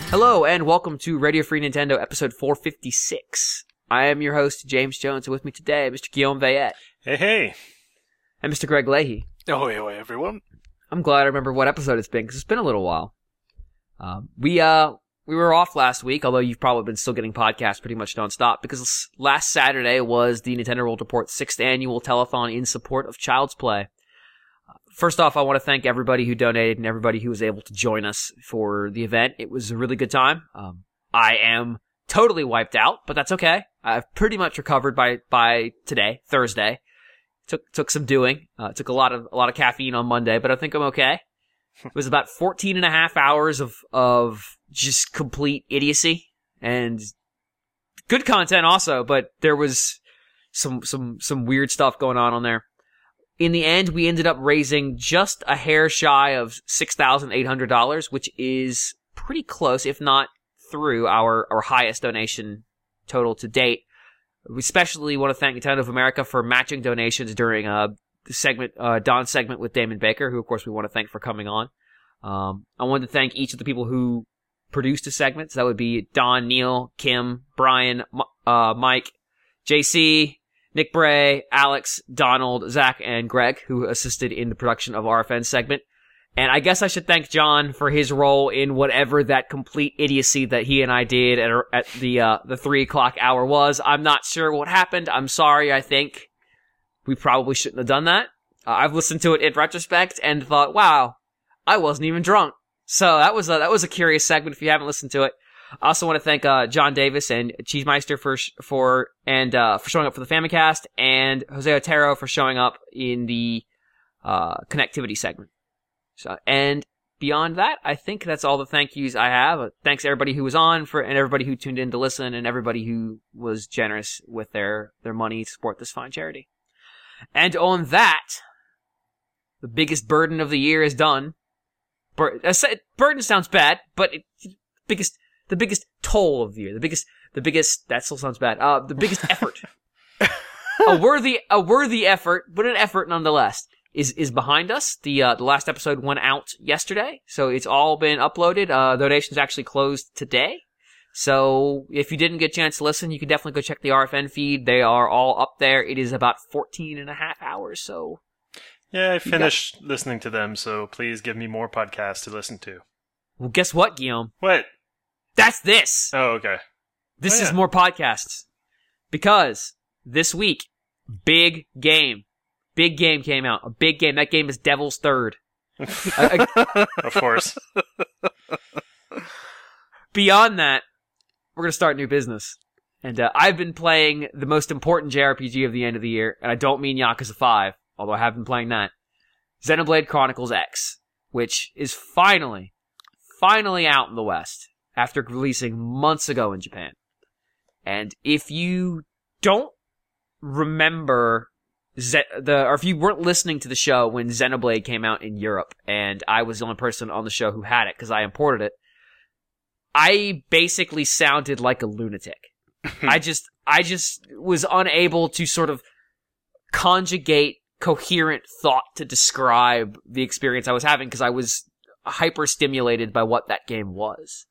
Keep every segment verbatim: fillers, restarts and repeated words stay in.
Hello, and welcome to Radio Free Nintendo, episode four fifty-six. I am your host, James Jones, and with me today, Mister Guillaume Veillette. Hey, hey. And Mister Greg Leahy. Ahoy, ahoy, everyone. I'm glad I remember what episode it's been, because it's been a little while. Um, we, uh, we were off last week, although you've probably been still getting podcasts pretty much nonstop, because last Saturday was the Nintendo World Report sixth Annual Telethon in support of Child's Play. First off, I want to thank everybody who donated and everybody who was able to join us for the event. It was a really good time. Um, I am totally wiped out, but that's okay. I've pretty much recovered by, by today, Thursday. Took, took some doing. Uh, took a lot of, a lot of caffeine on Monday, but I think I'm okay. It was about fourteen and a half hours of, of just complete idiocy and good content also, but there was some, some, some weird stuff going on on there. In the end, we ended up raising just a hair shy of six thousand eight hundred dollars, which is pretty close, if not through our, our highest donation total to date. We especially want to thank Nintendo of America for matching donations during uh, the segment, uh, Don's segment with Damon Baker, who, of course, we want to thank for coming on. Um, I wanted to thank each of the people who produced the segments. That would be Don, Neil, Kim, Brian, uh, Mike, J C, Nick Bray, Alex, Donald, Zach, and Greg, who assisted in the production of R F N's segment. And I guess I should thank John for his role in whatever that complete idiocy that he and I did at, at the uh, the three o'clock hour was. I'm not sure what happened. I'm sorry. I think we probably shouldn't have done that. Uh, I've listened to it in retrospect and thought, wow, I wasn't even drunk. So that was a, that was a curious segment if you haven't listened to it. I also want to thank uh, John Davis and Cheesemeister for for and uh, for showing up for the Famicast, and Jose Otero for showing up in the uh, connectivity segment. So, and beyond that, I think that's all the thank yous I have. Uh, thanks everybody who was on for, and everybody who tuned in to listen, and everybody who was generous with their their money to support this fine charity. And on that, the biggest burden of the year is done. Bur- I said, burden sounds bad, but it, biggest. The biggest toll of the year, the biggest, the biggest, that still sounds bad, uh, the biggest effort. a worthy, a worthy effort, but an effort nonetheless, is, is behind us. The, uh, the last episode went out yesterday, so it's all been uploaded. Uh, donations actually closed today. So, if you didn't get a chance to listen, you can definitely go check the R F N feed. They are all up there. It is about fourteen and a half hours, so. Yeah, I finished got... listening to them, so please give me more podcasts to listen to. Well, guess what, Guillaume? What? That's this! Oh, okay. This oh, yeah. is more podcasts. Because this week, big game. Big game came out. A big game. That game is Devil's Third. uh, of course. Beyond that, we're going to start new business. And uh, I've been playing the most important J R P G of the end of the year, and I don't mean Yakuza five, although I have been playing that. Xenoblade Chronicles X, which is finally, finally out in the West, after releasing months ago in Japan. And if you don't remember, Ze- the or if you weren't listening to the show when Xenoblade came out in Europe, and I was the only person on the show who had it because I imported it, I basically sounded like a lunatic. I just, I just was unable to sort of conjugate coherent thought to describe the experience I was having because I was hyper-stimulated by what that game was.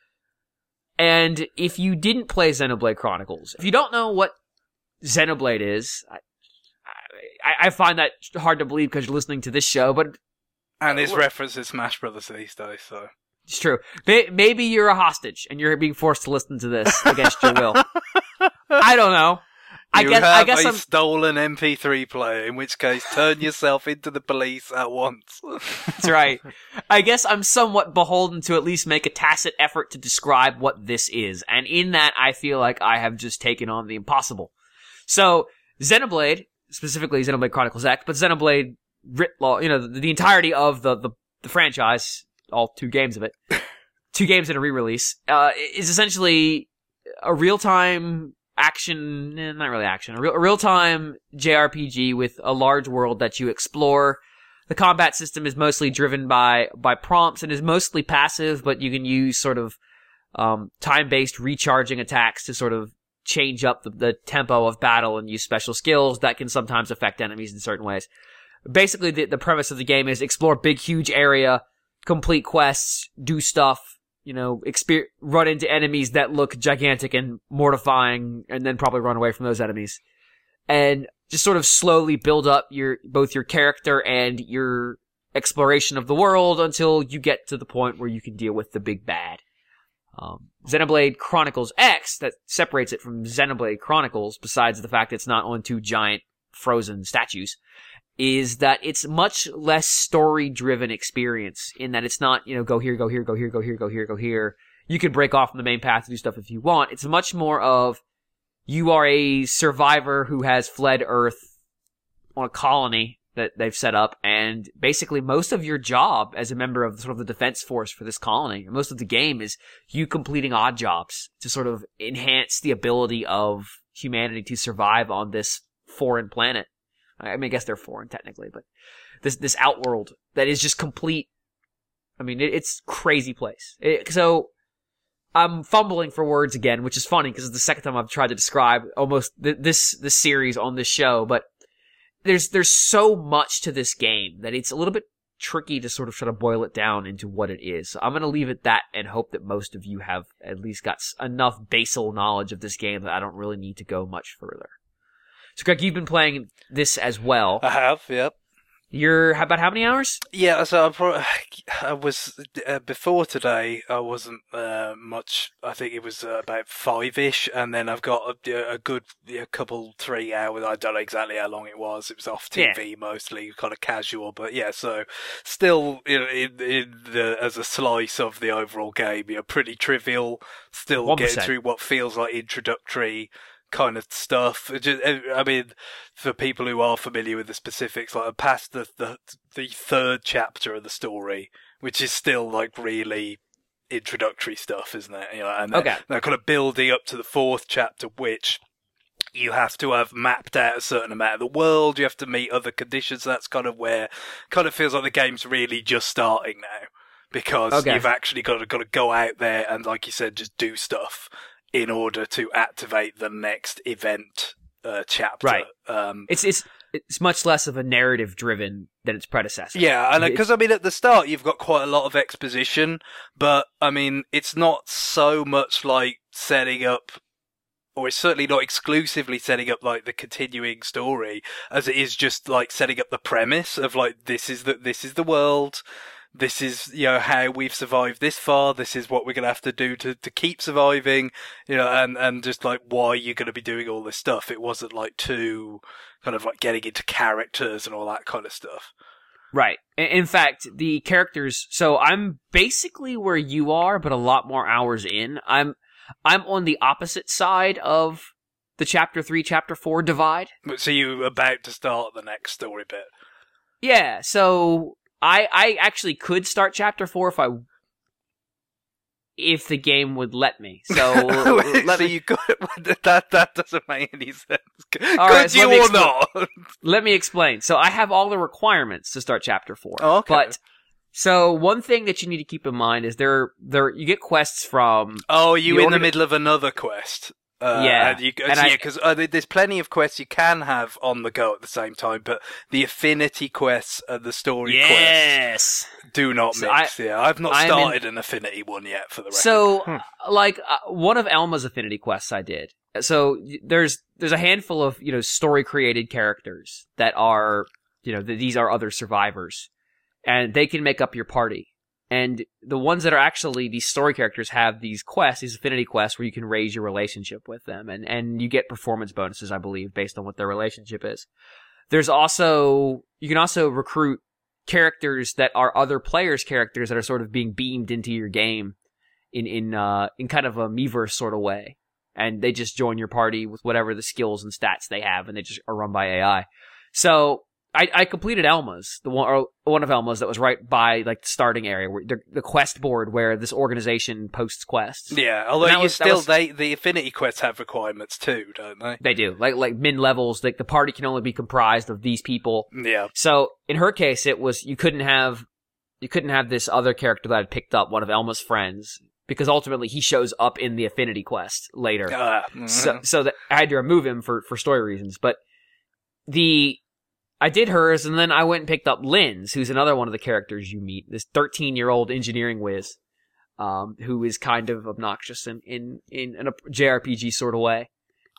And if you didn't play Xenoblade Chronicles, if you don't know what Xenoblade is, I, I, I find that hard to believe because you're listening to this show, but... And his reference is Smash Brothers these days, so... It's true. Maybe you're a hostage and you're being forced to listen to this against your will. I don't know. I you guess, have I guess a I'm... stolen M P three player, in which case turn yourself into the police at once. That's right. I guess I'm somewhat beholden to at least make a tacit effort to describe what this is, and in that I feel like I have just taken on the impossible. So, Xenoblade, specifically Xenoblade Chronicles X, but Xenoblade writ law, you know, the, the entirety of the, the, the franchise, all two games of it, two games in a re-release, uh, is essentially a real-time action, eh, not really action, a, real, a real-time J R P G with a large world that you explore. The combat system is mostly driven by, by prompts and is mostly passive, but you can use sort of, um, time-based recharging attacks to sort of change up the, the tempo of battle and use special skills that can sometimes affect enemies in certain ways. Basically, the, the premise of the game is explore big, huge area, complete quests, do stuff, you know, exper- run into enemies that look gigantic and mortifying, and then probably run away from those enemies. And just sort of slowly build up your both your character and your exploration of the world until you get to the point where you can deal with the big bad. Um, Xenoblade Chronicles X, that separates it from Xenoblade Chronicles, besides the fact it's not on two giant frozen statues, is that it's much less story-driven experience in that it's not, you know, go here, go here, go here, go here, go here, go here. You can break off from the main path to do stuff if you want. It's much more of, you are a survivor who has fled Earth on a colony that they've set up, and basically most of your job as a member of sort of the defense force for this colony, most of the game is you completing odd jobs to sort of enhance the ability of humanity to survive on this foreign planet. I mean, I guess they're foreign technically, but this this outworld that is just complete. I mean, it, it's crazy place. It, so I'm fumbling for words again, which is funny because it's the second time I've tried to describe almost th- this this series on this show. But there's there's so much to this game that it's a little bit tricky to sort of try to boil it down into what it is. So I'm going to leave it that and hope that most of you have at least got enough basal knowledge of this game that I don't really need to go much further. So, Greg, you've been playing this as well. I have, yep. You're about how many hours? Yeah, so I, probably, I was uh, before today. I wasn't uh, much. I think it was uh, about five-ish, and then I've got a, a good a couple, three hours. I don't know exactly how long it was. It was off T V yeah. mostly, kind of casual. But yeah, so still in, in, in the as a slice of the overall game, you know, pretty trivial. Still one percent. Getting through what feels like introductory kind of stuff. Just, I mean, for people who are familiar with the specifics, like I'm past the, the the third chapter of the story, which is still like really introductory stuff, isn't it? You know, and okay. they're, they're kind of building up to the fourth chapter, which you have to have mapped out a certain amount of the world. You have to meet other conditions. That's kind of where kind of feels like the game's really just starting now, because okay. you've actually got to got to go out there and, like you said, just do stuff in order to activate the next event uh, chapter. Right. Um, it's it's it's much less of a narrative driven than its predecessor. Yeah, and because I mean, at the start you've got quite a lot of exposition, but I mean, it's not so much like setting up, or it's certainly not exclusively setting up like the continuing story, as it is just like setting up the premise of like this is the this is the world. This is, you know, how we've survived this far. This is what we're going to have to do to, to keep surviving, you know, and, and just like why you're going to be doing all this stuff. It wasn't like too kind of like getting into characters and all that kind of stuff. Right. In fact, the characters, so I'm basically where you are, but a lot more hours in. I'm, I'm on the opposite side of the chapter three, chapter four divide. So you're about to start the next story bit. Yeah. So I, I actually could start chapter four if I, if the game would let me. So, let let so me, you could, that, that doesn't make any sense. Could right, so you or expl- not? Let me explain. So I have all the requirements to start chapter four. Oh, okay. But, so one thing that you need to keep in mind is there, there, you get quests from. Oh, are you in organ- the middle of another quest? Uh, yeah, and you, and so I, yeah, because uh, there's plenty of quests you can have on the go at the same time, but the affinity quests and the story yes. quests do not so mix. I, yeah, I've not I'm started in, an affinity one yet, for the record. So, hmm. like, uh, one of Elma's affinity quests I did. So there's there's a handful of, you know, story created characters that are, you know, th- these are other survivors, and they can make up your party. And the ones that are actually these story characters have these quests, these affinity quests, where you can raise your relationship with them, and, and you get performance bonuses, I believe, based on what their relationship is. There's also, you can also recruit characters that are other players' characters that are sort of being beamed into your game in, in, uh, in kind of a Miiverse sort of way. And they just join your party with whatever the skills and stats they have, and they just are run by A I. So, I, I completed Elma's, the one, or one of Elma's that was right by like the starting area, where the, the quest board where this organization posts quests. Yeah, although you was, still was, they the affinity quests have requirements too, don't they? They do, like like min levels. Like the party can only be comprised of these people. Yeah. So in her case, it was you couldn't have you couldn't have this other character that I'd picked up, one of Elma's friends, because ultimately he shows up in the affinity quest later. Uh, mm-hmm. So so that I had to remove him for for story reasons, but the. I did hers, and then I went and picked up Lynn's, who's another one of the characters you meet, this thirteen-year-old engineering whiz. um, who is kind of obnoxious in, in, in, in a J R P G sort of way.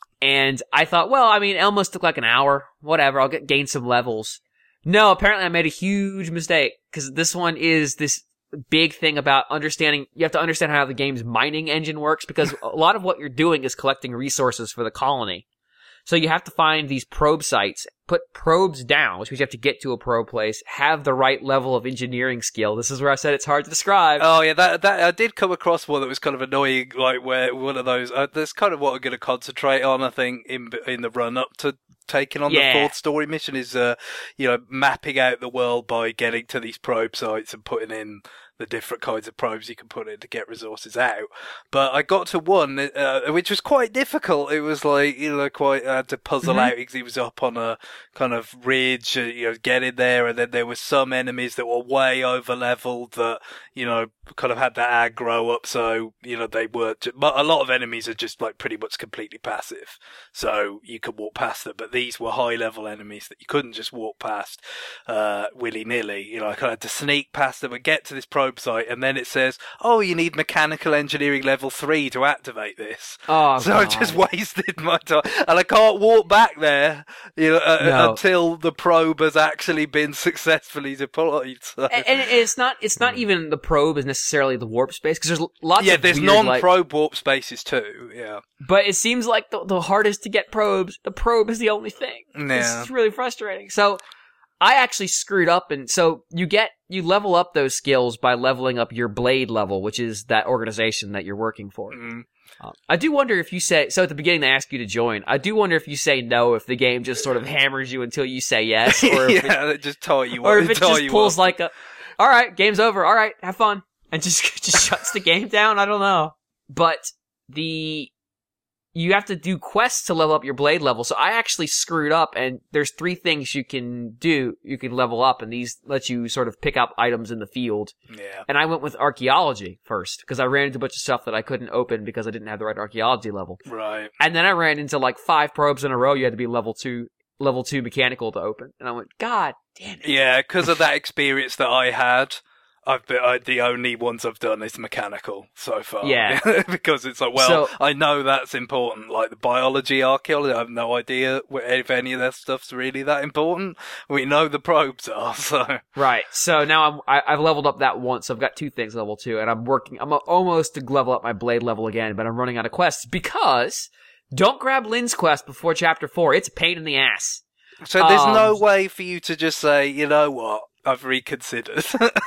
And I thought, well, I mean, it almost took like an hour. Whatever, I'll get gain some levels. No, apparently I made a huge mistake, because this one is this big thing about understanding, you have to understand how the game's mining engine works, because a lot of what you're doing is collecting resources for the colony. So you have to find these probe sites, put probes down, which means you have to get to a probe place, have the right level of engineering skill. This is where I said it's hard to describe. Oh yeah, that that I did come across one that was kind of annoying, like where one of those. Uh, that's kind of what I'm going to concentrate on, I think, in in the run up to taking on Yeah. the fourth story mission is, uh, you know, mapping out the world by getting to these probe sites and putting in the different kinds of probes you can put in to get resources out. But I got to one, uh, which was quite difficult. It was like, you know, quite, I had to puzzle Mhm. out because he was up on a kind of ridge, uh, you know, getting there. And then there were some enemies that were way over leveled that, you know, kind of had that aggro up. So, you know, they were, ju- but a lot of enemies are just like pretty much completely passive. So you could walk past them. But these were high level enemies that you couldn't just walk past, uh, willy nilly. You know, I kind of had to sneak past them and get to this probe site, and then it says, "Oh, you need mechanical engineering level three to activate this." Oh, so I God. just wasted my time, and I can't walk back there, you know, uh, No. until the probe has actually been successfully deployed. So. And, and it's not, it's not even the probe is necessarily the warp space, because there's lots yeah, of there's weird, like- non-probe warp spaces too. Yeah, but it seems like the, the hardest to get probes, the probe is the only thing. Yeah. It's really frustrating. So I actually screwed up, and so you get, you level up those skills by leveling up your blade level, which is that organization that you're working for. Mm. Uh, I do wonder if you say, so at the beginning they ask you to join, I do wonder if you say no, if the game just sort of hammers you until you say yes, or if yeah, it, they just tie you. or up, if it tie just you pulls up. like a, alright, game's over, alright, have fun, and just, just shuts the game down, I don't know. But the, you have to do quests to level up your blade level. So I actually screwed up, and there's three things you can do. You can level up, and these let you sort of pick up items in the field. Yeah. And I went with archaeology first, because I ran into a bunch of stuff that I couldn't open because I didn't have the right archaeology level. Right. And then I ran into like five probes in a row you had to be level two, level two mechanical to open. And I went, God damn it. Yeah, because of that experience that I had, I've been, I, the only ones I've done is mechanical so far. Yeah. Because it's like, well, So- I know that's important. Like the biology, archaeology, I have no idea if any of that stuff's really that important. We know the probes are, so. Right. So now I'm, I, I've leveled up that once. So I've got two things level two, and I'm working, I'm almost to level up my blade level again, but I'm running out of quests because don't grab Lynn's quest before chapter four. It's a pain in the ass. So there's Um, no way for you to just say, you know what, I've reconsidered.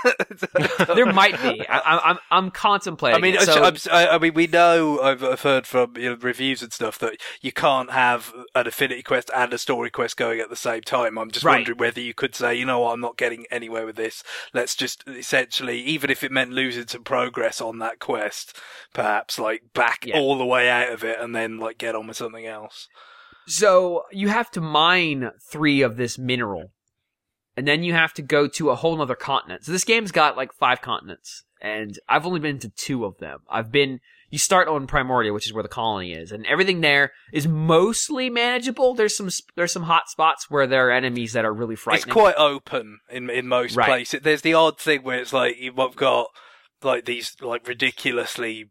There might be. I, I, I'm, I'm contemplating. I mean, it. So, I'm- I, I mean, we know. I've, I've heard from, you know, reviews and stuff that you can't have an affinity quest and a story quest going at the same time. I'm just Right. wondering whether you could say, you know what, I'm not getting anywhere with this. Let's just essentially, even if it meant losing some progress on that quest, perhaps like back Yeah. all the way out of it and then like get on with something else. so you have to mine three of this mineral. And then you have to go to a whole other continent. So this game's got like five continents, and I've only been to two of them. I've been, you start on Primordia, which is where the colony is, and everything there is mostly manageable. There's some, there's some hot spots where there are enemies that are really frightening. It's quite open in in most Right. places. There's the odd thing where it's like you've got like these like ridiculously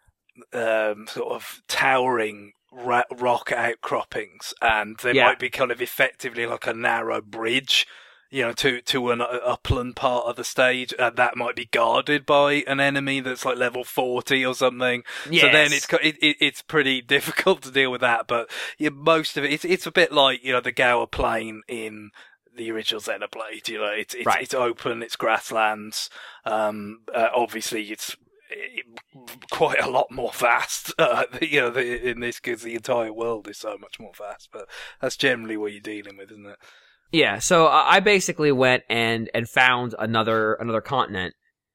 um, sort of towering ra- rock outcroppings, and there Yeah. might be kind of effectively like a narrow bridge, you know, to to an uh, upland part of the stage, and that might be guarded by an enemy that's like level forty or something. So then Yes. it's co- it, it, it's pretty difficult to deal with that. But yeah, most of it, it's it's a bit like, you know, the Gower Plain in the original Xenoblade. You know, it's it's, Right. it's open, it's grasslands. Um, uh, obviously it's it, quite a lot more vast. Uh, you know, the, in this because the entire world is so much more vast. But that's generally what you're dealing with, isn't it? Yeah, so I I basically went and, and found another another continent,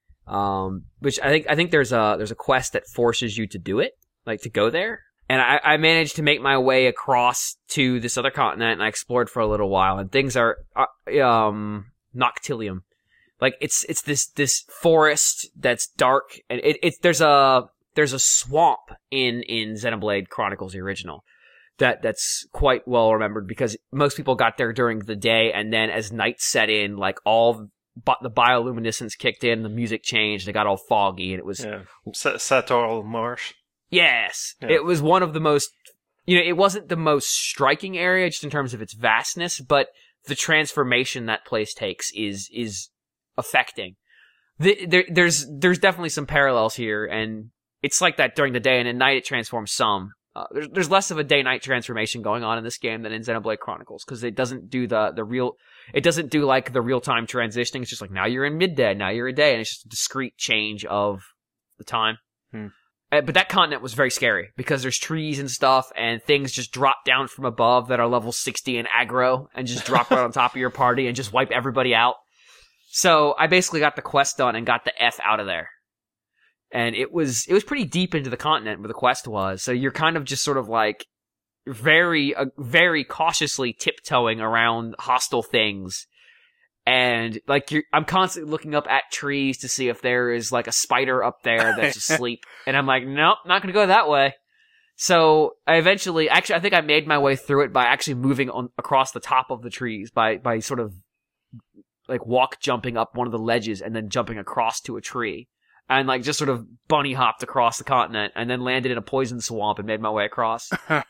um, which I think I think there's a there's a quest that forces you to do it, like to go there. And I, I managed to make my way across to this other continent, and I explored for a little while. And things are uh, um Noctilium, like it's it's this this forest that's dark, and it, it's there's a there's a swamp in in Xenoblade Chronicles the original. That that's quite well remembered because most people got there during the day, and then as night set in, like all but the bioluminescence kicked in, the music changed, it got all foggy, and it was yeah. Satorl Marsh. Yes, yeah. It was one of the most. You know, it wasn't the most striking area just in terms of its vastness, but the transformation that place takes is is affecting. The, there, there's there's definitely some parallels here, and it's like that during the day, and at night it transforms some. Uh, there's there's less of a day-night transformation going on in this game than in Xenoblade Chronicles, because it doesn't do the the real, it doesn't do like the real-time transitioning. It's just like now you're in midday, now you're a day, and it's just a discrete change of the time. Hmm. Uh, but that continent was very scary because there's trees and stuff, and things just drop down from above that are level sixty in aggro, and just drop right on top of your party and just wipe everybody out. So I basically got the quest done and got the F out of there. And it was it was pretty deep into the continent where the quest was. So you're kind of just sort of like very uh, very cautiously tiptoeing around hostile things. And like you're, I'm constantly looking up at trees to see if there is like a spider up there that's asleep. And I'm like, nope, not going to go that way. So I eventually, actually, I think I made my way through it by actually moving on across the top of the trees by by sort of like walk jumping up one of the ledges and then jumping across to a tree. And like just sort of bunny hopped across the continent and then landed in a poison swamp and made my way across.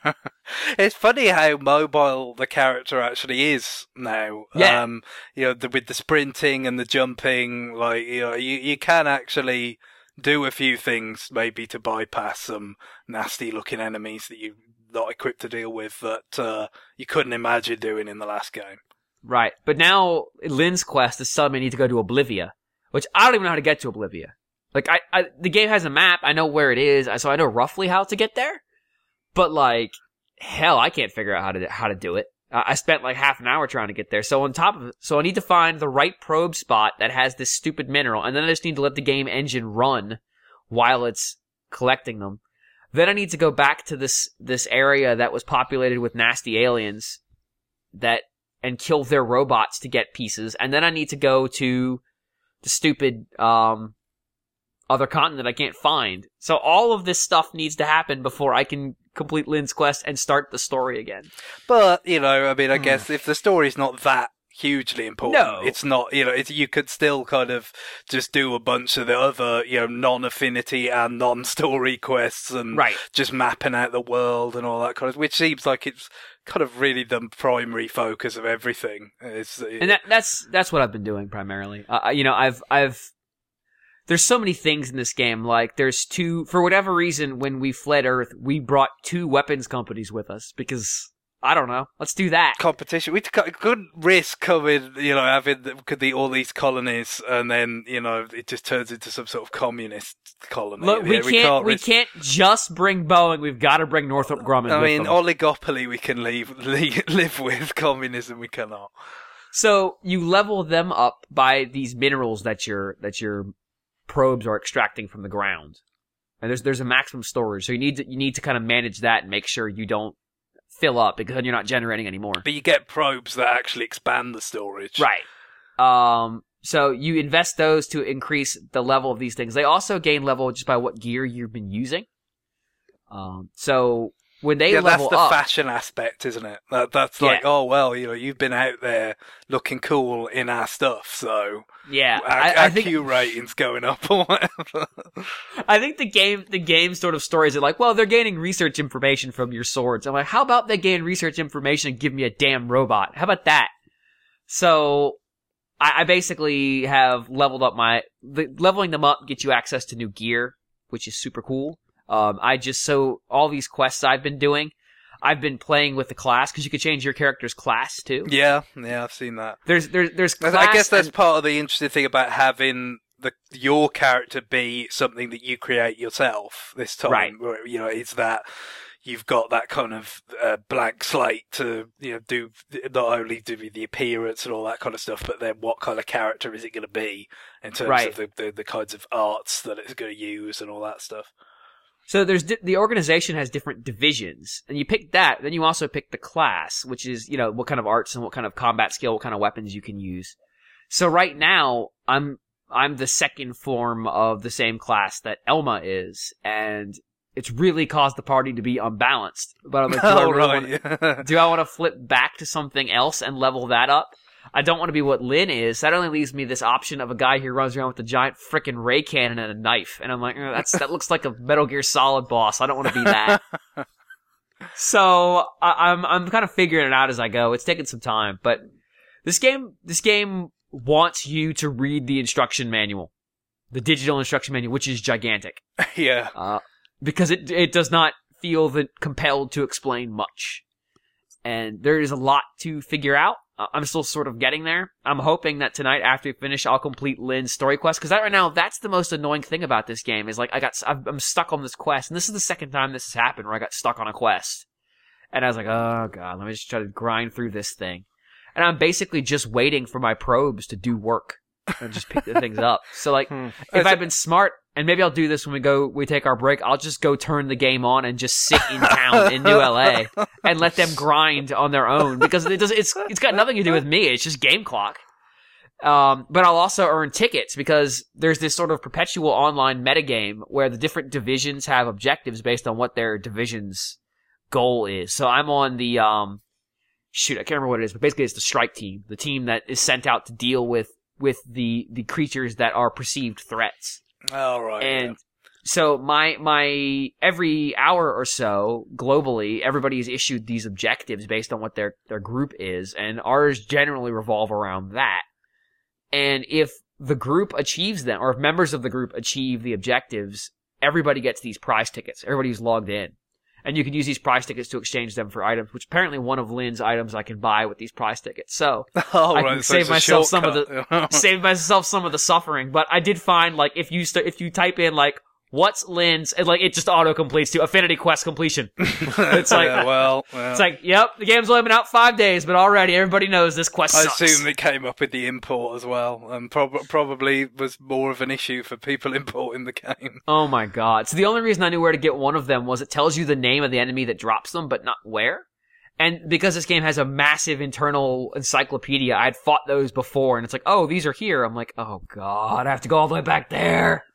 It's funny how mobile the character actually is now. Yeah. Um, you know, the, with the sprinting and the jumping, like, you know, you, you can actually do a few things maybe to bypass some nasty looking enemies that you're not equipped to deal with that uh, you couldn't imagine doing in the last game. Right. But now Lynn's quest is telling me I need to go to Oblivia, which I don't even know how to get to Oblivia. Like, I, I, the game has a map, I know where it is, so I know roughly how to get there. But, like, hell, I can't figure out how to how to do it. Uh, I spent, like, half an hour trying to get there. So on top of it, so I need to find the right probe spot that has this stupid mineral, and then I just need to let the game engine run while it's collecting them. Then I need to go back to this, this area that was populated with nasty aliens that, and kill their robots to get pieces, and then I need to go to the stupid, um... other continent I can't find. So all of this stuff needs to happen before I can complete Lynn's quest and start the story again. But, you know, I mean, I guess if the story's not that hugely important, No. it's not, you know, it's, you could still kind of just do a bunch of the other, you know, non-affinity and non-story quests and Right. just mapping out the world and all that kind of, which seems like it's kind of really the primary focus of everything. It's, And that, that's that's what I've been doing primarily. Uh, you know, I've I've There's so many things in this game. Like, there's two, for whatever reason, when we fled Earth, we brought two weapons companies with us because, I don't know, let's do that. competition. We took- could risk coming, you know, having the, could be all these colonies, and then, you know, it just turns into some sort of communist colony. Look, we Yeah, can't, we risk- can't just bring Boeing, we've got to bring Northrop Grumman I with mean, them. oligopoly we can leave, leave, live with. Communism we cannot. So, you level them up by these minerals that your, that your probes are extracting from the ground. And there's there's a maximum storage, so you need to you need to kind of manage that and make sure you don't fill up because then you're not generating anymore. But you get probes that actually expand the storage. Right. Um so you invest those to increase the level of these things. They also gain level just by what gear you've been using. Um so when they yeah, level that's the up, fashion aspect, isn't it? That, that's like, Yeah. oh, well, you know, you've been out there looking cool in our stuff, so yeah, our, I, our I think Q rating's going up or whatever. I think the game the game sort of stories are like, well, they're gaining research information from your swords. I'm like, how about they gain research information and give me a damn robot? How about that? So I, I basically have leveled up my the, leveling them up gets you access to new gear, which is super cool. Um, I just so all these quests I've been doing, I've been playing with the class because you can change your character's class too. yeah, yeah, I've seen that. There's there's there's class I guess that's and- part of the interesting thing about having the your character be something that you create yourself this time. Right. Where, you know, it's that you've got that kind of uh, blank slate to, you know, do not only do the appearance and all that kind of stuff, but then what kind of character is it going to be in terms Right. of the, the the kinds of arts that it's going to use and all that stuff. So there's di- the organization has different divisions, and you pick that. Then you also pick the class, which is, you know, what kind of arts and what kind of combat skill, what kind of weapons you can use. So right now, I'm I'm the second form of the same class that Elma is, and it's really caused the party to be unbalanced. But I'm like, do I Oh, really right. wanna, do I want to flip back to something else and level that up? I don't want to be what Lynn is. That only leaves me this option of a guy who runs around with a giant frickin' ray cannon and a knife. And I'm like, oh, that's that looks like a Metal Gear Solid boss. I don't want to be that. So I, I'm I'm kind of figuring it out as I go. It's taking some time, but this game this game wants you to read the instruction manual, the digital instruction manual, which is gigantic. Yeah, uh, because it it does not feel that compelled to explain much, and there is a lot to figure out. Uh, I'm still sort of getting there. I'm hoping that tonight, after we finish, I'll complete Lynn's story quest, because that right now, that's the most annoying thing about this game, is like, I got, I'm stuck on this quest, and this is the second time this has happened, where I got stuck on a quest. And I was like, oh god, let me just try to grind through this thing. And I'm basically just waiting for my probes to do work, and just pick the things up. So like, Hmm. if I've been smart, and maybe I'll do this when we go, we take our break, I'll just go turn the game on and just sit in town in New L A and let them grind on their own, because it does, it's, it's got nothing to do with me. It's just game clock. Um, but I'll also earn tickets, because there's this sort of perpetual online metagame where the different divisions have objectives based on what their division's goal is. So I'm on the, um, shoot, I can't remember what it is, but basically it's the strike team, the team that is sent out to deal with, with the, the creatures that are perceived threats. all right. And yeah. so my my every hour or so globally, everybody is issued these objectives based on what their their group is, and ours generally revolve around that. And if the group achieves them, or if members of the group achieve the objectives, everybody gets these prize tickets. Everybody's logged in. And you can use these prize tickets to exchange them for items, which apparently one of Lynn's items I can buy with these prize tickets. So Oh, I right, can so save it's a myself some of shortcut. the save myself some of the suffering. But I did find, like, if you st- if you type in like what's Lynn's, and like it just auto completes to Affinity Quest completion. It's like yeah, well, well. it's like, yep, the game's only been out five days, but already everybody knows this quest I sucks. assume it came up with the import as well, and prob- probably was more of an issue for people importing the game. Oh my god! So the only reason I knew where to get one of them was it tells you the name of the enemy that drops them, but not where. And because this game has a massive internal encyclopedia, I had fought those before, and it's like, oh, these are here. I'm like, oh god, I have to go all the way back there.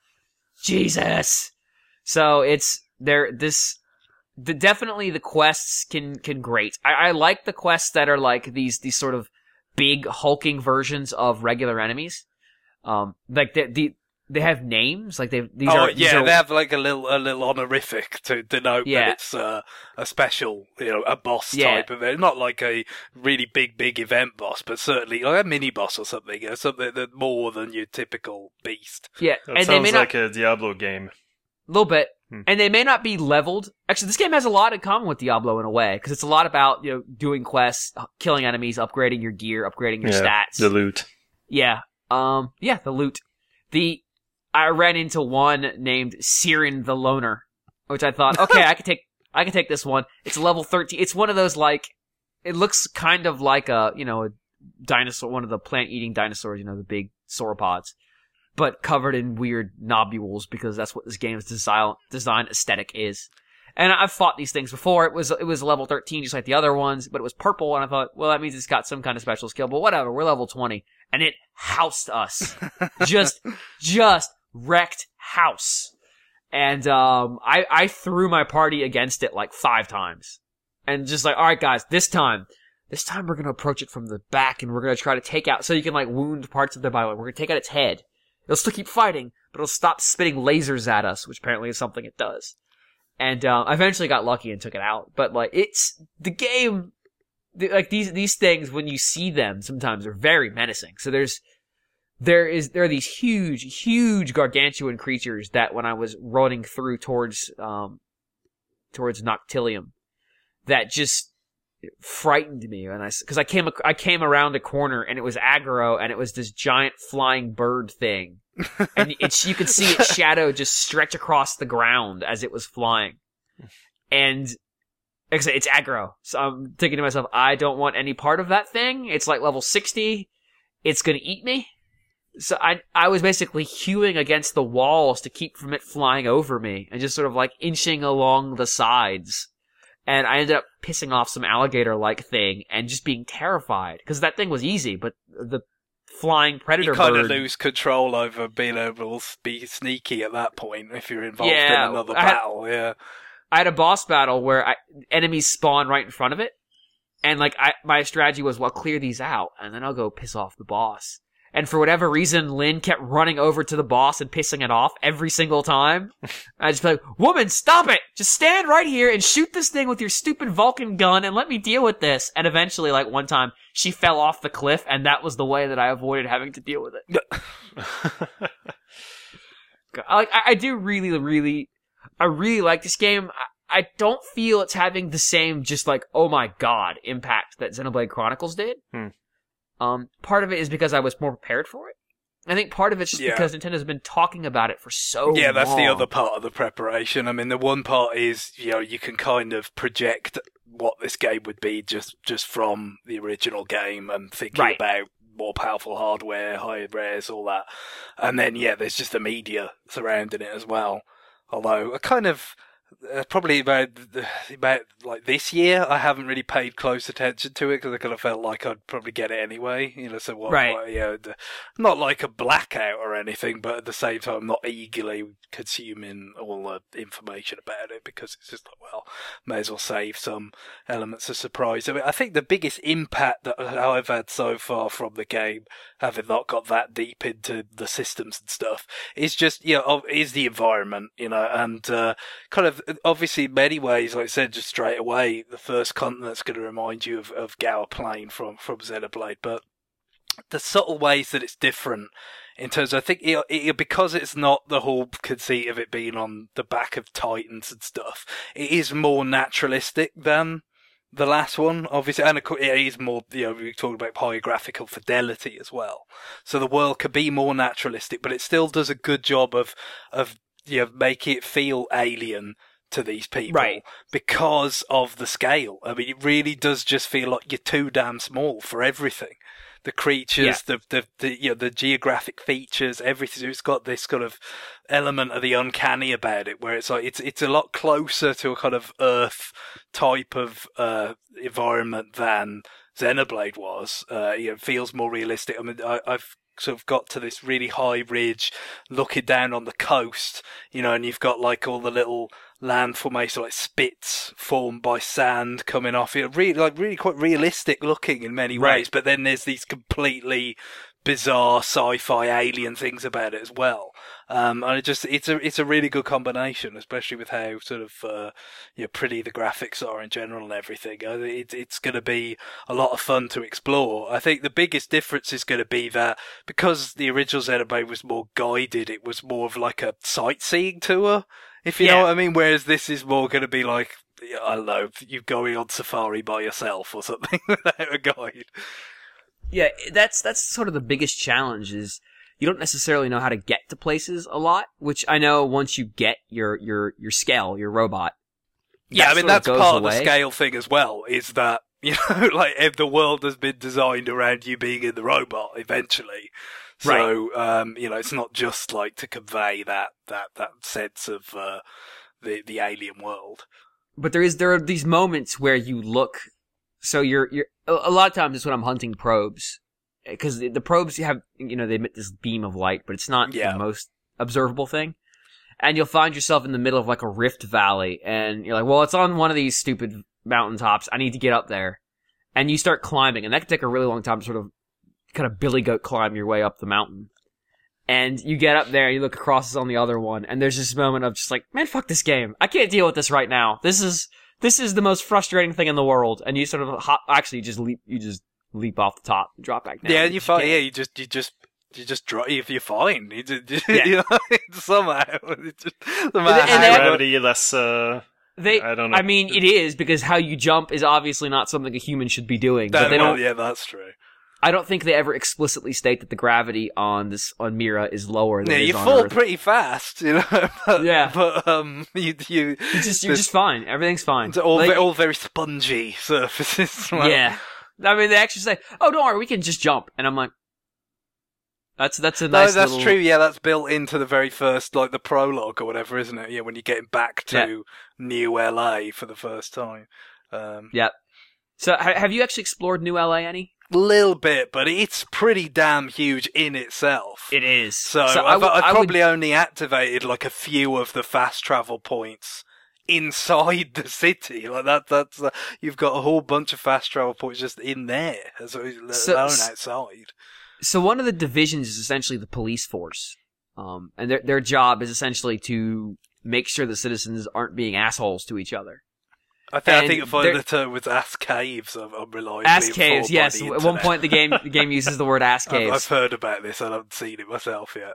Jesus. So it's there. This the definitely the quests can can grate. I, I like the quests that are like these these sort of big hulking versions of regular enemies. Um, like the the they have names. Like they these oh are these yeah, are, they have like a little a little honorific to denote Yeah. that it's uh, a special, you know, a boss Yeah. type of it. Not like a really big big event boss, but certainly like a mini boss or something. You know, something that more than your typical beast. yeah, That and they may sounds not like a Diablo game. a little bit. Hmm. And they may not be leveled. Actually, this game has a lot in common with Diablo in a way, because it's a lot about, you know, doing quests, killing enemies, upgrading your gear, upgrading your Yeah, stats. the loot. Yeah. Um, yeah, the loot. The, I ran into one named Siren the Loner, which I thought, okay, I could take, I can take this one. It's level thirteen. It's one of those, like, it looks kind of like a, you know, a dinosaur, one of the plant-eating dinosaurs, you know, the big sauropods, but covered in weird nobules, because that's what this game's design, design aesthetic is. And I've fought these things before. It was, it was level thirteen, just like the other ones, but it was purple, and I thought, well, that means it's got some kind of special skill, but whatever, we're level twenty. And it housed us. just, just wrecked house. And, um, I, I threw my party against it like five times. And just like, alright guys, this time, this time we're gonna approach it from the back, and we're gonna try to take out, so you can like wound parts of their body. We're gonna take out its head. It'll still keep fighting, but it'll stop spitting lasers at us, which apparently is something it does. And, uh, I eventually got lucky and took it out. But, like, it's, the game, the, like, these, these things, when you see them, sometimes are very menacing. So there's, there is, there are these huge, huge gargantuan creatures that when I was running through towards, um, towards Noctilium, that just frightened me. And I, cause I came, I came around a corner and it was aggro, and it was this giant flying bird thing. And it's, you could see its shadow just stretch across the ground as it was flying. And, like I said, it's aggro. So I'm thinking to myself, I don't want any part of that thing. It's like level sixty. It's gonna eat me. So I, I was basically hewing against the walls to keep from it flying over me, and just sort of like inching along the sides. And I ended up pissing off some alligator-like thing and just being terrified. Because that thing was easy, but the flying predator You kind bird... of lose control over being able to be sneaky at that point if you're involved Yeah, in another I had- battle. Yeah. I had a boss battle where I, enemies spawn right in front of it. And like I, my strategy was, well, I'll clear these out, and then I'll go piss off the boss. And for whatever reason, Lynn kept running over to the boss and pissing it off every single time. I just be like, woman, stop it! Just stand right here and shoot this thing with your stupid Vulcan gun and let me deal with this. And eventually, like one time, she fell off the cliff, and that was the way that I avoided having to deal with it. Like I, I do really, really, I really like this game. I, I don't feel it's having the same just like, oh my god, impact that Xenoblade Chronicles did. Hmm. Um, part of it is because I was more prepared for it. I think part of it's just Yeah. because Nintendo's been talking about it for so Yeah, that's long. the other part of the preparation. I mean, the one part is, you know, you can kind of project what this game would be just, just from the original game and thinking Right. about more powerful hardware, higher rares, all that. And then, yeah, there's just the media surrounding it as well. Although, I kind of... Uh, probably about about like this year, I haven't really paid close attention to it because I kind of felt like I'd probably get it anyway. You know, so what? Right. what you know, the, not like a blackout or anything, but at the same time, not eagerly consuming all the information about it because it's just like, well, may as well save some elements of surprise. I mean, I think the biggest impact that I've had so far from the game, having not got that deep into the systems and stuff, is just you know is the environment, you know, and uh, kind of. Obviously, in many ways, like I said, just straight away, the first continent's going to remind you of, of Gower Plain from, from Xenoblade, but the subtle ways that it's different in terms of, I think, it, it, because it's not the whole conceit of it being on the back of Titans and stuff, it is more naturalistic than the last one, obviously, and it is more, you know, we talked about higher graphical fidelity as well. So the world could be more naturalistic, but it still does a good job of, of, you know, making it feel alien to these people, Right. because of the scale. I mean, it really does just feel like you're too damn small for everything. The creatures, Yeah. the, the, the, you know, the geographic features, everything. It's got this kind of element of the uncanny about it, where it's like, it's, it's a lot closer to a kind of Earth type of, uh, environment than Xenoblade was. Uh, you know, it feels more realistic. I mean, I, I've, sort of got to this really high ridge looking down on the coast, you know, and you've got like all the little land formation, like spits formed by sand coming off it. Really, like really quite realistic looking in many Right. ways, but then there's these completely bizarre sci-fi alien things about it as well. Um, and it just, it's a, it's a really good combination, especially with how sort of, uh, you know, pretty the graphics are in general and everything. Uh, It, it's going to be a lot of fun to explore. I think the biggest difference is going to be that because the original Xenoblade was more guided, it was more of like a sightseeing tour, if you Yeah. know what I mean, whereas this is more going to be like, I don't know, you going on safari by yourself or something without a guide. Yeah, that's that's sort of the biggest challenge is you don't necessarily know how to get to places a lot, which I know once you get your your your scale, your robot. Yeah, that I mean, sort of that's goes part of away. the scale thing as well, is that, you know, like, if the world has been designed around you being in the robot eventually. So, um, you know, it's not just like to convey that, that, that sense of, uh, the, the alien world. But there is there are these moments where you look. So you're you're a a lot of times it's when I'm hunting probes, because the, the probes you have, you know, they emit this beam of light, but it's not Yeah. the most observable thing. And you'll find yourself in the middle of like a rift valley, and you're like, well, it's on one of these stupid mountaintops. I need to get up there, and you start climbing, and that can take a really long time to sort of kind of billy goat climb your way up the mountain. And you get up there, you look across on the other one, and there's this moment of just like, man, fuck this game. I can't deal with this right now. This is this is the most frustrating thing in the world. And you sort of hop, actually you just leap, you just leap off the top and drop back down. Yeah, you find, can't- yeah, you just, you just, you just drive, you're fine. You just, Yeah. you know, somehow. It just, no matter And how- they- Gravity less, uh, They, I don't know. I mean, it is because how you jump is obviously not something a human should be doing. that- but they well, don't. yeah, that's true. I don't think they ever explicitly state that the gravity on this on Mira is lower than Yeah, it is you on fall Earth. pretty fast, you know. But, Yeah. but um, you you You're just you're there's- just fine. Everything's fine. it's all Like- ve- all very spongy surfaces. Well, Yeah. I mean, they actually say, "Oh, don't worry, we can just jump," and I'm like, "That's that's a No, nice." that's little... true. Yeah, that's built into the very first, like the prologue or whatever, isn't it? Yeah, when you're getting back to New L A for the first time. Um, Yeah. So, ha- have you actually explored New L A any? little bit, but it's pretty damn huge in itself. It is. So, I I've, would- I've I would- probably only activated like a few of the fast travel points inside the city. Like that, that's uh, you've got a whole bunch of fast travel points just in there, as let So- alone outside. So one of the divisions is essentially the police force, um, and their their job is essentially to make sure the citizens aren't being assholes to each other. I think I And think if I there- the term was ass caves, I'm, I'm reliably Ass caves, informed by yes. the At one internet. point, the game the game uses the word ass I've, caves. I've heard about this. I haven't seen it myself yet.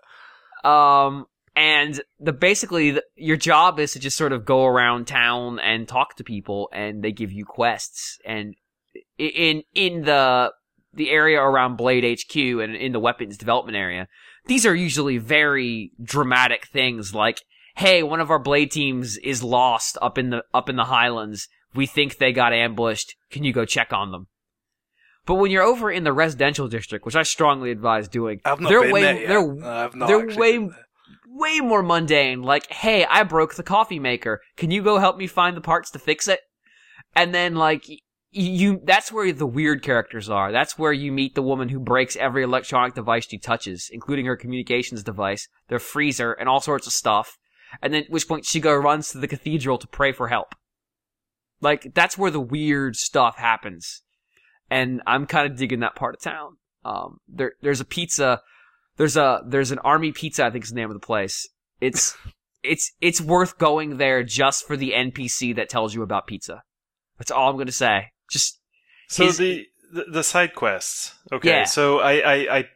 Um, and the basically the, your job is to just sort of go around town and talk to people, and they give you quests. And i- in in the the area around Blade H Q and in the weapons development area, these are usually very dramatic things like, hey, one of our Blade teams is lost up in the up in the Highlands. We think they got ambushed. Can you go check on them? But when you're over in the residential district, which I strongly advise doing, I've not they're been way there yet. they're No, I've not they're actually way been there. way more mundane. Like, hey, I broke the coffee maker. Can you go help me find the parts to fix it? And then, like, y- you, that's where the weird characters are. That's where you meet the woman who breaks every electronic device she touches, including her communications device, their freezer, and all sorts of stuff. And then, at which point she go runs to the cathedral to pray for help. Like, that's where the weird stuff happens. And I'm kind of digging that part of town. Um, there, there's a pizza, there's a, there's an army pizza, I think is the name of the place. It's, it's, it's worth going there just for the N P C that tells you about pizza. That's all I'm gonna say. Just, So his- the, the the side quests. Okay, Yeah. so I, I I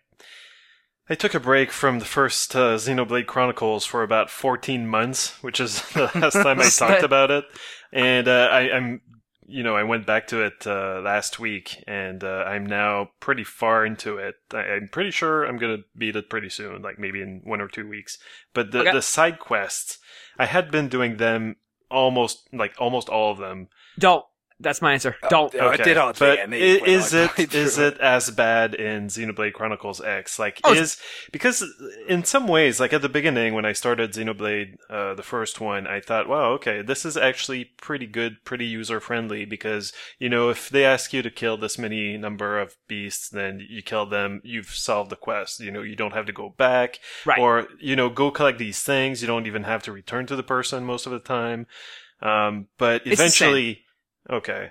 I took a break from the first uh, Xenoblade Chronicles for about fourteen months, which is the last time I talked about it, and uh, I, I'm you know I went back to it uh, last week, and uh, I'm now pretty far into it. I, I'm pretty sure I'm gonna beat it pretty soon, like maybe in one or two weeks. But the Okay. the side quests, I had been doing them almost like almost all of them. don't. That's my answer. Don't. Yeah, I did hardly but any i- when is I it played is through it as bad in Xenoblade Chronicles X? Like, Oh, is because in some ways, like at the beginning when I started Xenoblade, uh, the first one, I thought, wow, okay, this is actually pretty good, pretty user friendly. Because you know, if they ask you to kill this many number of beasts, then you kill them, you've solved the quest. You know, you don't have to go back, Right. or you know, go collect these things. You don't even have to return to the person most of the time. Um, but It's the same. eventually, okay.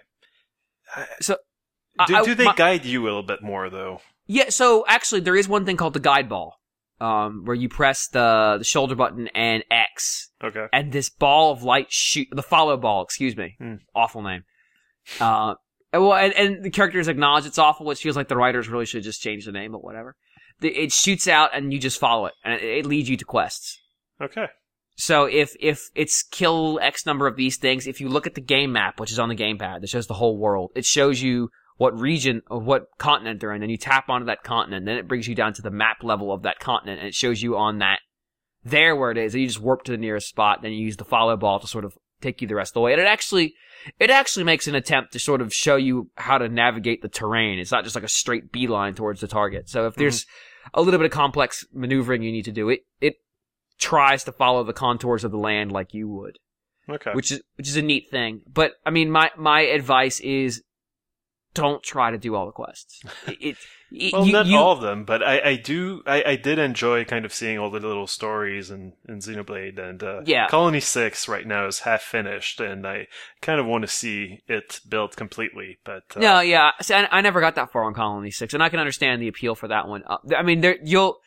So, Do, I- I- do they my- guide you a little bit more, though? Yeah, so actually there is one thing called the guide ball, um, where you press the, the shoulder button and X, Okay. and this ball of light shoot, the follow ball, excuse me. Hmm. Awful name. Uh, and well, and, and the characters acknowledge it's awful, which feels like the writers really should just change the name, but whatever. The, it shoots out and you just follow it, and it, it leads you to quests. Okay. So if, if it's kill X number of these things, if you look at the game map, which is on the gamepad, that shows the whole world, it shows you what region or what continent they're in, and you tap onto that continent, then it brings you down to the map level of that continent, and it shows you on that, there where it is, and you just warp to the nearest spot, then you use the follow ball to sort of take you the rest of the way. And it actually, it actually makes an attempt to sort of show you how to navigate the terrain. It's not just like a straight beeline towards the target. So if there's a little bit of complex maneuvering you need to do, it, it tries to follow the contours of the land like you would, Okay. which is which is a neat thing. But I mean, my my advice is don't try to do all the quests. It, it well, you, not you- all of them, but I, I do. I, I did enjoy kind of seeing all the little stories in, in Xenoblade, and uh, Yeah. Colony Six right now is half finished, and I kind of want to see it built completely. But uh, No, yeah. See, I, I never got that far on Colony Six, and I can understand the appeal for that one. Uh, I mean, there you'll.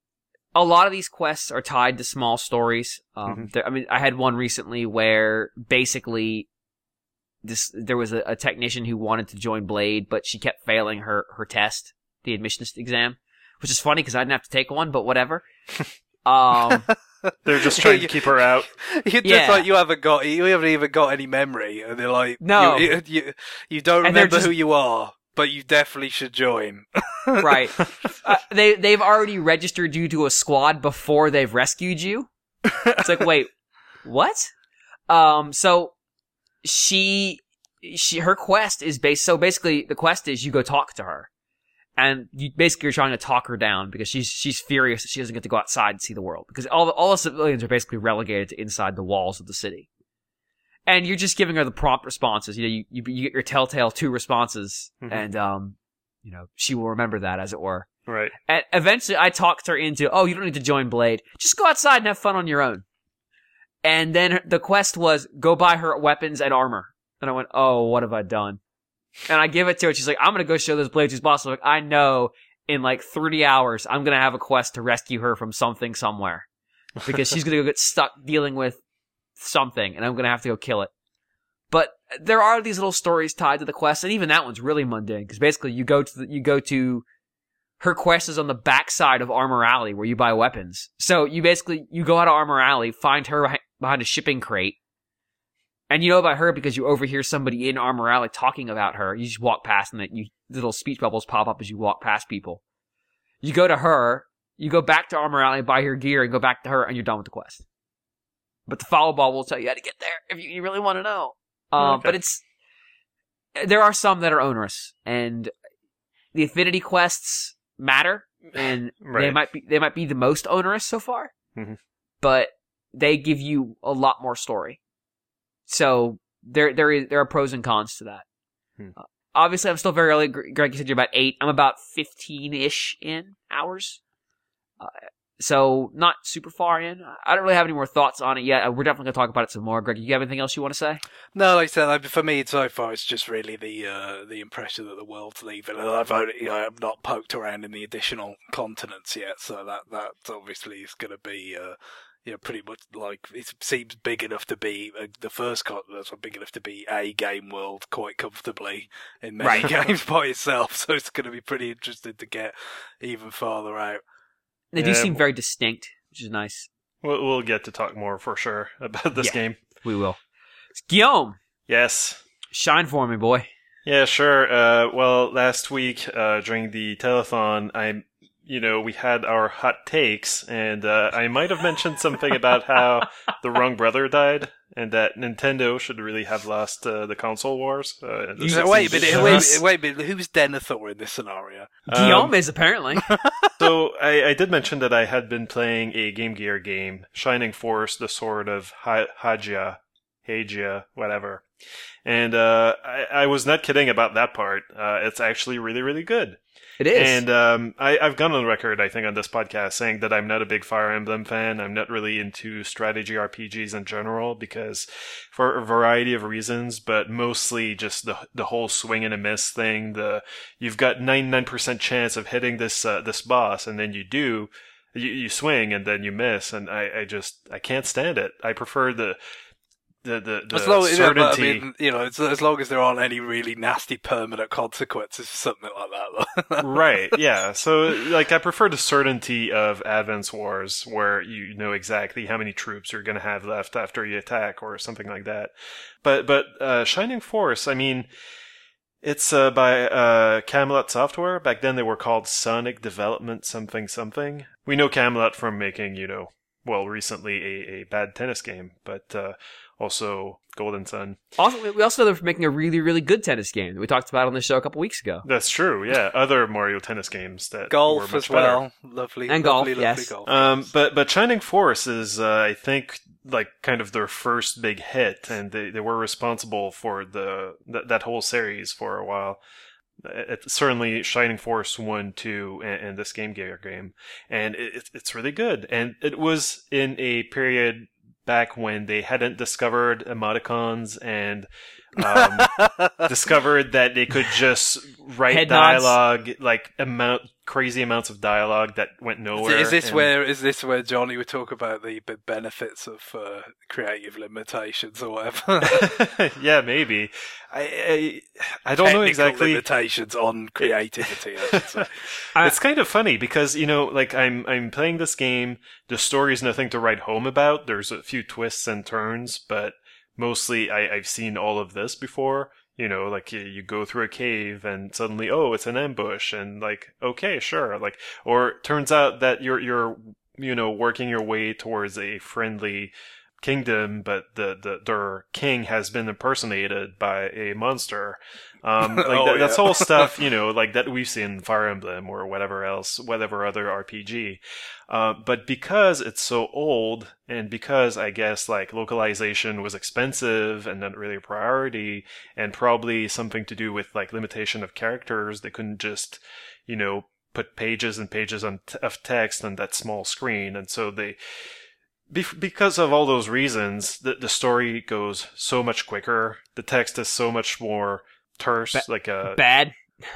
A lot of these quests are tied to small stories. Um, Mhm. there, I mean, I had one recently where basically this there was a, a technician who wanted to join Blade, but she kept failing her her test, the admissions exam, which is funny because I didn't have to take one, but whatever. Um, they're just trying to keep her out. You're just Yeah. like you haven't got you haven't even got any memory, and they're like, No. you you, you don't And they're remember just- who you are, but you definitely should join. right. Uh, they they've already registered you to a squad before they've rescued you. It's like, wait, what? Um, so she she her quest is based. So basically, the quest is you go talk to her, and you basically are trying to talk her down because she's she's furious that she doesn't get to go outside and see the world because all the, all the civilians are basically relegated to inside the walls of the city. And you're just giving her the prompt responses. You know, you you, you get your telltale two responses, Mhm. and um, you know, she will remember that, as it were. Right. And eventually, I talked her into, oh, you don't need to join Blade. Just go outside and have fun on your own. And then the quest was go buy her weapons and armor. And I went, oh, what have I done? And I give it to her. She's like, I'm going to go show those blades who's boss. I'm like, I know in like thirty hours, I'm going to have a quest to rescue her from something somewhere. Because she's going to go get stuck dealing with something, and I'm going to have to go kill it. But there are these little stories tied to the quest, and even that one's really mundane, because basically you go to the, you go to her quest is on the backside of Armor Alley, where you buy weapons. So you basically you go out of Armor Alley, find her behind a shipping crate, and you know about her because you overhear somebody in Armor Alley talking about her. You just walk past, and you little speech bubbles pop up as you walk past people. You go to her, you go back to Armor Alley, buy her gear, and go back to her, and you're done with the quest. But the follow ball will tell you how to get there if you, you really want to know. Um, okay. But it's there are some that are onerous, and the affinity quests matter, and right. they might be they might be the most onerous so far. Mm-hmm. But they give you a lot more story. So there there is there are pros and cons to that. Hmm. Uh, obviously, I'm still very early. Greg, you said you're about eight. I'm about fifteen-ish in hours. Uh, so not super far in. I don't really have any more thoughts on it yet. We're definitely going to talk about it some more. Greg, you have anything else you want to say? No, like I said, like, for me so far, it's just really the uh, the impression that the world's leaving. And I've only, you know, I've not poked around in the additional continents yet, so that that obviously is going to be. Uh, You know, pretty much like it seems big enough to be uh, the first continent, so big enough to be a game world quite comfortably in many right. games by itself. So it's going to be pretty interesting to get even farther out. They do yeah, seem very distinct, which is nice. We'll, we'll get to talk more for sure about this yeah, game. We will. Guillaume, yes, shine for me, boy. Yeah, sure. Uh, well, last week uh, during the telethon, I. You know, we had our hot takes, and uh, I might have mentioned something about how the wrong brother died, and that Nintendo should really have lost uh, the console wars. Uh, the so wait a minute, wait, wait a minute, who's Denethor in this scenario? Guillaume um, is, apparently. So, I, I did mention that I had been playing a Game Gear game, Shining Force, the Sword of ha- Hagia, Hagia, whatever. And uh, I, I was not kidding about that part. Uh, it's actually really, really good. It is. And um, I, I've gone on record, I think, on this podcast saying that I'm not a big Fire Emblem fan. I'm not really into strategy R P Gs in general because for a variety of reasons, but mostly just the the whole swing and a miss thing. The you've got ninety-nine percent chance of hitting this uh, this boss, and then you do, you, you swing and then you miss, and I, I just I can't stand it. I prefer the The, the, the as long, certainty. Yeah, I mean, you know, as, as long as there aren't any really nasty permanent consequences, something like that. Right, yeah. So, like, I prefer the certainty of Advance Wars, where you know exactly how many troops you're going to have left after you attack, or something like that. But, but uh, Shining Force, I mean, it's uh, by uh, Camelot Software. Back then they were called Sonic Development something something. We know Camelot from making, you know, well, recently a, a bad tennis game, but... Uh, Also, Golden Sun. Also, we also know they're making a really, really good tennis game that we talked about on the show a couple weeks ago. That's true, yeah. Other Mario tennis games that golf were much as well, better. lovely, and lovely, golf, lovely yes. Golf. Um, but but Shining Force is, uh, I think, like kind of their first big hit, and they, they were responsible for the th- that whole series for a while. It, certainly, Shining Force one, two, and, and this Game Gear game, and it, it's really good. And it was in a period back when they hadn't discovered emoticons and um, discovered that they could just write Head dialogue, nods. like amount crazy amounts of dialogue that went nowhere. Is this and... where is this where Johnny would talk about the benefits of uh, creative limitations or whatever? Yeah, maybe. I I, I don't know exactly limitations on creativity. I should say. It's kind of funny because you know, like I'm I'm playing this game. The story is nothing to write home about. There's a few twists and turns, but mostly I, I've seen all of this before. You know, like you, you go through a cave and suddenly, oh, it's an ambush, and like, okay, sure, like, or it turns out that you're you're you know working your way towards a friendly kingdom, but the the their king has been impersonated by a monster. Um, like oh, that, yeah. that's all stuff, you know, like that we've seen in Fire Emblem or whatever else, whatever other R P G. Uh, but because it's so old, and because I guess like localization was expensive and not really a priority, and probably something to do with like limitation of characters, they couldn't just, you know, put pages and pages on t- of text on that small screen, and so they. be- because of all those reasons, the the story goes so much quicker. The text is so much more terse, Ba- like a Bad.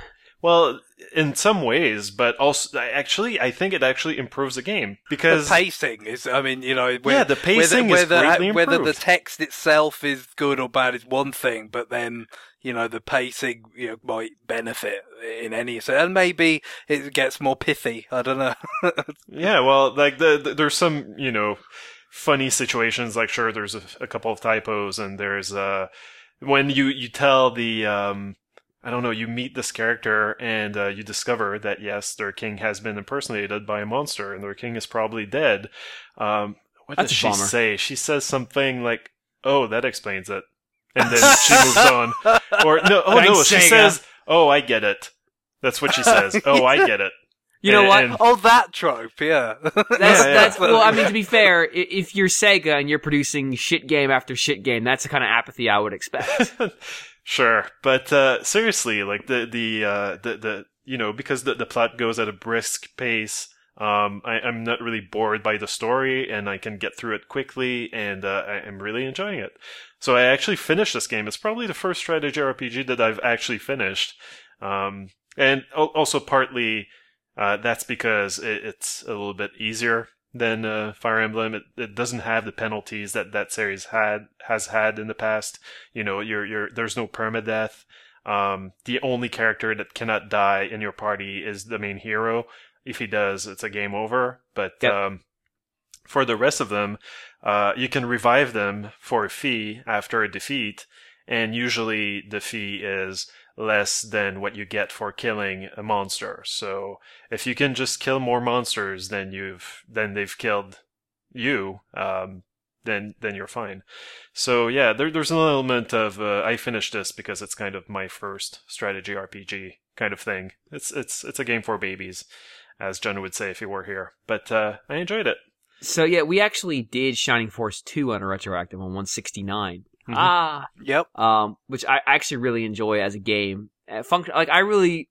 well, in some ways, but also actually, I think it actually improves the game because the pacing is. I mean, you know, whether, yeah, the pacing whether, is whether, greatly whether improved. the text itself is good or bad is one thing, but then you know the pacing you know might benefit in any sense, and maybe it gets more pithy. I don't know. Yeah, well, like the, the there's some you know funny situations. Like sure, there's a, a couple of typos, and there's uh when you you tell the um. I don't know, you meet this character and uh, you discover that, yes, their king has been impersonated by a monster and their king is probably dead. Um, what That's does a she bummer. say? She says something like, oh, that explains it. And then she moves on. Or, no, oh no, Thanks, she Sega. says, oh, I get it. That's what she says. Oh, I get it. You know And- what? and- Oh, that trope, yeah. That's, Yeah, yeah. that's well. I mean, to be fair, i- if you're Sega and you're producing shit game after shit game, that's the kind of apathy I would expect. Sure, but uh, seriously, like the the uh, the the you know because the the plot goes at a brisk pace. Um, I, I'm not really bored by the story, and I can get through it quickly, and uh, I, I'm really enjoying it. So I actually finished this game. It's probably the first strategy R P G that I've actually finished, um, and al- also partly uh, that's because it, it's a little bit easier than uh, Fire Emblem. It, it doesn't have the penalties that that series had has had in the past. You know, you're you're there's no permadeath. Um, the only character that cannot die in your party is the main hero. If he does, it's a game over. But Yep. um, for the rest of them, uh, you can revive them for a fee after a defeat, and usually the fee is less than what you get for killing a monster. So if you can just kill more monsters than you've than they've killed you, um, then then you're fine. So yeah, there, there's an element of uh, I finished this because it's kind of my first strategy R P G kind of thing. It's it's it's a game for babies, as John would say if he were here. But uh, I enjoyed it. So yeah, we actually did Shining Force two on a retroactive on one sixty-nine. Mhm. Ah, Yep. um, which I actually really enjoy as a game. Uh, function like I really,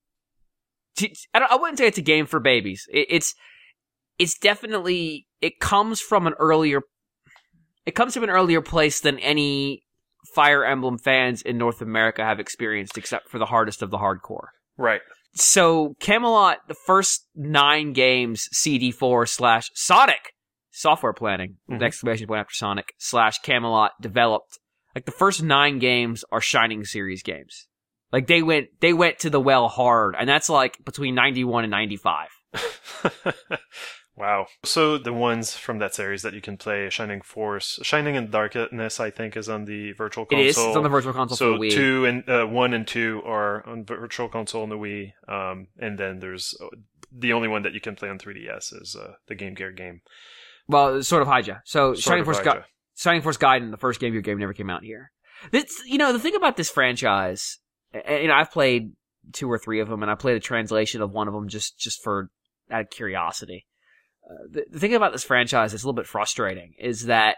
I, don't, I wouldn't say it's a game for babies. It, it's it's definitely it comes from an earlier, it comes from an earlier place than any Fire Emblem fans in North America have experienced, except for the hardest of the hardcore. Right. So Camelot, the first nine games, C D four slash Sonic software planning, with Mhm. an exclamation point after Sonic slash Camelot developed. Like the first nine games are Shining series games. Like they went, they went to the well hard, and that's like between ninety-one and ninety-five. Wow. So the ones from that series that you can play, Shining Force, Shining in Darkness, I think, is on the Virtual It Console. is. It's on the Virtual Console So for Wii. two and uh, one and two are on Virtual Console on the Wii, um, and then there's uh, the only one that you can play on three D S is uh, the Game Gear game. Well, sort of Hyja. So Sort Shining of Force, Hyja. Gu- Shining Force Gaiden, the first Game Gear game, never came out here. This, you know, the thing about this franchise, and, you know, I've played two or three of them, and I played a translation of one of them just, just for out of curiosity. Uh, the, the thing about this franchise that's a little bit frustrating is that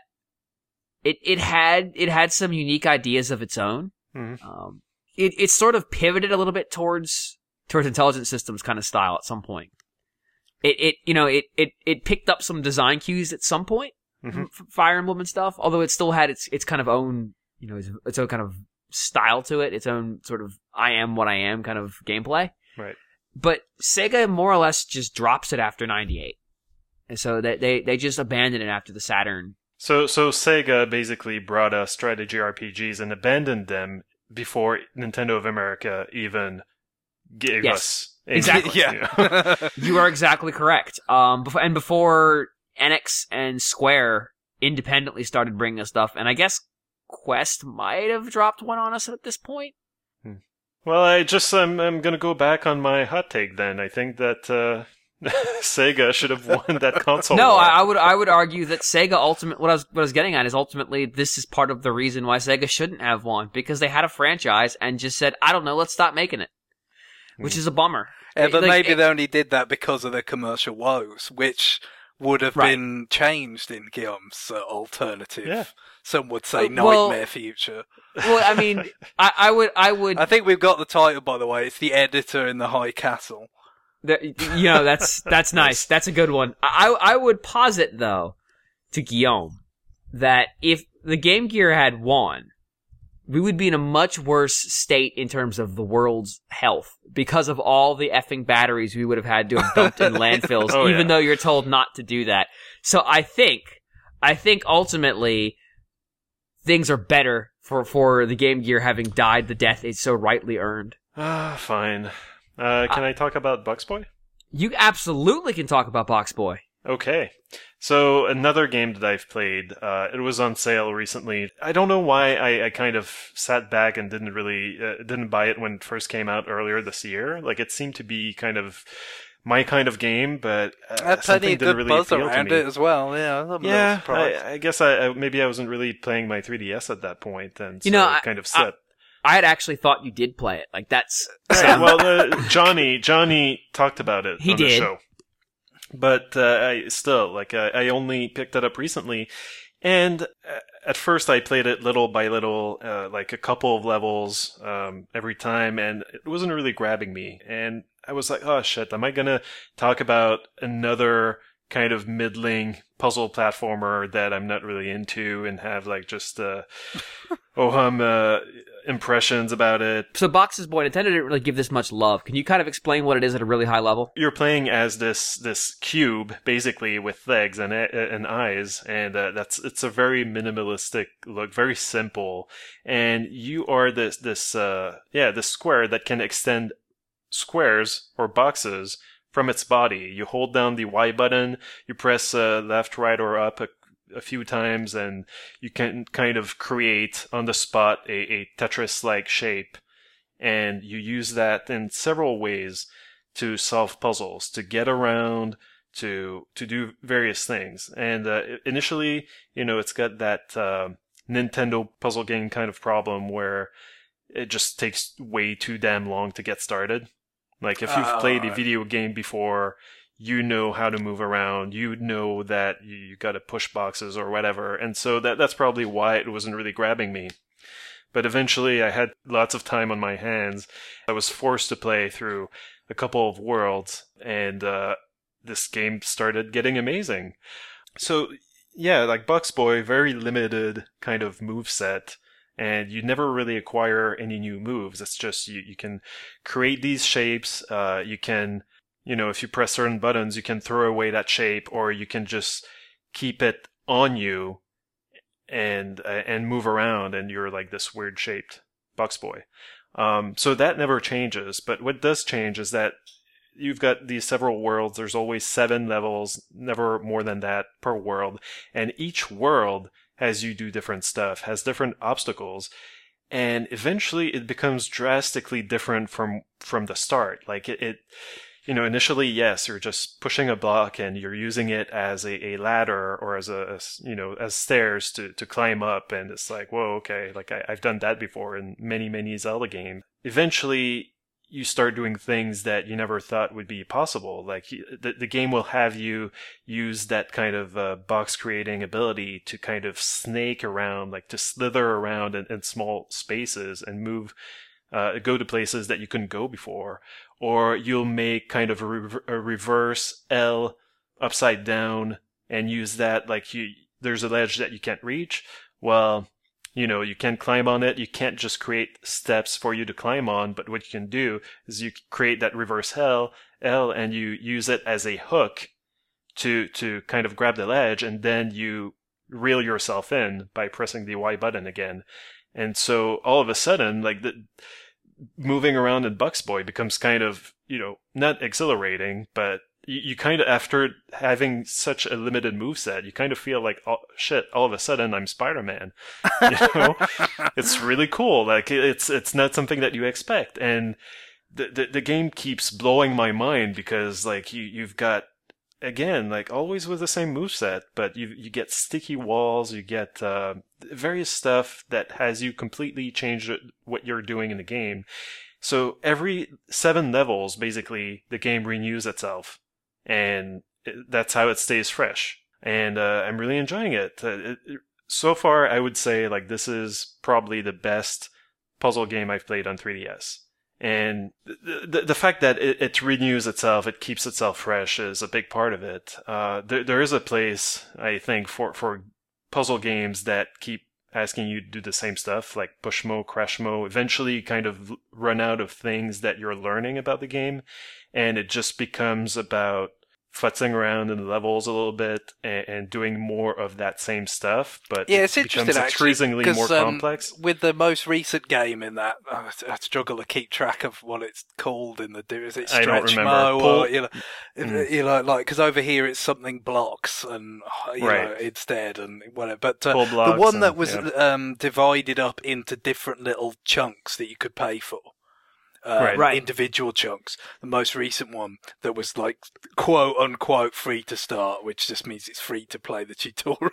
it it had it had some unique ideas of its own. Mhm. Um, it it sort of pivoted a little bit towards towards intelligent systems kind of style at some point. It it you know it it it picked up some design cues at some point Mhm. from Fire Emblem and stuff. Although it still had its its kind of own you know its, its own kind of style to it, its own sort of I am what I am kind of gameplay. Right. But Sega more or less just drops it after ninety-eight. And so they, they, they just abandoned it after the Saturn. So so Sega basically brought us strategy R P Gs and abandoned them before Nintendo of America even gave Yes, us exactly. Yeah. You are exactly correct. Um, before, and before Enix and Square independently started bringing us stuff, and I guess Quest might have dropped one on us at this point. Well, I just I'm I'm gonna go back on my hot take then. I think that uh, Sega should have won that console. No, war. I, I would I would argue that Sega ultimate what I was what I was getting at is ultimately this is part of the reason why Sega shouldn't have won, because they had a franchise and just said, I don't know, let's stop making it, which is a bummer. Yeah, but Like, maybe it- they only did that because of their commercial woes, which would have Right. been changed in Guillaume's uh, alternative. Yeah. Some would say Uh, well- nightmare future. Well, I mean, I, I would I would I think we've got the title, by the way. It's The Editor in the High Castle. The, you know, that's that's nice. That's a good one. I I would posit though to Guillaume that if the Game Gear had won, we would be in a much worse state in terms of the world's health because of all the effing batteries we would have had to have dumped in landfills, oh, even yeah. though you're told not to do that. So I think, I think ultimately things are better for, for the Game Gear having died the death it so rightly earned. Ah, fine. Uh, can I, I talk about Bugs Boy? You absolutely can talk about Box Boy. Okay. So another game that I've played, uh, it was on sale recently. I don't know why I, I kind of sat back and didn't really, uh, didn't buy it when it first came out earlier this year. Like, it seemed to be kind of my kind of game, but uh, I had something plenty of didn't good really buzz appeal to around me. it as well. Yeah, I'm a little Yeah, surprised. I, I guess I, I maybe I wasn't really playing my three D S at that point, and so You know, it I- kind of I- set. I had actually thought you did play it. Like, that's... Right, well, uh, Johnny, Johnny talked about it He on the did. show. But uh, I still, like, I, I only picked it up recently, and uh, at first I played it little by little, uh, like a couple of levels um, every time, and it wasn't really grabbing me. And I was like, oh shit, am I gonna talk about another kind of middling puzzle platformer that I'm not really into and have like just uh, oh hum uh, impressions about it? So Box's Boy, Nintendo didn't really give this much love. Can you kind of explain what it is at a really high level? You're playing as this this cube, basically with legs and and eyes, and uh, that's it's a very minimalistic look, very simple. And you are this this uh, yeah this square that can extend squares or boxes from its body. You hold down the Y button, you press uh, left, right, or up a, a few times, and you can kind of create on the spot a, a Tetris-like shape. And you use that in several ways to solve puzzles, to get around, to to do various things. And uh, initially, you know, it's got that uh, Nintendo puzzle game kind of problem where it just takes way too damn long to get started. Like, if you've Uh, played a video game before, you know how to move around, you know that you, you gotta push boxes or whatever, and so that that's probably why it wasn't really grabbing me. But eventually I had lots of time on my hands. I was forced to play through a couple of worlds, and uh, this game started getting amazing. So, yeah, like Bugs Boy, very limited kind of moveset. And you never really acquire any new moves. It's just you, you can create these shapes. Uh, you can, you know, if you press certain buttons, you can throw away that shape, or you can just keep it on you and uh, and move around, and you're like this weird shaped Bugs Boy. Um, so that never changes. But what does change is that you've got these several worlds. There's always seven levels, never more than that per world, and each world, as you do different stuff, has different obstacles, and eventually it becomes drastically different from from the start. Like it, it you know, initially, yes, you're just pushing a block and you're using it as a, a ladder or as a, as, you know, as stairs to, to climb up, and it's like, whoa, okay, like I, I've done that before in many, many Zelda games. Eventually, you start doing things that you never thought would be possible. Like the the game will have you use that kind of uh, box creating ability to kind of snake around, like to slither around in, in small spaces and move, uh, go to places that you couldn't go before. Or you'll make kind of a, re- a reverse L upside down and use that, like you, there's a ledge that you can't reach. Well, you know, you can climb on it. You can't just create steps for you to climb on, but what you can do is you create that reverse L, L, and you use it as a hook to to kind of grab the ledge, and then you reel yourself in by pressing the Y button again. And so all of a sudden, like the moving around in Bugs Boy becomes kind of, you know, not exhilarating, but you, you kind of, after having such a limited moveset, you kind of feel like, oh shit, all of a sudden I'm Spider-Man. You know? It's really cool. Like, it's it's not something that you expect. And the, the, the game keeps blowing my mind because, like, you, you've got, again, like, always with the same moveset, but you you get sticky walls, you get uh, various stuff that has you completely change what you're doing in the game. So every seven levels, basically, the game renews itself. And that's how it stays fresh. And uh, I'm really enjoying it. Uh, it, it. So far, I would say like this is probably the best puzzle game I've played on three D S. And the, the, the fact that it, it renews itself, it keeps itself fresh is a big part of it. Uh, there, there is a place, I think, for, for puzzle games that keep asking you to do the same stuff, like Pushmo, Crashmo. Eventually you kind of run out of things that you're learning about the game, and it just becomes about futzing around in the levels a little bit and, and doing more of that same stuff, but yeah, it's it becomes interesting, actually, increasingly more um, complex. With the most recent game in that, oh, I struggle to keep track of what it's called in the do. Is it I don't remember. Stretchmo Pull- or you know, Mm. you know, like because over here it's something blocks and you Right. know instead and whatever. But uh, Pull the blocks one that and- was yeah. um, divided up into different little chunks that you could pay for. Uh, Right. Right. Individual chunks. The most recent one that was like quote unquote free to start, which just means it's free to play the tutorial.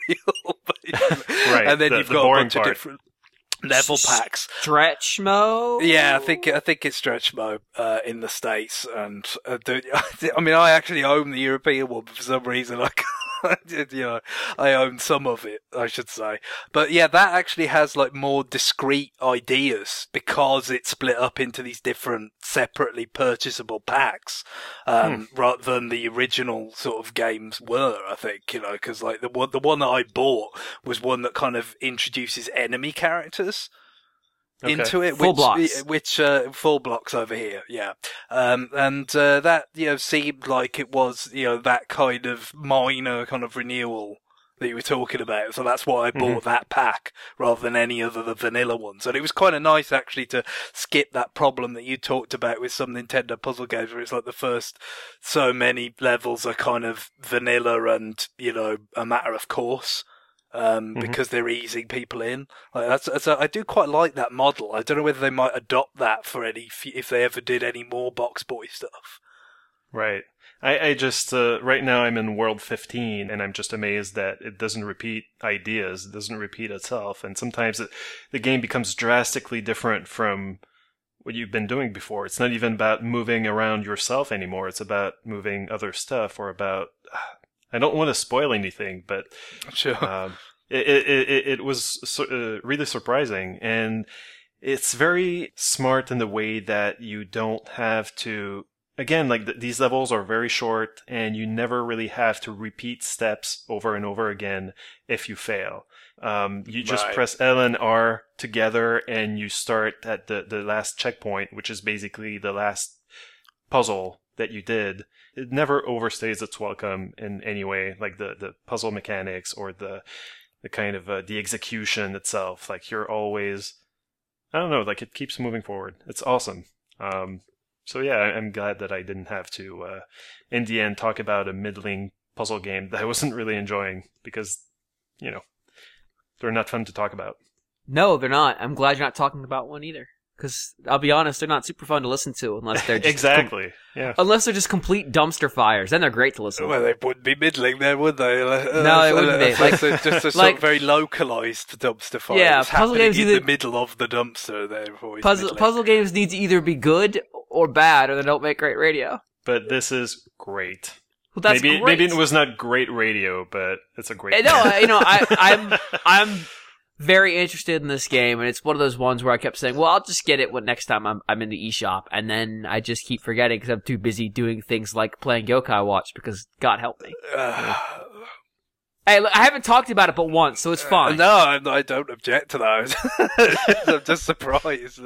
Right. And then the, you've the got a boring bunch part. of different level packs. Stretch mode. Yeah, I think I think it's Stretch Mode uh, in the States, and uh, the, I mean, I actually own the European one, but for some reason, I can't, you know, I own some of it, I should say. But yeah, that actually has like more discrete ideas because it's split up into these different separately purchasable packs, um, Hmm. rather than the original sort of games were. I think you know because like the one the one that I bought was one that kind of introduces enemy characters. Okay. Into it, Full which, blocks. which uh, full blocks over here, yeah, um, and uh, that you know seemed like it was you know that kind of minor kind of renewal that you were talking about. So that's why I bought that pack rather than any other the vanilla ones. And it was kind of nice actually to skip that problem that you talked about with some Nintendo puzzle games, where it's like the first so many levels are kind of vanilla and you know a matter of course. Um, Mhm. because they're easing people in. Like that's, that's a, I do quite like that model. I don't know whether they might adopt that for any if they ever did any more Box Boy stuff. Right. I, I just, uh, right now I'm in World fifteen, and I'm just amazed that it doesn't repeat ideas, it doesn't repeat itself, and sometimes it, the game becomes drastically different from what you've been doing before. It's not even about moving around yourself anymore, it's about moving other stuff, or about... I don't want to spoil anything, but Sure. um, it, it, it, it was su- uh, really surprising, and it's very smart in the way that you don't have to... Again, like th- these levels are very short, and you never really have to repeat steps over and over again if you fail. Um, you just Right. press L and R together, and you start at the, the last checkpoint, which is basically the last puzzle that you did. It never overstays its welcome in any way, like the, the puzzle mechanics or the the kind of uh, the execution itself. Like you're always, I don't know, like it keeps moving forward. It's awesome. Um, so yeah, I- I'm glad that I didn't have to, uh, in the end, talk about a middling puzzle game that I wasn't really enjoying because, you know, they're not fun to talk about. No, they're not. I'm glad you're not talking about one either. Because I'll be honest, they're not super fun to listen to unless they're just Exactly. Yeah. unless they're just complete dumpster fires. Then they're great to listen to. Well, they wouldn't be middling then, would they? No, they wouldn't be. Like- just a sort like- of very localized dumpster fire. Yeah, It's puzzle happening games in either- the middle of the dumpster. They're always Puzzle middling. puzzle games need to either be good or bad, or they don't make great radio. But this is great. Well, that's maybe great. maybe it was not great radio, but it's a great. Eh, No, I- you know, I, I'm I'm very interested in this game, and it's one of those ones where I kept saying, "Well, I'll just get it when next time I'm I'm in the eShop," and then I just keep forgetting because I'm too busy doing things like playing Yokai Watch. Because God help me. Uh, Hey, look, I haven't talked about it but once, so it's fine. no, I'm- I don't object to those. I'm just surprised.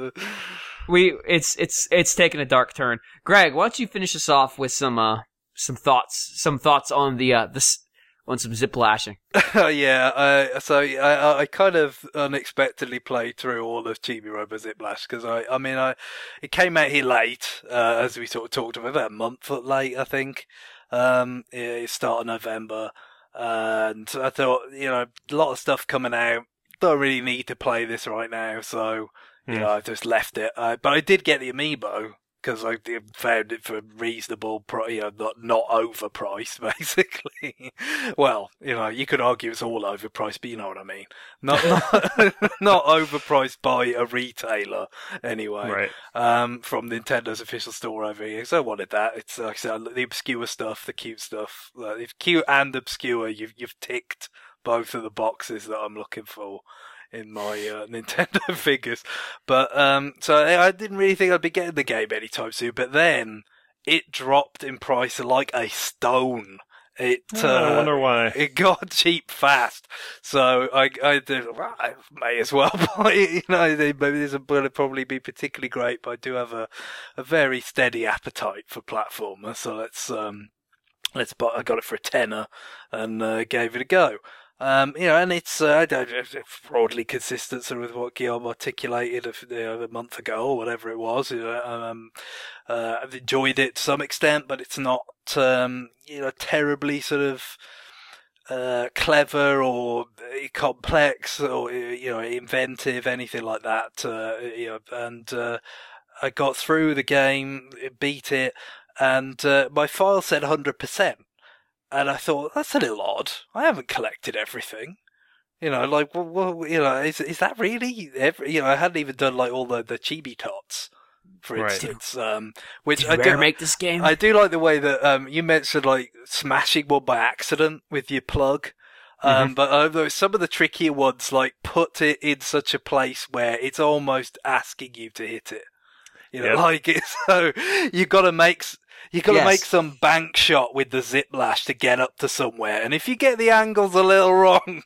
We it's it's it's taken a dark turn. Greg, why don't you finish us off with some uh some thoughts some thoughts on the uh this on some zip lashing. yeah, uh, so I, I kind of unexpectedly played through all of Chibi Robo Ziplash because I, I mean, I it came out here late, uh, as we sort of talked about, about a month late, I think. Um, it started November, and I thought, you know, a lot of stuff coming out. Don't really need to play this right now, so you Hmm. know, I just left it. Uh, but I did get the amiibo. Because I found it for reasonable, pri- you know, not not overpriced, basically. Well, you know, you could argue it's all overpriced, but you know what I mean. Not not, not overpriced by a retailer, anyway. Right. Um, from Nintendo's official store over here. So I wanted that. It's like I said, the obscure stuff, the cute stuff. Like, if cute and obscure, you've you've ticked both of the boxes that I'm looking for in my uh, Nintendo figures. But um, so I didn't really think I'd be getting the game anytime soon. But then it dropped in price like a stone. It oh, uh, I wonder why. It got cheap fast, so I I, did, well, I may as well buy it. You know, maybe this will probably be particularly great, but I do have a, a very steady appetite for platformer. So let's um let's buy. I got it for a tenner and uh, gave it a go. Um, you know, and it's uh, I don't, broadly consistent sort of with what Guillaume articulated a, you know, a month ago or whatever it was. You know, um, uh, I've enjoyed it to some extent, but it's not um, you know terribly sort of uh, clever or complex or you know inventive, anything like that. Uh, you know, and uh, I got through the game, beat it, and uh, my file said one hundred percent. And I thought, that's a little odd. I haven't collected everything. You know, like, well, well you know, is is that really every, you know, I hadn't even done, like, all the, the chibi tots, for Right. instance. Um, which Did I you do ever make this game? I do like the way that, um, you mentioned, like, smashing one by accident with your plug. Um, Mhm. but although some of the trickier ones, like, put it in such a place where it's almost asking you to hit it. You know, Yep. like it's so you got to make s- you got to Yes. make some bank shot with the zip lash to get up to somewhere, and if you get the angles a little wrong,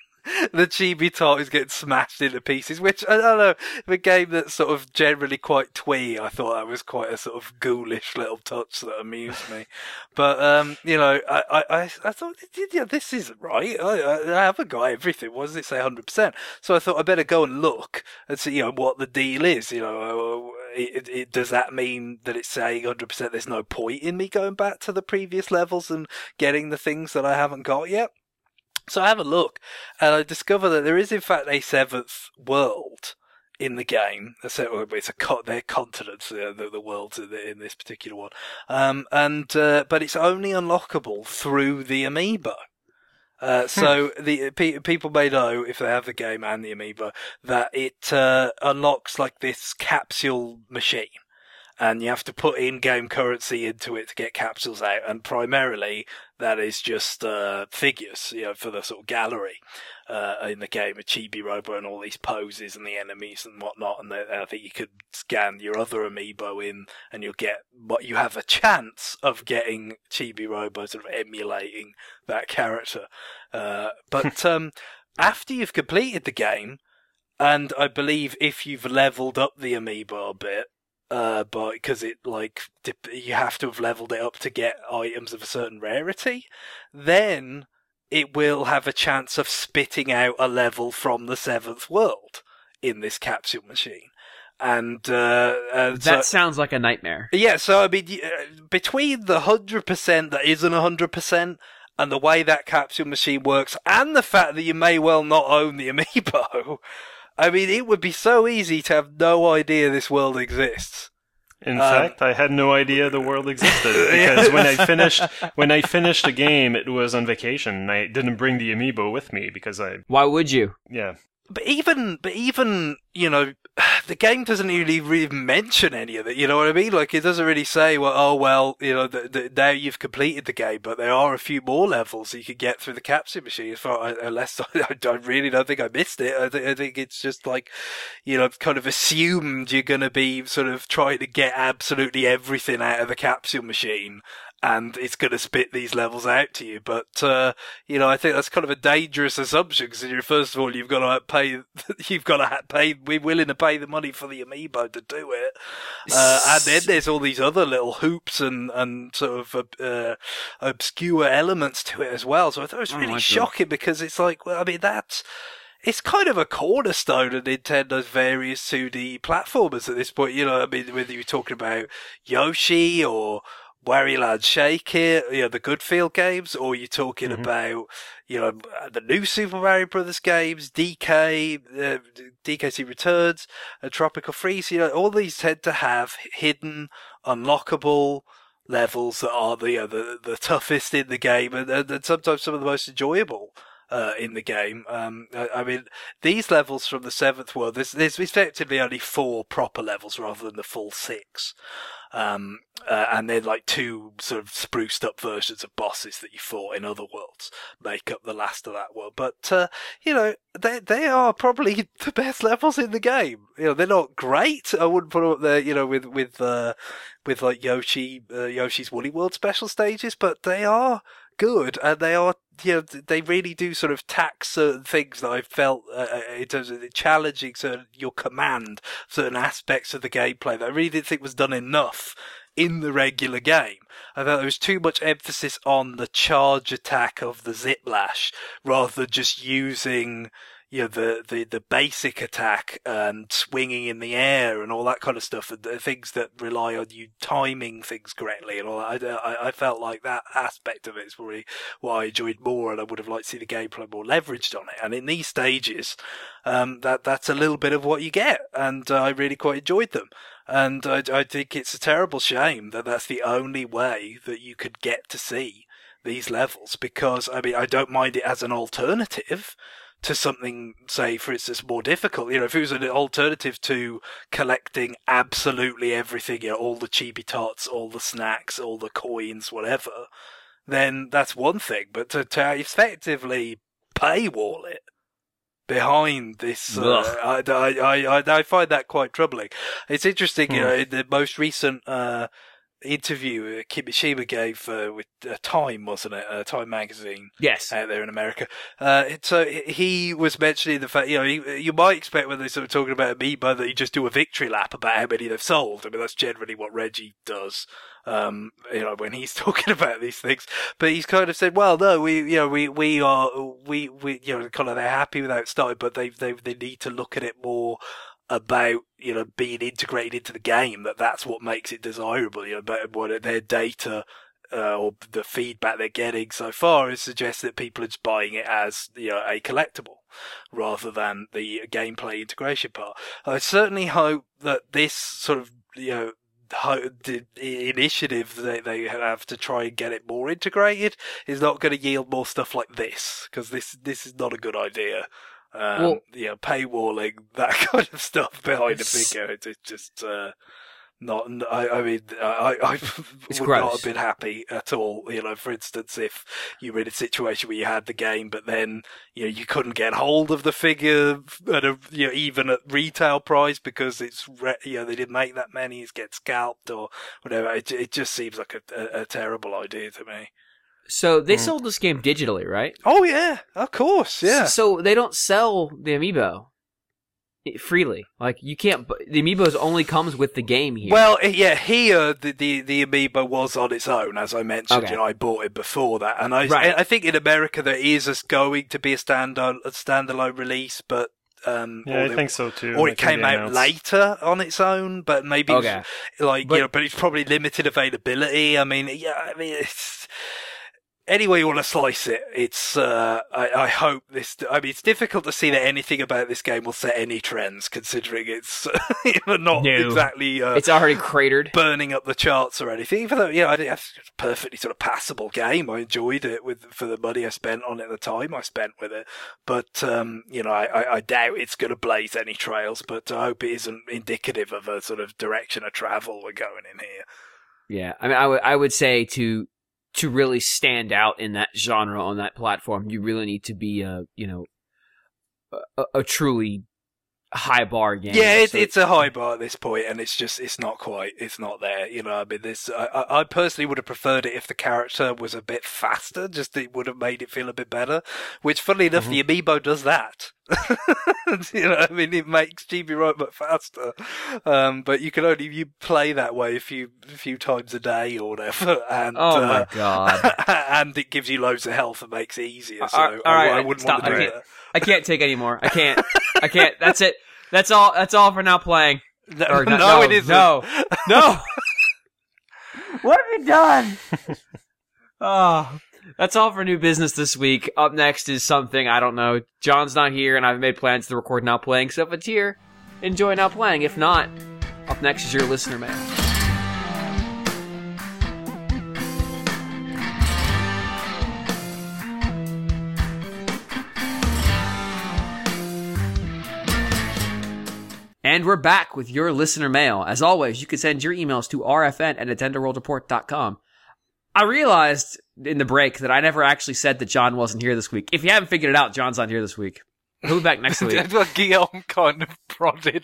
the chibi tot is getting smashed into pieces. Which I don't know, the game that's sort of generally quite twee, I thought that was quite a sort of ghoulish little touch that amused me. But um, you know, I I I, I thought, yeah, this isn't right. I, I I haven't got everything. What does it say, one hundred percent? So I thought I better go and look and see, you know, what the deal is. You know, it, it, does that mean that it's saying one hundred percent? There's no point in me going back to the previous levels and getting the things that I haven't got yet. So I have a look, and I discover that there is, in fact, a seventh world in the game. It's a co- they're continents, uh, the, the worlds in, the, in this particular one, um, and uh, but it's only unlockable through the amiibo. Uh, so the pe- people may know, if they have the game and the amiibo, that it uh, unlocks like this capsule machine. And you have to put in-game currency into it to get capsules out, and primarily that is just uh, figures, you know, for the sort of gallery uh, in the game, a Chibi Robo and all these poses and the enemies and whatnot. And the, I think you could scan your other amiibo in, and you'll get what you have a chance of getting Chibi Robo sort of emulating that character. Uh, but um, after you've completed the game, and I believe if you've leveled up the amiibo a bit. Uh, but because it like dip, you have to have leveled it up to get items of a certain rarity, then it will have a chance of spitting out a level from the seventh world in this capsule machine. And uh, and that so, sounds like a nightmare. yeah. So I mean, between the hundred percent that isn't a hundred percent. And the way that capsule machine works, and the fact that you may well not own the amiibo. I mean, it would be so easy to have no idea this world exists. In Um, fact, I had no idea the world existed because when I finished when I finished the game, it was on vacation. And I didn't bring the amiibo with me because I Why would you? yeah. But even, but even, you know, the game doesn't really, really mention any of it. You know what I mean? Like, it doesn't really say, well, oh, well, you know, the, the, now you've completed the game, but there are a few more levels you could get through the capsule machine. As far, unless I, I really don't think I missed it. I, th- I think it's just like, you know, kind of assumed you're going to be sort of trying to get absolutely everything out of the capsule machine. And it's going to spit these levels out to you. But, uh, you know, I think that's kind of a dangerous assumption, because first of all, you've got to pay, you've got to pay, we're willing to pay the money for the amiibo to do it. Uh, and then there's all these other little hoops and, and sort of, uh, obscure elements to it as well. So I thought it was I really like shocking, because it's like, well, I mean, that's, it's kind of a cornerstone of Nintendo's various two D platformers at this point. You know, I mean, whether you're talking about Yoshi or Wario Shake It, you know, the Goodfield games, or you're talking Mm-hmm. about, you know, the new Super Mario Brothers games, D K, uh, D K C Returns, and Tropical Freeze. You know, all these tend to have hidden, unlockable levels that are the, you know, the, the toughest in the game, and, and sometimes some of the most enjoyable. uh, in the game. Um, I, I mean, these levels from the Seventh World, there's, there's effectively only four proper levels rather than the full six. Um, uh, and then like two sort of spruced up versions of bosses that you fought in other worlds make up the last of that world. But, uh, you know, they, they are probably the best levels in the game. You know, they're not great. I wouldn't put them up there, you know, with, with, uh, with like Yoshi, uh, Yoshi's Woolly World special stages, but they are good, and they are, you know, they really do sort of tax certain things that I felt uh, in terms of challenging certain, your command, certain aspects of the gameplay that I really didn't think was done enough in the regular game. I felt there was too much emphasis on the charge attack of the Ziplash rather than just using, you know, the, the, the basic attack and swinging in the air and all that kind of stuff, and the things that rely on you timing things correctly and all that. I, I, I felt like that aspect of it is probably what I enjoyed more, and I would have liked to see the gameplay more leveraged on it. And in these stages, um, that that's a little bit of what you get, and uh, I really quite enjoyed them. And I, I think it's a terrible shame that that's the only way that you could get to see these levels, because, I mean, I don't mind it as an alternative to something, say, for instance, more difficult. You know, if it was an alternative to collecting absolutely everything, you know, all the chibi tots, all the snacks, all the coins, whatever, then that's one thing. But to, to effectively paywall it behind this, uh, I, I, I, I find that quite troubling. It's interesting, hmm. you know, in the most recent uh, interview uh, Kimishima gave uh, with uh, Time, wasn't it? Uh, Time magazine. Yes. Out there in America. Uh, so he was mentioning the fact, you know, he, you might expect when they're sort of talking about Amiibo that you just do a victory lap about how many they've sold. I mean, that's generally what Reggie does. Um, you know, when he's talking about these things, but he's kind of said, well, no, we, you know, we, we are, we, we, you know, kind of they're happy with how it started, but they, they, they need to look at it more about, you know, being integrated into the game, that that's what makes it desirable, you know, but what their data, uh, or the feedback they're getting so far is suggests that people are just buying it as, you know, a collectible rather than the gameplay integration part. I certainly hope that this sort of, you know, the initiative they they have to try and get it more integrated is not going to yield more stuff like this, because this this is not a good idea. Um, well, you know, paywalling that kind of stuff behind a figure, it's just uh, not. I, I mean, I, I would gross. not have been happy at all. You know, for instance, if you were in a situation where you had the game, but then you know you couldn't get hold of the figure at a, you know, even at retail price because it's re- you know they didn't make that many, it gets scalped or whatever. It, it just seems like a, a, a terrible idea to me. So they mm. sold this game digitally, right? Oh yeah, of course, yeah. So they don't sell the Amiibo freely. Like you can't. The Amiibo only comes with the game here. Well, yeah, here the the, the Amiibo was on its own, as I mentioned. Okay. You know, I bought it before that, and I right. I think in America there is a, going to be a standalone a standalone release, but. Um, yeah, I they, think so too. Or it came out later on its own, but maybe okay. like but, you know, but it's probably limited availability. I mean, yeah, I mean it's. Any way you want to slice it, it's, uh, I, I hope this, I mean, it's difficult to see that anything about this game will set any trends, considering it's not no. exactly, uh, it's already cratered, burning up the charts or anything, even though, you know, it's a perfectly sort of passable game. I enjoyed it with, for the money I spent on it at the time I spent with it. But, um, you know, I, I, I doubt it's going to blaze any trails, but I hope it isn't indicative of a sort of direction of travel we're going in here. Yeah. I mean, I would, I would say to, to really stand out in that genre on that platform, you really need to be a, you know, a, a truly high bar game. Yeah, it, so, it's a high bar at this point, and it's just, it's not quite, it's not there. You know, I mean, this, I, I personally would have preferred it if the character was a bit faster, just it would have made it feel a bit better, which funnily enough, mm-hmm. the Amiibo does that. You know, I mean, it makes G B right but faster. Um, but you can only, you play that way a few, a few times a day or whatever. And, oh uh, my god. And it gives you loads of health and makes it easier. So all right, I, all right, I wouldn't stop. want to do I can't, that. I can't take anymore. I can't. I can't. That's it. That's all. That's all for now playing. No, or, no, no, it isn't. No. No. What have you done? Oh. That's all for new business this week. Up next is something, I don't know. John's not here, and I've made plans to record Now Playing, so if it's here, enjoy Now Playing. If not, up next is your listener mail. And we're back with your listener mail. As always, you can send your emails to r f n at nintendo world report dot com. I realized in the break that I never actually said that John wasn't here this week. If you haven't figured it out, John's not here this week. He'll be back next week. Guillaume kind of prodded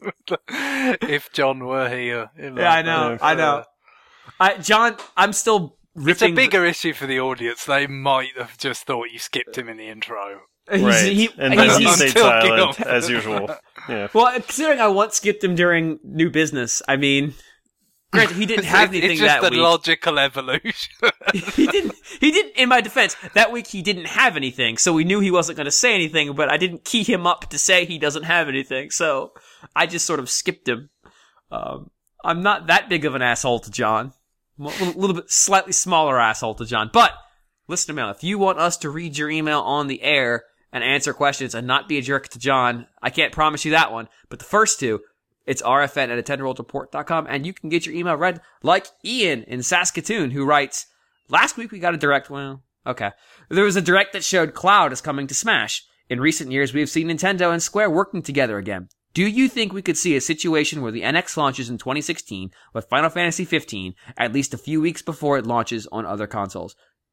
if John were here. Yeah, I know. I know. I, John, I'm still ripping. It's a bigger issue for the audience. They might have just thought you skipped him in the intro. Right. He, and then he he's- stayed silent, as usual. Yeah. well, considering I once skipped him during new business, I mean, granted, he didn't have anything it's just that the week. logical evolution. he didn't. He didn't. In my defense, that week he didn't have anything, so we knew he wasn't going to say anything. But I didn't key him up to say he doesn't have anything, so I just sort of skipped him. Um, I'm not that big of an asshole to John. I'm a little, little bit slightly smaller asshole to John. But listen to me, if you want us to read your email on the air and answer questions and not be a jerk to John, I can't promise you that one. But the first two, it's r f n at nintendo world report dot com, and you can get your email read like Ian in Saskatoon, who writes, last week we got a direct, well, okay. There was a direct that showed Cloud is coming to Smash. In recent years, we have seen Nintendo and Square working together again. Do you think we could see a situation where the N X launches in twenty sixteen with Final Fantasy fifteen at least a few weeks before it launches on other consoles?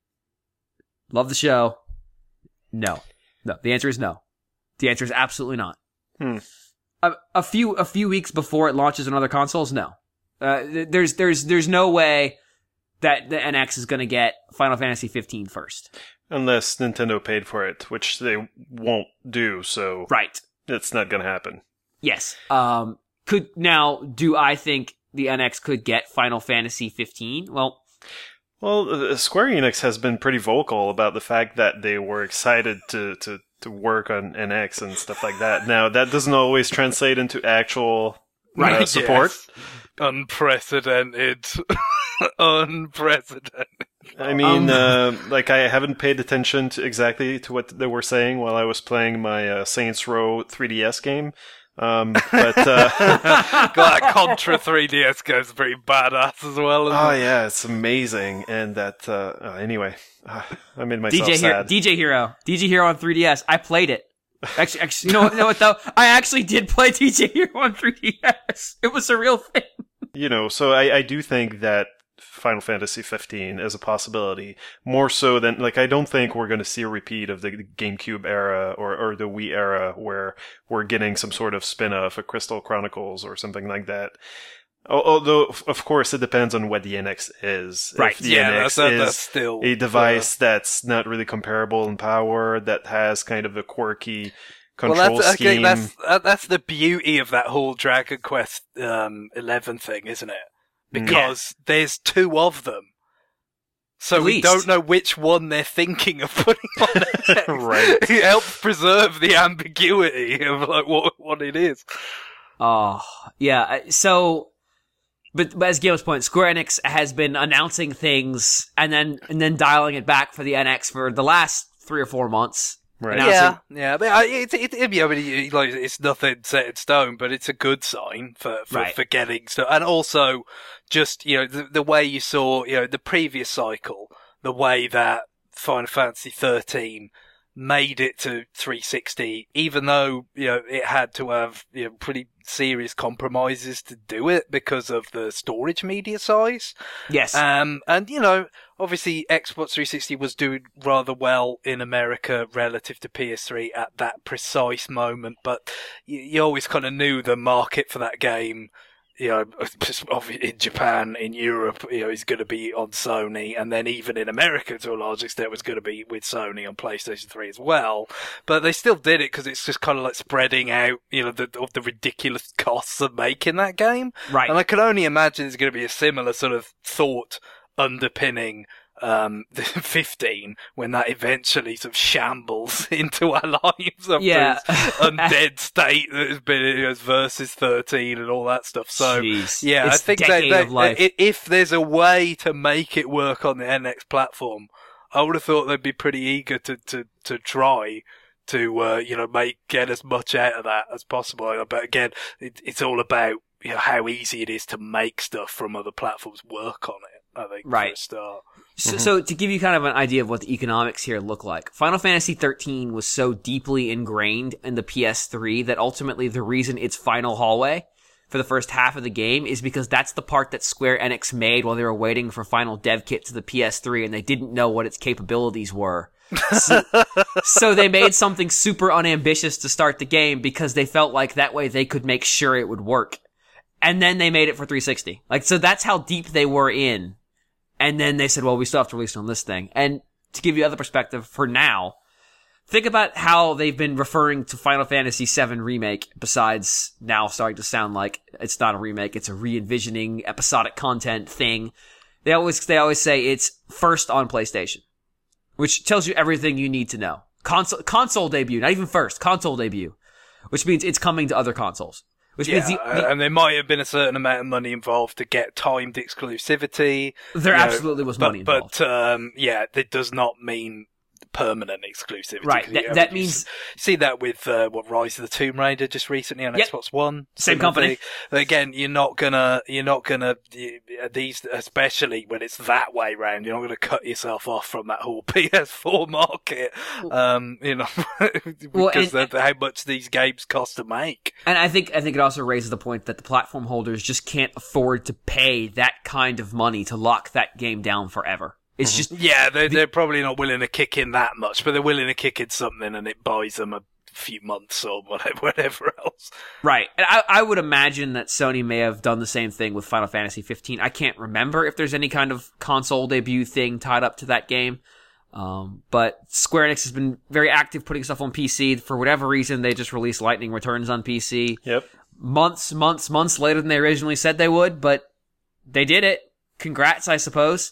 Love the show. No. No. The answer is no. The answer is absolutely not. Hmm. A, a few a few weeks before it launches on other consoles? No. Uh, there's there's there's no way that the N X is going to get Final Fantasy fifteen first. Unless Nintendo paid for it, which they won't do, so Right. it's not going to happen. Yes. Um. Could now do I think the N X could get Final Fantasy fifteen? Well, Well, uh, Square Enix has been pretty vocal about the fact that they were excited to, to, to work on N X and stuff like that. Now, that doesn't always translate into actual Right, uh, support. Yes. Unprecedented. Unprecedented. I mean, Um, uh, like, I haven't paid attention to exactly to what they were saying while I was playing my uh, Saints Row three D S game. Um, but, uh, God, that Contra three D S game's pretty badass as well. Isn't oh it? yeah, it's amazing. And that, uh, uh, anyway, uh, I made D myself J Hero, sad. D J Hero, D J Hero on three D S. I played it. Actually, actually, you know, you know what though? I actually did play D J Hero on three D S. It was a real thing. You know, so I, I do think that Final Fantasy fifteen is a possibility. More so than, like, I don't think we're going to see a repeat of the GameCube era or, or the Wii era where we're getting some sort of spin-off of Crystal Chronicles or something like that. Although, of course, it depends on what the N X is. Right. If the Yeah, N X that's, is that's still a device that's not really comparable in power, that has kind of a quirky control well, that's, scheme. I think that's that, that's the beauty of that whole Dragon Quest um, eleven thing, isn't it? Because there's two of them, so At we least. don't know which one they're thinking of putting on it. Right. It helps preserve the ambiguity of like what what it is. Oh, yeah. So, but, but as Gail's point, Square Enix has been announcing things and then and then dialing it back for the N X for the last three or four months. Right. Announcing- Yeah, yeah. But I- it, it, it, I mean, it- like, it's nothing set in stone, but it's a good sign for for, Right. for getting stuff. And also, just you know, the, the way you saw, you know, the previous cycle, the way that Final Fantasy thirteen made it to three sixty, even though you know it had to have you know pretty serious compromises to do it because of the storage media size. Yes. Um, and you know, obviously Xbox three sixty was doing rather well in America relative to P S three at that precise moment, but you, you always kind of knew the market for that game. You know, just in Japan, in Europe, you know, is going to be on Sony, and then even in America, to a large extent, was going to be with Sony on PlayStation three as well. But they still did it because it's just kind of like spreading out, you know, the, of the ridiculous costs of making that game. right. And I can only imagine there's going to be a similar sort of thought underpinning um, the fifteen when that eventually sort of shambles into our lives of Yeah. this undead state that has been you know, versus thirteen and all that stuff. So Jeez. yeah, It's I think decade that, of life. that if there's a way to make it work on the N X platform, I would have thought they'd be pretty eager to to to try to uh, you know make get as much out of that as possible. But again, it, it's all about you know how easy it is to make stuff from other platforms work on it. I think, Right. for a start. So, Mm-hmm. so to give you kind of an idea of what the economics here look like, Final Fantasy thirteen was so deeply ingrained in the P S three that ultimately the reason it's final hallway for the first half of the game is because that's the part that Square Enix made while they were waiting for final dev kit to the P S three and they didn't know what its capabilities were. So, so they made something super unambitious to start the game because they felt like that way they could make sure it would work. And then they made it for three sixty. Like, so that's how deep they were in. And then they said, well, we still have to release it on this thing. And to give you other perspective, for now, think about how they've been referring to Final Fantasy seven Remake, besides now starting to sound like it's not a remake, it's a re-envisioning episodic content thing. They always, they always say it's first on PlayStation, which tells you everything you need to know. Console, console debut, not even first, console debut, which means it's coming to other consoles. Which Yeah, means the, the, and there might have been a certain amount of money involved to get timed exclusivity. there you know, absolutely was but, money involved. But, um, yeah, that does not mean permanent exclusivity. Right, 'cause, that- you know, that you means- s- see that with uh, what Rise of the Tomb Raider just recently on Yep. Xbox One. Same Similar company. thing. Again, you're not gonna, you're not gonna you- these, especially when it's that way round. You're not gonna cut yourself off from that whole P S four market. Um, you know, because Well, and- of how much these games cost to make. And I think I think it also raises the point that the platform holders just can't afford to pay that kind of money to lock that game down forever. It's just Yeah, they're, they're probably not willing to kick in that much, but they're willing to kick in something and it buys them a few months or whatever, whatever else. right. And I, I would imagine that Sony may have done the same thing with Final Fantasy fifteen. I can't remember if there's any kind of console debut thing tied up to that game. Um, but Square Enix has been very active putting stuff on P C. For whatever reason, they just released Lightning Returns on P C. Yep. Months, months, months later than they originally said they would, but they did it. Congrats, I suppose.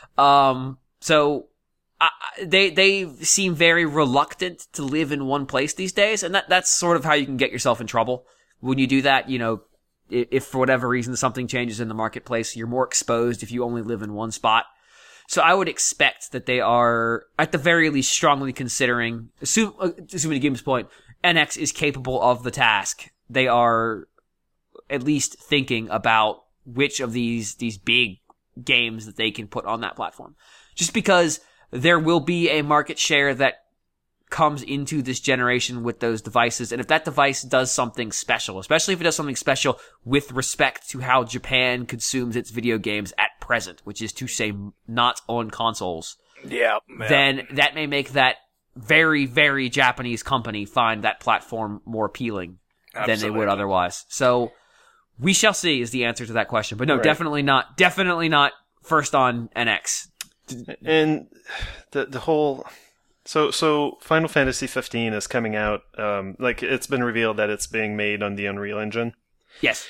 Um, so I, they they seem very reluctant to live in one place these days, and that that's sort of how you can get yourself in trouble when you do that. You know, if, if for whatever reason something changes in the marketplace, you're more exposed if you only live in one spot. So I would expect that they are, at the very least, strongly considering, assume, assuming to Gim's point, N X is capable of the task. They are at least thinking about which of these these big games that they can put on that platform. Just because there will be a market share that comes into this generation with those devices, and if that device does something special, especially if it does something special with respect to how Japan consumes its video games at present, which is to say not on consoles, Yeah. yeah. then that may make that very, very Japanese company find that platform more appealing than they would Absolutely. otherwise. So we shall see is the answer to that question. But no, Right. definitely not, definitely not first on N X. And the the whole so so Final Fantasy fifteen is coming out. Um, like it's been revealed that it's being made on the Unreal Engine. Yes.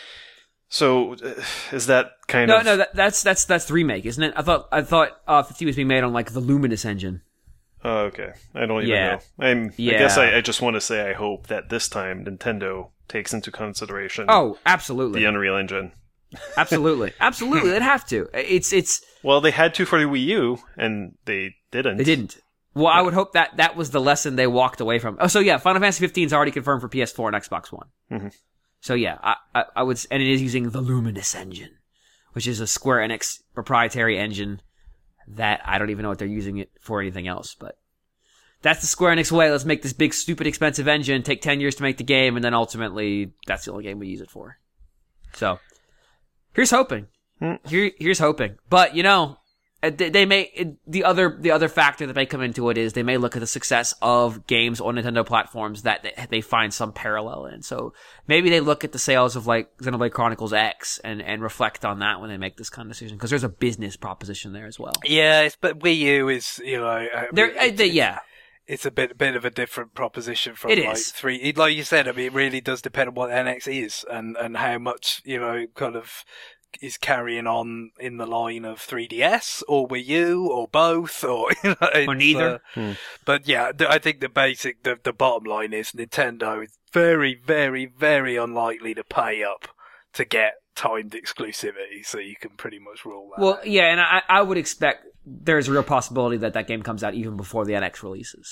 So uh, is that kind No, of no, that, that's, that's, that's the remake, isn't it? I thought, I thought, uh, fifteen was being made on like the Luminous engine. Oh, okay. I don't even Yeah. know. I'm, Yeah. I guess I, I just want to say I hope that this time Nintendo takes into consideration Oh, absolutely. the Unreal Engine. Absolutely. Absolutely. They'd have to. It's, it's, Well, they had to for the Wii U, and they didn't. they didn't. Well, I would hope that that was the lesson they walked away from. Oh, so yeah, Final Fantasy fifteen is already confirmed for P S four and Xbox One. Mhm. So yeah, I, I, I would, and it is using the Luminous engine, which is a Square Enix proprietary engine that I don't even know what they're using it for anything else, but that's the Square Enix way. Let's make this big, stupid, expensive engine, take ten years to make the game, and then ultimately that's the only game we use it for. So, here's hoping. Hmm. Here, here's hoping. But, you know, uh, they, they may, it, the other, the other factor that may come into it is they may look at the success of games on Nintendo platforms that they, they find some parallel in. So, maybe they look at the sales of like Xenoblade Chronicles X and, and reflect on that when they make this kind of decision. Cause there's a business proposition there as well. Yeah, it's, but Wii U is, you know, I There, mean, uh, they, yeah. it's a bit bit of a different proposition from It like is. three. Like you said, I mean, it really does depend on what N X is and and how much you know kind of is carrying on in the line of three D S or Wii U or both or you know, it's, Or neither. uh, Hmm. But yeah, th- I think the basic the the bottom line is Nintendo is very very very unlikely to pay up to get timed exclusivity, so you can pretty much rule that. Well, out. yeah, and I, I would expect there's a real possibility that that game comes out even before the N X releases.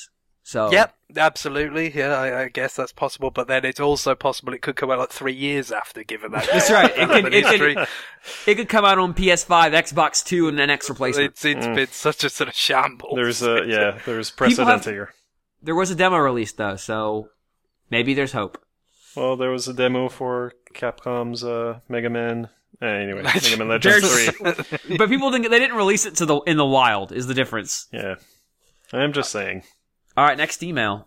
So yep, absolutely. Yeah, I, I guess that's possible. But then it's also possible it could come out like three years after, given that. That's right. It could, it, could, it could come out on P S five, Xbox Two, and an X replacement. It's, it's Mm. been such a sort of shambles. There's a yeah. There's precedent have- here. There was a demo released though, so maybe there's hope. Well, there was a demo for Capcom's uh, Mega Man. Uh, anyway, Mega Man Legends There's- three. But people didn't. They didn't release it to the in the wild. Is the difference? Yeah, I'm just saying. All right, next email.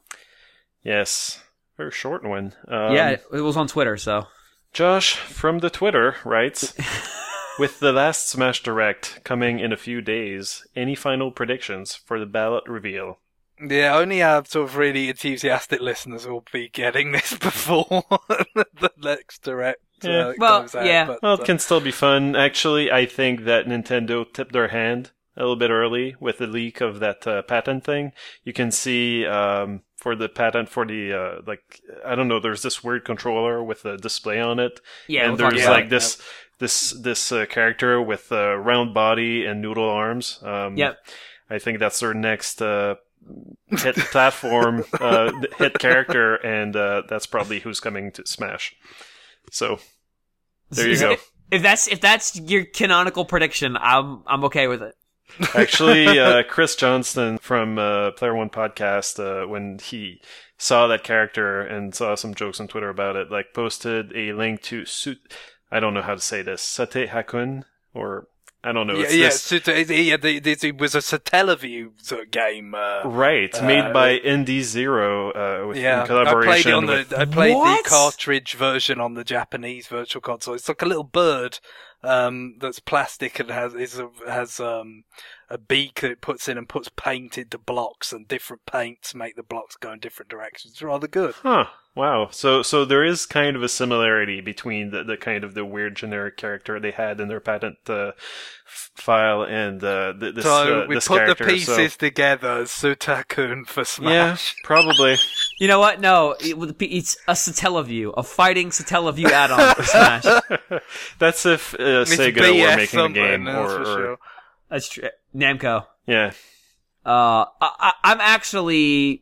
Yes, very short one. Um, yeah, it was on Twitter. So Josh from the Twitter writes, with the last Smash Direct coming in a few days, any final predictions for the ballot reveal? Yeah, only our sort of really enthusiastic listeners will be getting this before the next direct. Uh, Yeah. Well, comes out, yeah. but, Well, it uh, can still be fun. Actually, I think that Nintendo tipped their hand a little bit early with the leak of that uh, patent thing. You can see um, for the patent for the uh, like I don't know. There's this weird controller with a display on it, yeah, and we'll talk there's about like it. this this this uh, character with a round body and noodle arms. Um, Yep. I think that's their next uh, hit platform uh, hit character, and uh, that's probably who's coming to Smash. So there you Is- go. If, if that's if that's your canonical prediction, I'm I'm okay with it. Actually, uh, Chris Johnston from uh, Player One Podcast, uh, when he saw that character and saw some jokes on Twitter about it, like posted a link to Su- I don't know how to say this, Sate Hakun, or I don't know. yeah, It's yeah, this, so it, yeah, the- the- it was a Satellaview sort of game. Uh, right, uh, made by Indie Zero uh, with yeah, in collaboration I played it on with. the I played What? the cartridge version on the Japanese Virtual Console. It's like a little bird um, that's plastic and has is a, has um, a beak that it puts in and puts paint into blocks, and different paints make the blocks go in different directions. It's rather good. Huh. Wow. So so there is kind of a similarity between the, the kind of the weird generic character they had in their patent uh, f- file and uh, th- this So uh, we this put character. the pieces So, together, Sutakun for yeah, Smash. probably. You know what? No, it, would be- it's a Satellaview, a fighting Satellaview add-on for Smash. That's if uh, It's Sega B were S making the something, game, that's or, for or sure. That's true. Namco. yeah. Uh, I, I, I'm actually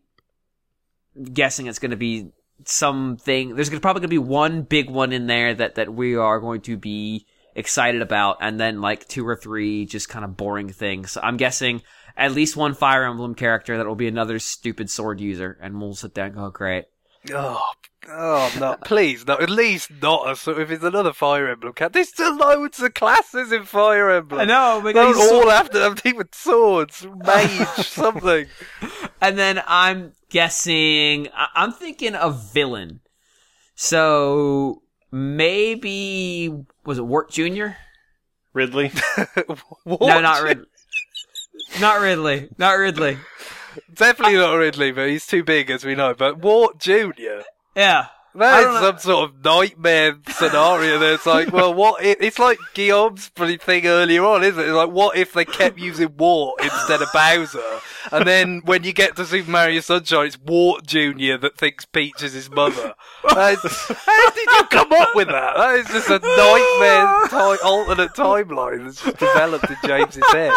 guessing it's going to be something. There's gonna, probably going to be one big one in there that, that we are going to be excited about, and then like two or three just kind of boring things. So I'm guessing at least one Fire Emblem character that will be another stupid sword user, and we'll sit down and go, great. Oh, oh no! Please, no. At least not a. So if it's another Fire Emblem cat, there's still loads of classes in Fire Emblem. know, They don't all have to have even swords, mage, something. And then I'm guessing, I- I'm thinking a villain. So maybe, was it Wart Junior? Ridley. What? No, not Ridley. Not Ridley. Not Ridley. Definitely not Ridley, but he's too big, as we know. But Wart Junior Yeah. I That don't is know. some sort of nightmare scenario. There, it's like, well, what? If, it's like Guillaume's bloody thing earlier on, isn't it? It's like, what if they kept using Wart instead of Bowser? And then when you get to Super Mario Sunshine, it's Wart Junior that thinks Peach is his mother. That is- how did you come up with that? That is just a nightmare ti- alternate timeline that's just developed in James's head.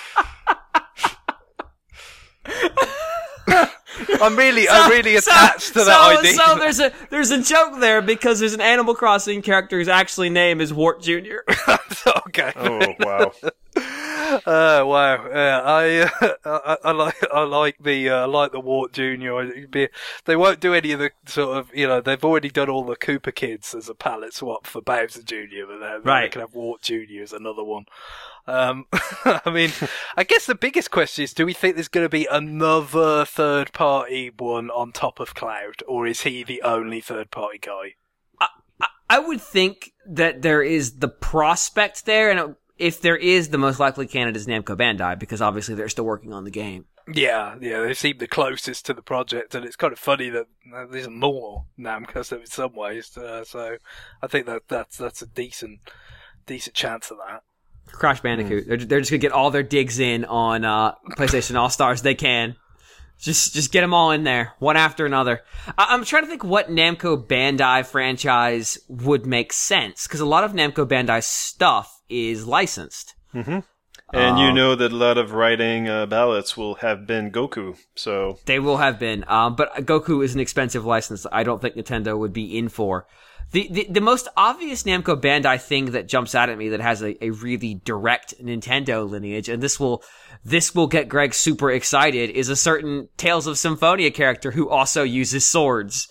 I'm really, I'm really attached to that so, idea. So there's a there's a joke there because there's an Animal Crossing character whose actually name is Wart Junior Okay. Oh wow. Uh, wow. Yeah, I, uh, I, I like, I like the, uh, I like the Wart Junior. It'd be- They won't do any of the sort of, you know, they've already done all the Koopa Kids as a palette swap for Bowser Junior, but then Right. they can have Wart Junior as another one. Um, I mean, I guess the biggest question is, do we think there's going to be another third party one on top of Cloud, or is he the only third party guy? I, I would think that there is the prospect there, and if there is, the most likely candidate is Namco Bandai, because obviously they're still working on the game. Yeah, yeah, they seem the closest to the project, and it's kind of funny that uh, there isn't more Namco in some ways. Uh, so I think that that's that's a decent decent chance of that. Crash Bandicoot. They're, they're just gonna get all their digs in on uh, PlayStation All Stars. They can just just get them all in there, one after another. I- I'm trying to think what Namco Bandai franchise would make sense, because a lot of Namco Bandai stuff is licensed. Mm-hmm. And um, you know that a lot of writing uh, ballots will have been Goku, so... They will have been. Um, but Goku is an expensive license I don't think Nintendo would be in for. The, the, the most obvious Namco Bandai thing that jumps out at me that has a, a really direct Nintendo lineage, and this will, this will get Greg super excited, is a certain Tales of Symphonia character who also uses swords.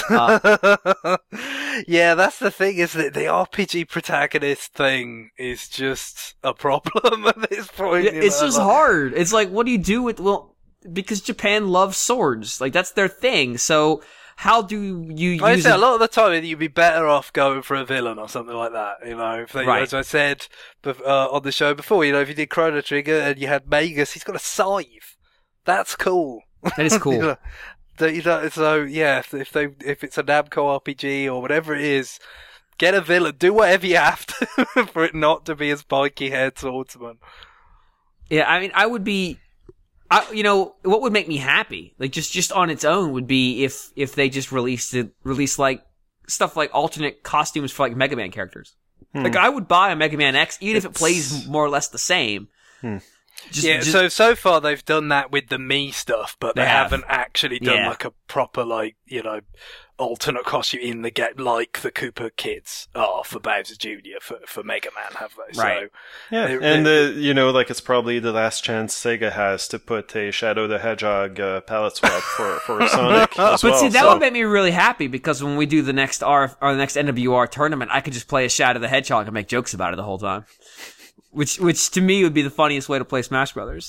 Uh, yeah, that's the thing, is that the R P G protagonist thing is just a problem at this point. It's know? just like, hard. It's like, what do you do with, well, because Japan loves swords. Like, that's their thing. So, how do you I use say it? a lot of the time you'd be better off going for a villain or something like that, you know. If they, Right. As I said bef- uh, on the show before, you know, if you did Chrono Trigger and you had Magus, he's got a scythe. That's cool. That is cool. you know, the- you know, so yeah, if, if they if it's a Namco R P G or whatever it is, get a villain. Do whatever you have to for it not to be a spiky haired swordsman. Yeah, I mean, I would be, I, you know, what would make me happy, like just, just on its own, would be if, if they just released it, released like stuff like alternate costumes for like Mega Man characters. Hmm. Like I would buy a Mega Man X even if it It's- plays more or less the same. Hmm. Just, yeah, just- so so far they've done that with the Mii stuff, but they, They have. haven't actually done Yeah. like a proper, like, you know, alternate costume in the game, like the Koopa kids are for Bowser Junior for for Mega Man, have they? Right. Yeah, They- and they- the you know, like it's probably the last chance Sega has to put a Shadow the Hedgehog uh, palette swap for for Sonic as But well. see, that so. would make me really happy because when we do the next R or the next N W R tournament, I could just play a Shadow the Hedgehog and make jokes about it the whole time. Which, which to me would be the funniest way to play Smash Brothers.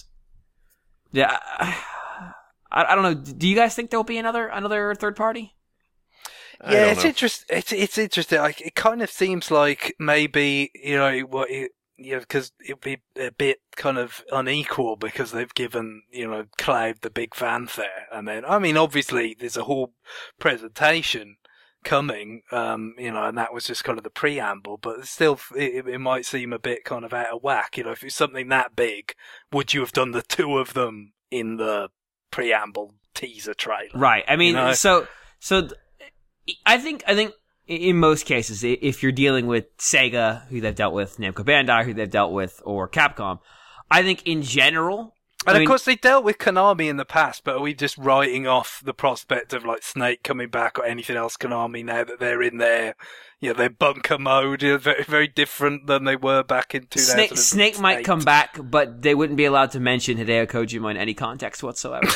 Yeah, I, I don't know. Do you guys think there'll be another another third party? I yeah, don't it's know. interesting. It's it's interesting. Like, it kind of seems like maybe, you know, what it, you know, because it'd be a bit kind of unequal because they've given, you know, Cloud the big fanfare, and then I mean, obviously there's a whole presentation coming, um, you know, and that was just kind of the preamble, but still, it, it might seem a bit kind of out of whack. You know, if it's something that big, would you have done the two of them in the preamble teaser trailer? Right. I mean, You know? so so th- I think I think in most cases, i- if you're dealing with Sega, who they've dealt with, Namco Bandai, who they've dealt with, or Capcom, I think in general. And I of mean, course, they dealt with Konami in the past, but are we just writing off the prospect of like Snake coming back or anything else Konami now that they're in their, you know, their bunker mode? You know, very, very different than they were back in two thousand eight. Snake, Snake might come back, but they wouldn't be allowed to mention Hideo Kojima in any context whatsoever.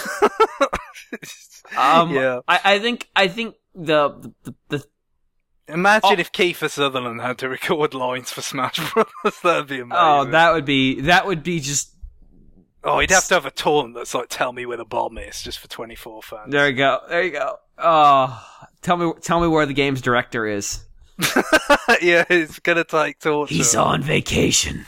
um, Yeah. I, I think I think the the, the Imagine Oh. if Kiefer Sutherland had to record lines for Smash Bros. That'd be amazing. oh that would be that would be just Oh, he'd have to have a taunt that's like, "Tell me where the bomb is," just for twenty-four fans. there you go there you go. Oh, tell me tell me where the game's director is. Yeah, it's gonna take torture. He's on vacation.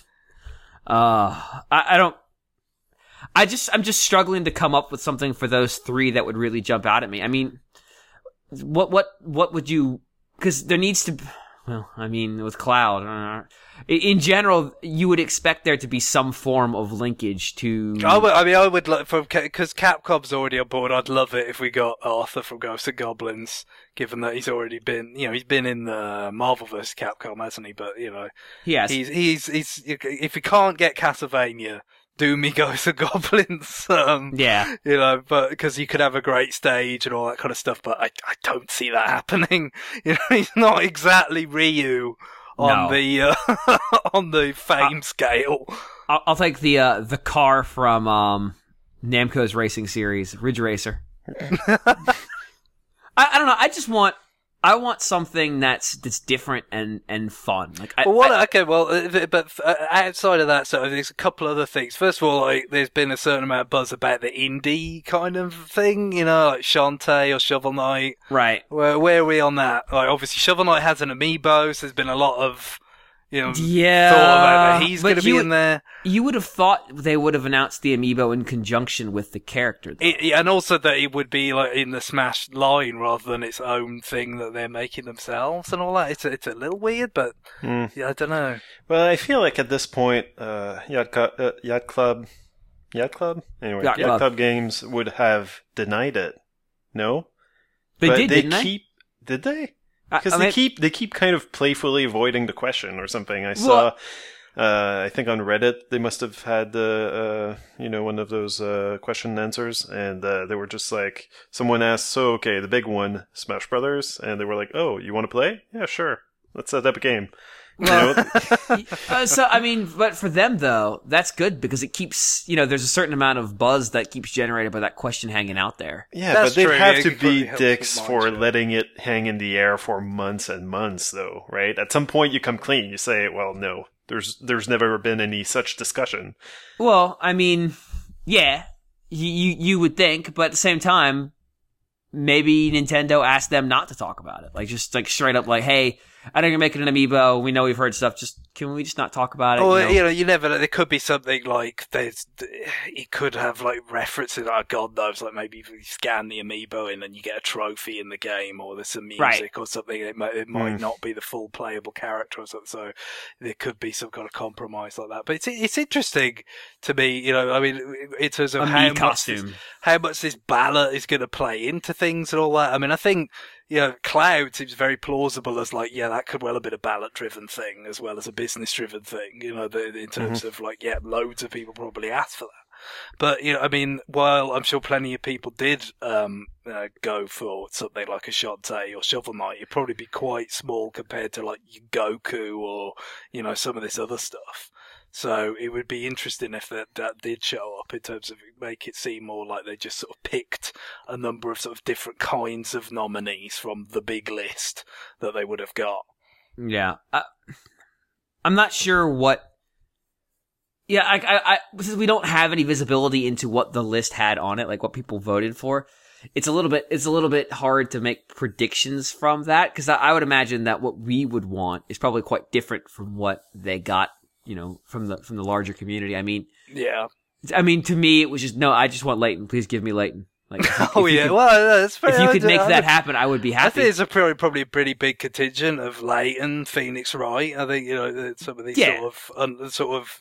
Uh, I, I don't. I just, I'm just struggling to come up with something for those three that would really jump out at me. I mean, what, what, what would you? Because there needs to. Well, I mean, with Cloud, uh, in general, you would expect there to be some form of linkage to. I, would, I mean, I would like from because Capcom's already on board. I'd love it if we got Arthur from Ghosts and Goblins, given that he's already been, you know, he's been in the Marvelverse Capcom, hasn't he? But you know, Yes. he's he's he's if we can't get Castlevania, do me Ghosts and Goblins. Um, Yeah. you know, but because you could have a great stage and all that kind of stuff, but I I don't see that happening. You know, he's not exactly Ryu on No. the uh, on the fame scale. I'll, I'll take the uh, the car from um, Namco's racing series, Ridge Racer. I, I don't know. I just want I want something that's that's different and, and fun. Like, I, Well, what? I- okay, well, uh, but uh, outside of that, so there's a couple other things. First of all, like, there's been a certain amount of buzz about the indie kind of thing, you know, like Shantae or Shovel Knight. right. Where where are we on that? Like, obviously, Shovel Knight has an amiibo, so there's been a lot of, you know, Yeah, thought about that he's but going to be you- in there. You would have thought they would have announced the amiibo in conjunction with the character. though. It, and also that it would be like in the Smash line rather than its own thing that they're making themselves and all that. It's a, it's a little weird, but Hmm. yeah, I don't know. Well, I feel like at this point, uh, Yacht, Cu- uh, Yacht Club, Yacht Club, anyway, Yacht Yacht, Club. Club Games would have denied it. No, They but did, they didn't they? keep. Did they? I- Because I they mean- keep they keep kind of playfully avoiding the question or something. I saw. Uh, I think on Reddit they must have had the uh, you know one of those uh, question and answers, and uh, they were just like someone asked, so okay, the big one, Smash Brothers, and they were like, oh, you want to play? Yeah, sure. Let's set up a game. You know? uh, so I mean, but for them though, that's good because it keeps you know there's a certain amount of buzz that keeps generated by that question hanging out there. Yeah, That's but they true, have yeah, to it probably be helps dicks with for mindset. letting it hang in the air for months and months, though, right? At some point, you come clean. You say, well, no, there's there's never been any such discussion. Well, I mean, yeah, you you, you would think, but at the same time, maybe Nintendo asked them not to talk about it, like just like straight up, like, hey. I know you're making an amiibo. We know we've heard stuff. Just can we just not talk about it? Or you know? you know, you never. There could be something like there's. It could have like references. Oh God knows, like maybe if you scan the amiibo in and you get a trophy in the game, or there's some music Right. or something. It might, it might Mm. not be the full playable character or something. So there could be some kind of compromise like that. But it's it's interesting to me. You know, I mean, in terms of A how me much costume. this, how much this ballot is going to play into things and all that. I mean, I think. You know, Cloud seems very plausible as like, yeah, that could well have been a ballot-driven thing as well as a business-driven thing. You know, the, in terms of like, yeah, loads of people probably asked for that. But you know, I mean, while I'm sure plenty of people did um, uh, go for something like a Shantae or Shovel Knight, it'd probably be quite small compared to like Goku or you know some of this other stuff. So it would be interesting if that, that did show up in terms of make it seem more like they just sort of picked a number of sort of different kinds of nominees from the big list that they would have got. Yeah, uh, I'm not sure what. Yeah, I, I, I, since we don't have any visibility into what the list had on it, like what people voted for, it's a little bit, it's a little bit hard to make predictions from that because I, I would imagine that what we would want is probably quite different from what they got. You know, from the from the larger community. I mean, Yeah. I mean, to me, it was just no. I just want Leighton. Please give me Leighton. Like, if, if Oh you yeah. could, Well, that's fair. if you I could do- make I that would- happen, I would be I happy. think it's a probably, probably a pretty big contingent of Leighton, Phoenix Wright. I think you know that some of these Yeah. sort of un, sort of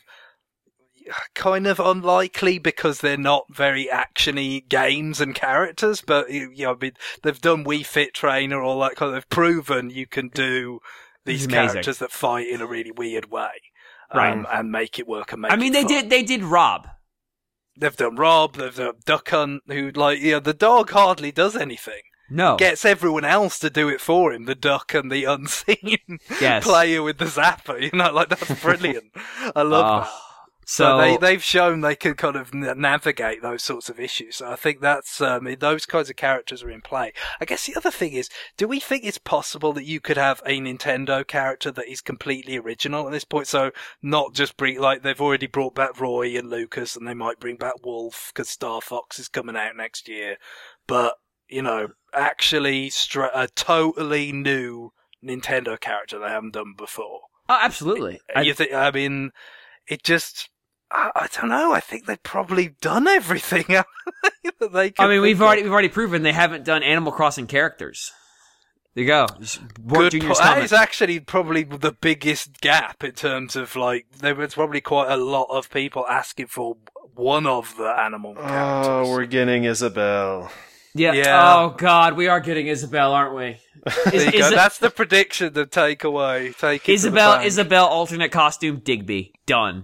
kind of unlikely because they're not very actiony games and characters. But you know, I mean, they've done Wii Fit Trainer, all that kind of. They've proven you can do these It's amazing. characters that fight in a really weird way, Right. um, and make it work. And make I mean, it they fun. did. They did Rob. They've done Rob. They've done Duck Hunt, who like you know the dog hardly does anything. No. Gets everyone else to do it for him, the duck and the unseen Yes. player with the zapper, you know, like that's brilliant. I love Oh, that. So, So they, they've shown they can kind of n- navigate those sorts of issues. So I think that's, um, those kinds of characters are in play. I guess the other thing is, do we think it's possible that you could have a Nintendo character that is completely original at this point? So not just bring, like, they've already brought back Roy and Lucas and they might bring back Wolf because Star Fox is coming out next year. But, you know, actually stra- a totally new Nintendo character they haven't done before. oh, absolutely. I, You think? I mean, it just. I, I don't know. I think they've probably done everything that they. Could I mean, we've think already of. we've already proven they haven't done Animal Crossing characters. There you go. Just Wart Good Junior's po- that comment. is actually probably the biggest gap in terms of like there was probably quite a lot of people asking for one of the animal characters. Oh, we're getting Isabelle. Yeah. Yeah. Oh God, we are getting Isabel, aren't we? There Is, you go. is, That's the prediction. The takeaway. Take it to the Isabel. bank. Isabel alternate costume Digby done.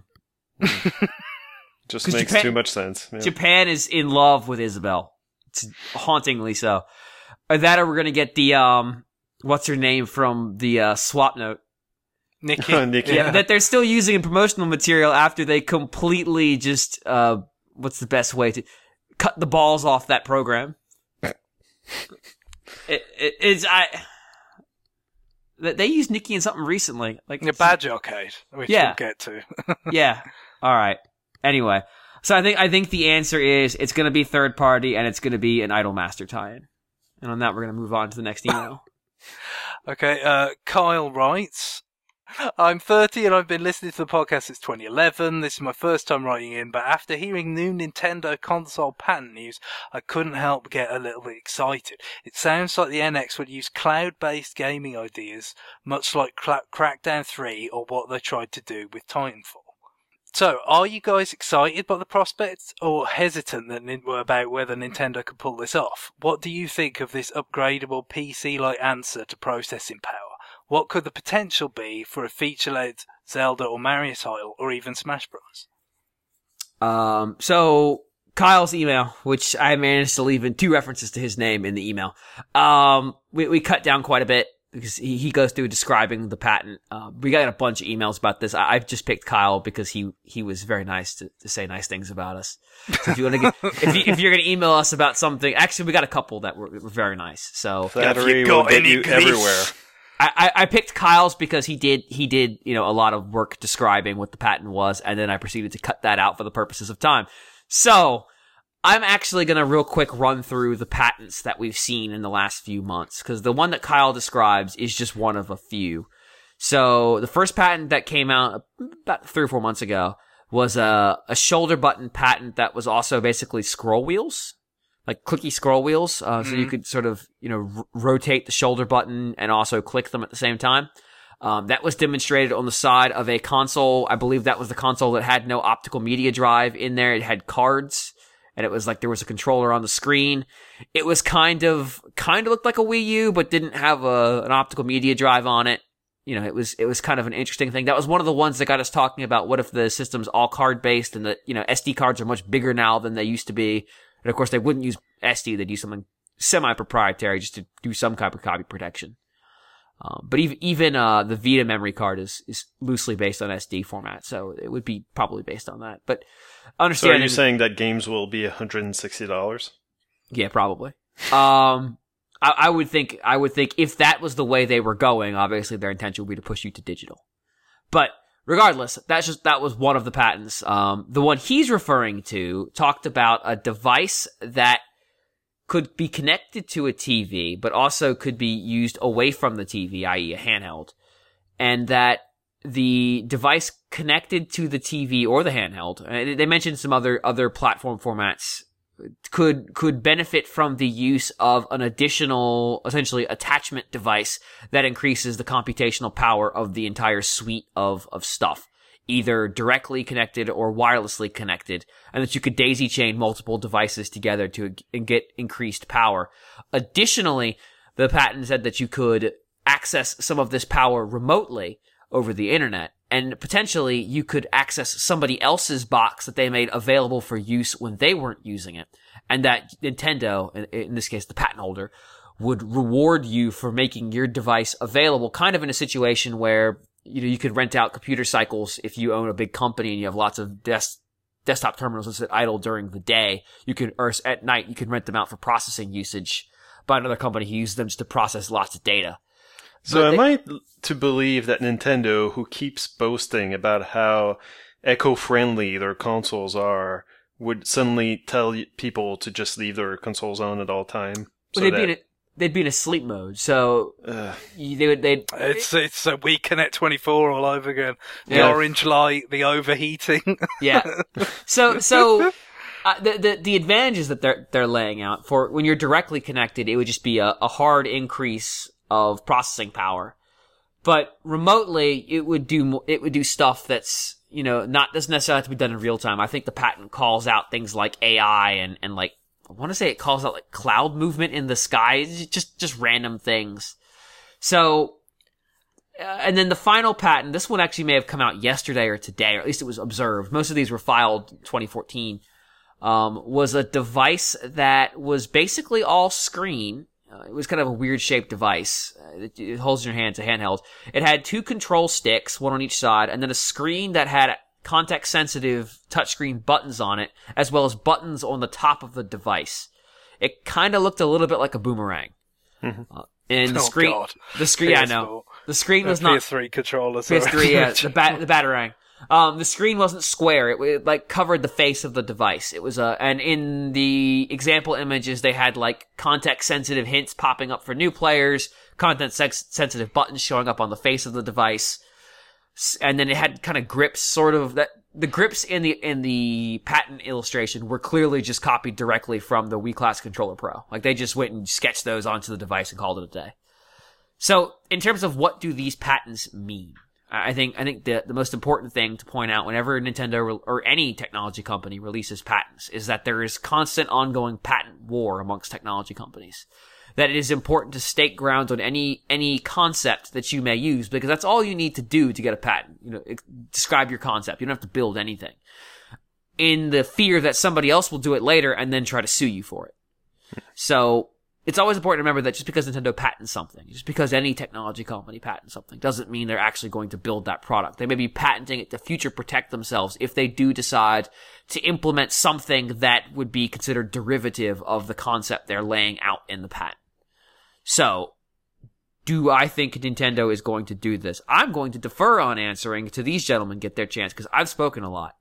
Just 'Cause makes Japan- too much sense. Yeah. Japan is in love with Isabel. It's hauntingly so. Or that, or we're gonna get the um, what's her name from the uh, swap note. Nikki. Nikki. Yeah, that they're still using in promotional material after they completely just uh, what's the best way to cut the balls off that program? it, it, it's I. They they used Nikki in something recently, like A badge arcade, which Yeah. we'll get to. yeah. All right. Anyway, so I think I think the answer is it's going to be third party and it's going to be an Idolmaster tie-in. And on that, we're going to move on to the next email. Okay, uh, Kyle writes, I'm thirty and I've been listening to the podcast since twenty eleven. This is my first time writing in, but after hearing new Nintendo console patent news, I couldn't help but get a little bit excited. It sounds like the N X would use cloud-based gaming ideas, much like Cla- Crackdown three or what they tried to do with Titanfall. So, are you guys excited by the prospects or hesitant that, about whether Nintendo can pull this off? What do you think of this upgradable P C-like answer to processing power? What could the potential be for a feature-led Zelda or Mario title, or even Smash Bros. Um, so Kyle's email, which I managed to leave in two references to his name in the email. Um, we, we cut down quite a bit because he, he goes through describing the patent. Uh, we got a bunch of emails about this. I, I've just picked Kyle because he, he was very nice to, to say nice things about us. So if you want to get, if you, if you're going to email us about something, actually we got a couple that were, were very nice. So flattery will get you everywhere. I, I picked Kyle's because he did, he did, you know, a lot of work describing what the patent was, and then I proceeded to cut that out for the purposes of time. So, I'm actually gonna real quick run through the patents that we've seen in the last few months, because the one that Kyle describes is just one of a few. So, the first patent that came out about three or four months ago was a, a shoulder button patent that was also basically scroll wheels. Like clicky scroll wheels, uh, mm-hmm. so you could sort of, you know, r- rotate the shoulder button and also click them at the same time. Um, that was demonstrated on the side of a console. I believe that was the console that had no optical media drive in there. It had cards, and it was like there was a controller on the screen. It was kind of, kind of looked like a Wii U, but didn't have a, an optical media drive on it. You know, it was, it was kind of an interesting thing. That was one of the ones that got us talking about what if the system's all card based and that, you know, S D cards are much bigger now than they used to be. And of course, they wouldn't use S D. They'd use something semi-proprietary just to do some kind of copy protection. Um, but even, even, uh, the Vita memory card is, is loosely based on S D format. So it would be probably based on that. But understand. So are you saying that games will be one hundred sixty dollars? Yeah, probably. Um, I, I would think, I would think if that was the way they were going, obviously their intention would be to push you to digital. But regardless, that's just, that was one of the patents. Um, the one he's referring to talked about a device that could be connected to a T V, but also could be used away from the T V, that is a handheld. And that the device connected to the T V or the handheld, and they mentioned some other, other platform formats, could, could benefit from the use of an additional, essentially, attachment device that increases the computational power of the entire suite of, of stuff, either directly connected or wirelessly connected, and that you could daisy chain multiple devices together to get increased power. Additionally, the patent said that you could access some of this power remotely over the internet, and potentially you could access somebody else's box that they made available for use when they weren't using it. And that Nintendo, in this case the patent holder, would reward you for making your device available, kind of in a situation where, you know, you could rent out computer cycles if you own a big company and you have lots of desk, desktop terminals that sit idle during the day. You could, or at night, you could rent them out for processing usage by another company who uses them just to process lots of data. So but am they, I to believe that Nintendo, who keeps boasting about how eco-friendly their consoles are, would suddenly tell people to just leave their consoles on at all time? So well, they'd, that... be in a, they'd be in a sleep mode, so uh, they would. They'd, it's it's a WeConnect twenty-four all over again. The yeah. orange light, the overheating. Yeah. So so. Uh, the, the the advantages that they're they're laying out for when you're directly connected, it would just be a, a hard increase of processing power, but remotely it would do it would do stuff that's, you know, not doesn't necessarily have to be done in real time. I think the patent calls out things like A I and and like I want to say it calls out like cloud movement in the sky, it's just just random things. So, uh, and then the final patent, this one actually may have come out yesterday or today, or at least it was observed. Most of these were filed twenty fourteen. Um, was a device that was basically all screen. Uh, it was kind of a weird shaped device. Uh, it, it holds in your hand, it's a handheld. It had two control sticks, one on each side, and then a screen that had context sensitive touchscreen buttons on it, as well as buttons on the top of the device. It kind of looked a little bit like a boomerang. Mm-hmm. Uh, and the oh, screen, God. the screen, P S four. I know. The screen was P not S three controller. P S three, yeah, the bat, the Batarang. Um, the screen wasn't square. It, it like covered the face of the device. It was a, uh, and in the example images, they had like context sensitive hints popping up for new players, content sex- sensitive buttons showing up on the face of the device, and then it had kind of grips, sort of that. The grips in the in the patent illustration were clearly just copied directly from the Wii Class Controller Pro. Like they just went and sketched those onto the device and called it a day. So, in terms of what do these patents mean? I think I think the the most important thing to point out whenever Nintendo re- or any technology company releases patents is that there is constant ongoing patent war amongst technology companies. that it is important to stake ground on any any concept that you may use, because that's all you need to do to get a patent. You know, describe your concept. You don't have to build anything. In the fear that somebody else will do it later and then try to sue you for it. So it's always important to remember that just because Nintendo patents something, just because any technology company patents something, doesn't mean they're actually going to build that product. They may be patenting it to future protect themselves if they do decide to implement something that would be considered derivative of the concept they're laying out in the patent. So, do I think Nintendo is going to do this? I'm going to defer on answering to these gentlemen get their chance, because I've spoken a lot.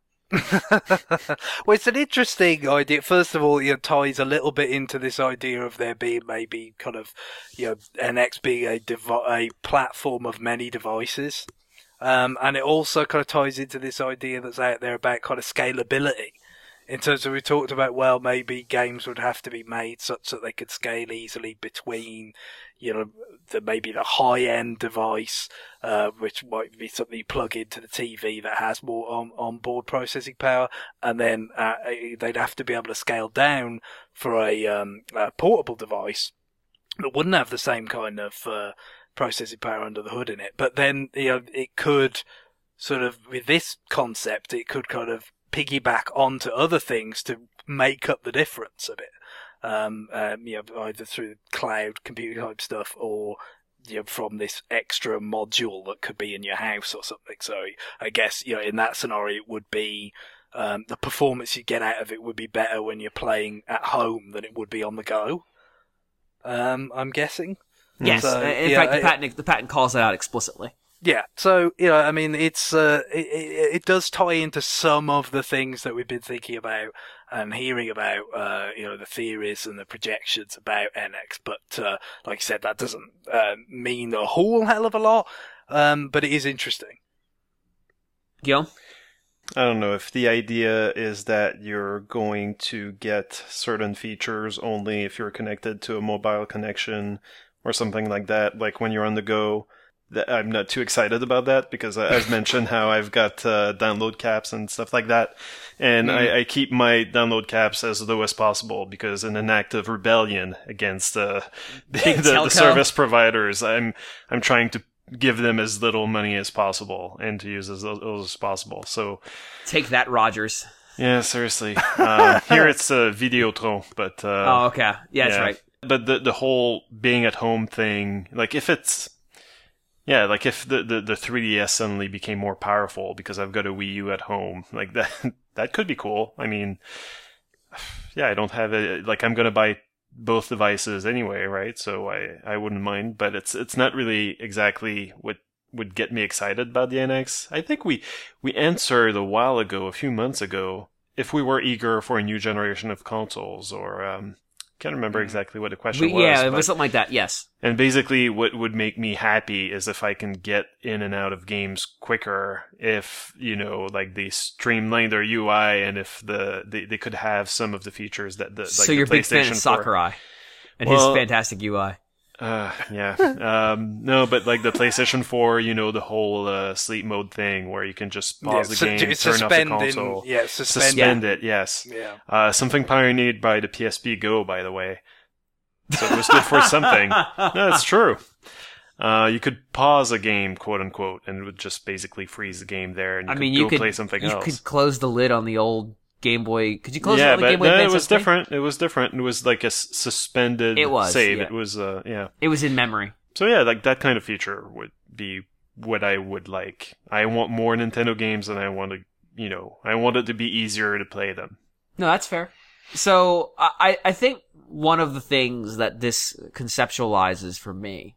Well, it's an interesting idea. First of all, it ties a little bit into this idea of there being maybe kind of, you know, N X being a dev- a platform of many devices. Um, and it also kind of ties into this idea that's out there about kind of scalability. In terms of, we talked about, well, maybe games would have to be made such that they could scale easily between, you know, the maybe the high-end device, uh, which might be something you plug into the T V that has more on, on-board processing power, and then uh, they'd have to be able to scale down for a, um, a portable device that wouldn't have the same kind of uh, processing power under the hood in it. But then, you know, it could sort of, with this concept, it could kind of piggyback onto other things to make up the difference a bit. Um, um, you know, either through cloud computing type stuff or, you know, from this extra module that could be in your house or something. So I guess, you know, in that scenario, it would be, um, the performance you get out of it would be better when you're playing at home than it would be on the go. Um, I'm guessing. Yes. So, in yeah, fact, the it, patent, the patent calls that out explicitly. Yeah, so, you know, I mean, it's, uh, it, it, it does tie into some of the things that we've been thinking about and hearing about, uh, you know, the theories and the projections about N X, but, uh, like I said, that doesn't, uh, mean a whole hell of a lot, um, but it is interesting. Guillaume? I don't know if the idea is that you're going to get certain features only if you're connected to a mobile connection or something like that, like when you're on the go. I'm not too excited about that because I've mentioned how I've got uh, download caps and stuff like that. And mm. I, I keep my download caps as low as possible because in an act of rebellion against uh, the, the, the service providers, I'm I'm trying to give them as little money as possible and to use as little as possible. So take that, Rogers. Yeah, seriously. Uh, here it's uh, Videotron, but... Uh, oh, okay. Yeah, that's yeah. right. But the the whole being at home thing, like if it's... Yeah, like if the, the, the three D S suddenly became more powerful because I've got a Wii U at home, like that that could be cool. I mean, yeah, I don't have it, like I'm going to buy both devices anyway, right? So I, I wouldn't mind, but it's it's not really exactly what would get me excited about the N X. I think we, we answered a while ago, a few months ago, if we were eager for a new generation of consoles or... um can't remember exactly what the question we, was. Yeah, it was something like that, yes. And basically what would make me happy is if I can get in and out of games quicker, if, you know, like they streamline their U I and if the they, they could have some of the features that the like So the you're a big fan PlayStation of Sakurai and well, his fantastic U I. Uh, yeah. um, no, but like the PlayStation four, you know, the whole uh, sleep mode thing where you can just pause yeah, the game, su- turn off the console. Yeah, suspend, suspend yeah. it, yes. Yeah. Uh, something pioneered by the P S P Go, by the way. So it was good for something. No, it's true. Uh, you could pause a game, quote unquote, and it would just basically freeze the game there, and you I could mean, go you could, play something you else. You could close the lid on the old Game Boy. Could you close yeah, it on the but Game Boy no, Advance? it was different. It was different. It was like a s- suspended it was, save. Yeah. It was, uh, yeah. It was in memory. So yeah, like that kind of feature would be what I would like. I want more Nintendo games, and I want to, you know, I want it to be easier to play them. No, that's fair. So I, I think one of the things that this conceptualizes for me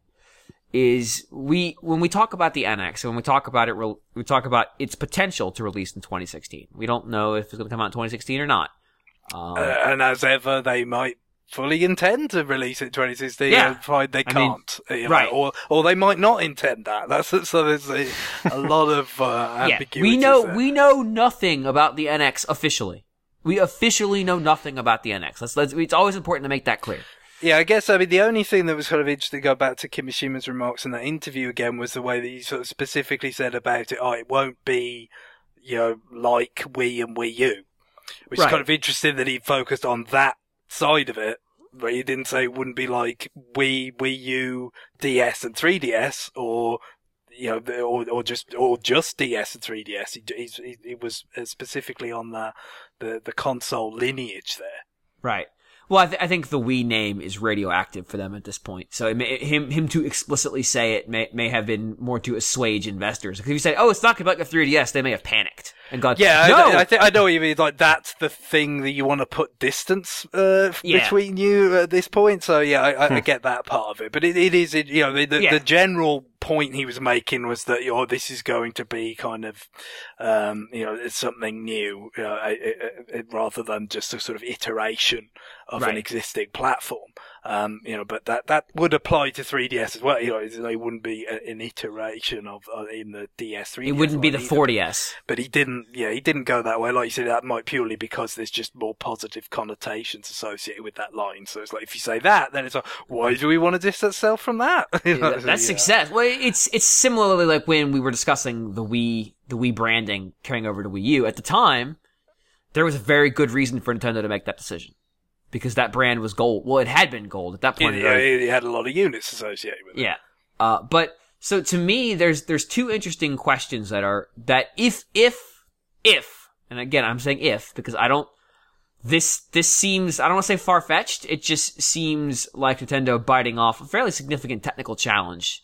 is we when we talk about the N X, when we talk about it, we talk about its potential to release in twenty sixteen. We don't know if it's going to come out in twenty sixteen or not. Um, uh, and as ever, they might fully intend to release it in twenty sixteen yeah. and find they I can't. mean, you know, right. Or, or they might not intend that. That's so there's a, a lot of uh, ambiguity. Yeah. We know there. we know nothing about the N X officially. We officially know nothing about the N X. Let's, let's, it's always important to make that clear. Yeah, I guess, I mean, the only thing that was kind of interesting to go back to Kimishima's remarks in that interview again was the way that he sort of specifically said about it, oh, it won't be, you know, like Wii and Wii U. Which right. is kind of interesting that he focused on that side of it But he didn't say it wouldn't be like Wii, Wii U, D S, and three D S, or you know, or or just or just D S and three D S. He he, he was specifically on the, the the console lineage there. Right. Well, I, th- I think the Wii name is radioactive for them at this point. So it may, him him to explicitly say it may may have been more to assuage investors. Because if you say, "Oh, it's not going to be like a three D S," they may have panicked and gone, "Yeah, no! I, I think I know what you mean. Like that's the thing that you want to put distance uh, yeah. between you at this point." So yeah, I, I get that part of it. But it, it is, it, you know, the, the, yeah. the general point he was making was that, you know, this is going to be kind of, um, you know, it's something new, you know, it, it, it, rather than just a sort of iteration of right. an existing platform. Um, you know, but that, that would apply to three D S as well. You know, it wouldn't be a, an iteration of, uh, in the D S, three D S. It wouldn't be the either. four D S. But he didn't, yeah, he didn't go that way. Like you said, that might purely because there's just more positive connotations associated with that line. So it's like, if you say that, then it's like, why do we want to distance ourselves from that? You know, That's yeah. success. Well, it's, it's similarly like when we were discussing the Wii, the Wii branding carrying over to Wii U. At the time, there was a very good reason for Nintendo to make that decision. Because that brand was gold. Well, it had been gold at that point. It, yeah, it had a lot of units associated with it. Yeah. Uh, but, so to me, there's, there's two interesting questions that are, that if, if, if, and again, I'm saying if, because I don't, this, this seems, I don't want to say far-fetched, it just seems like Nintendo biting off a fairly significant technical challenge.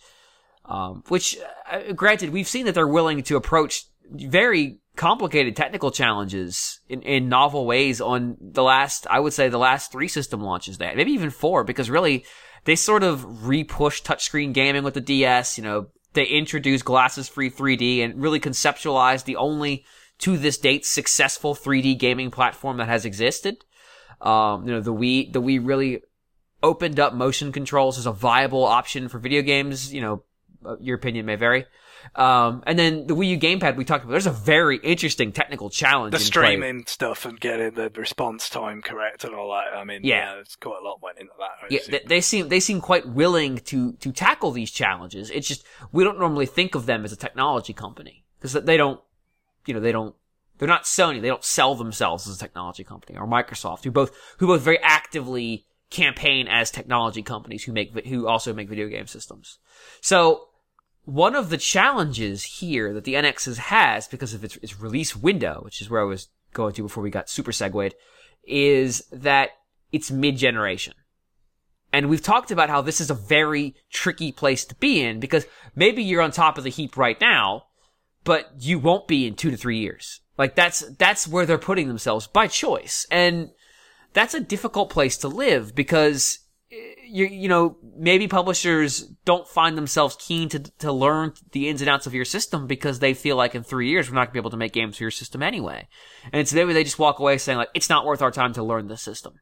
Um, which, uh, granted, we've seen that they're willing to approach very complicated technical challenges in, in novel ways on the last, I would say the last three system launches they had, maybe even four, because really, they sort of re-pushed touchscreen gaming with the D S, you know, they introduced glasses-free three D and really conceptualized the only, to this date, successful three D gaming platform that has existed. Um, you know, the Wii, the Wii really opened up motion controls as a viable option for video games, you know, your opinion may vary. Um, and then the Wii U gamepad we talked about, there's a very interesting technical challenge. The in streaming play. stuff and getting the response time correct and all that. I mean, yeah, yeah it's quite a lot went into that. Yeah, they, they seem, they seem quite willing to, to tackle these challenges. It's just, we don't normally think of them as a technology company. Cause they don't, you know, they don't, they're not Sony. They don't sell themselves as a technology company, or Microsoft, who both, who both very actively campaign as technology companies who make, who also make video game systems. So, one of the challenges here that the N X has, because of its, its release window, which is where I was going to before we got super segued, is that it's mid-generation. And we've talked about how this is a very tricky place to be in, because maybe you're on top of the heap right now, but you won't be in two to three years. Like, that's, that's where they're putting themselves by choice. And that's a difficult place to live, because you you know, maybe publishers don't find themselves keen to to learn the ins and outs of your system because they feel like in three years we're not going to be able to make games for your system anyway. And so maybe they just walk away saying like, it's not worth our time to learn this system.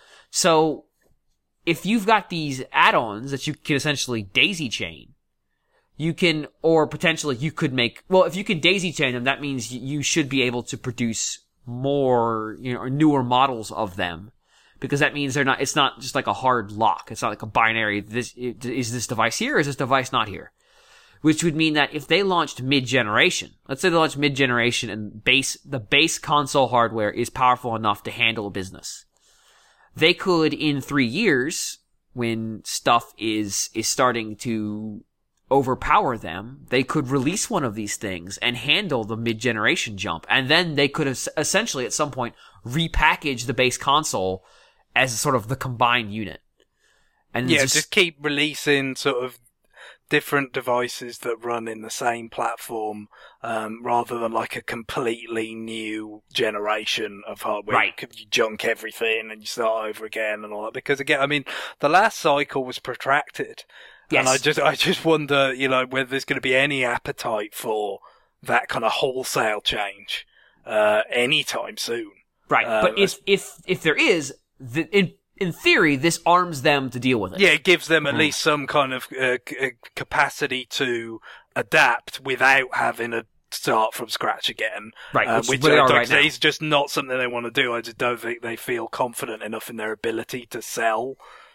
So if you've got these add-ons that you can essentially daisy chain, you can, or potentially you could make, well, if you can daisy chain them, that means you should be able to produce more, you know, or newer models of them. Because that means they're not, it's not just like a hard lock. It's not like a binary, this, is this device here or is this device not here? Which would mean that if they launched mid-generation, let's say they launched mid-generation and base, the base console hardware is powerful enough to handle a business. They could, in three years, when stuff is, is starting to overpower them, they could release one of these things and handle the mid-generation jump. And then they could essentially at some point repackage the base console as sort of the combined unit. And yeah, just, just keep releasing sort of different devices that run in the same platform, um, rather than like a completely new generation of hardware. Right. You junk everything and you start over again and all that. Because again, I mean, the last cycle was protracted. Yes. And I just, I just wonder, you know, whether there's going to be any appetite for that kind of wholesale change, uh, anytime soon. Right. Uh, but if, if, if there is, the, in, in theory, this arms them to deal with it. Yeah, it gives them at Mm. least some kind of uh, c- capacity to adapt without having to start from scratch again. Right, uh, which is which where they I are don't right think now. is just not something they want to do. I just don't think they feel confident enough in their ability to sell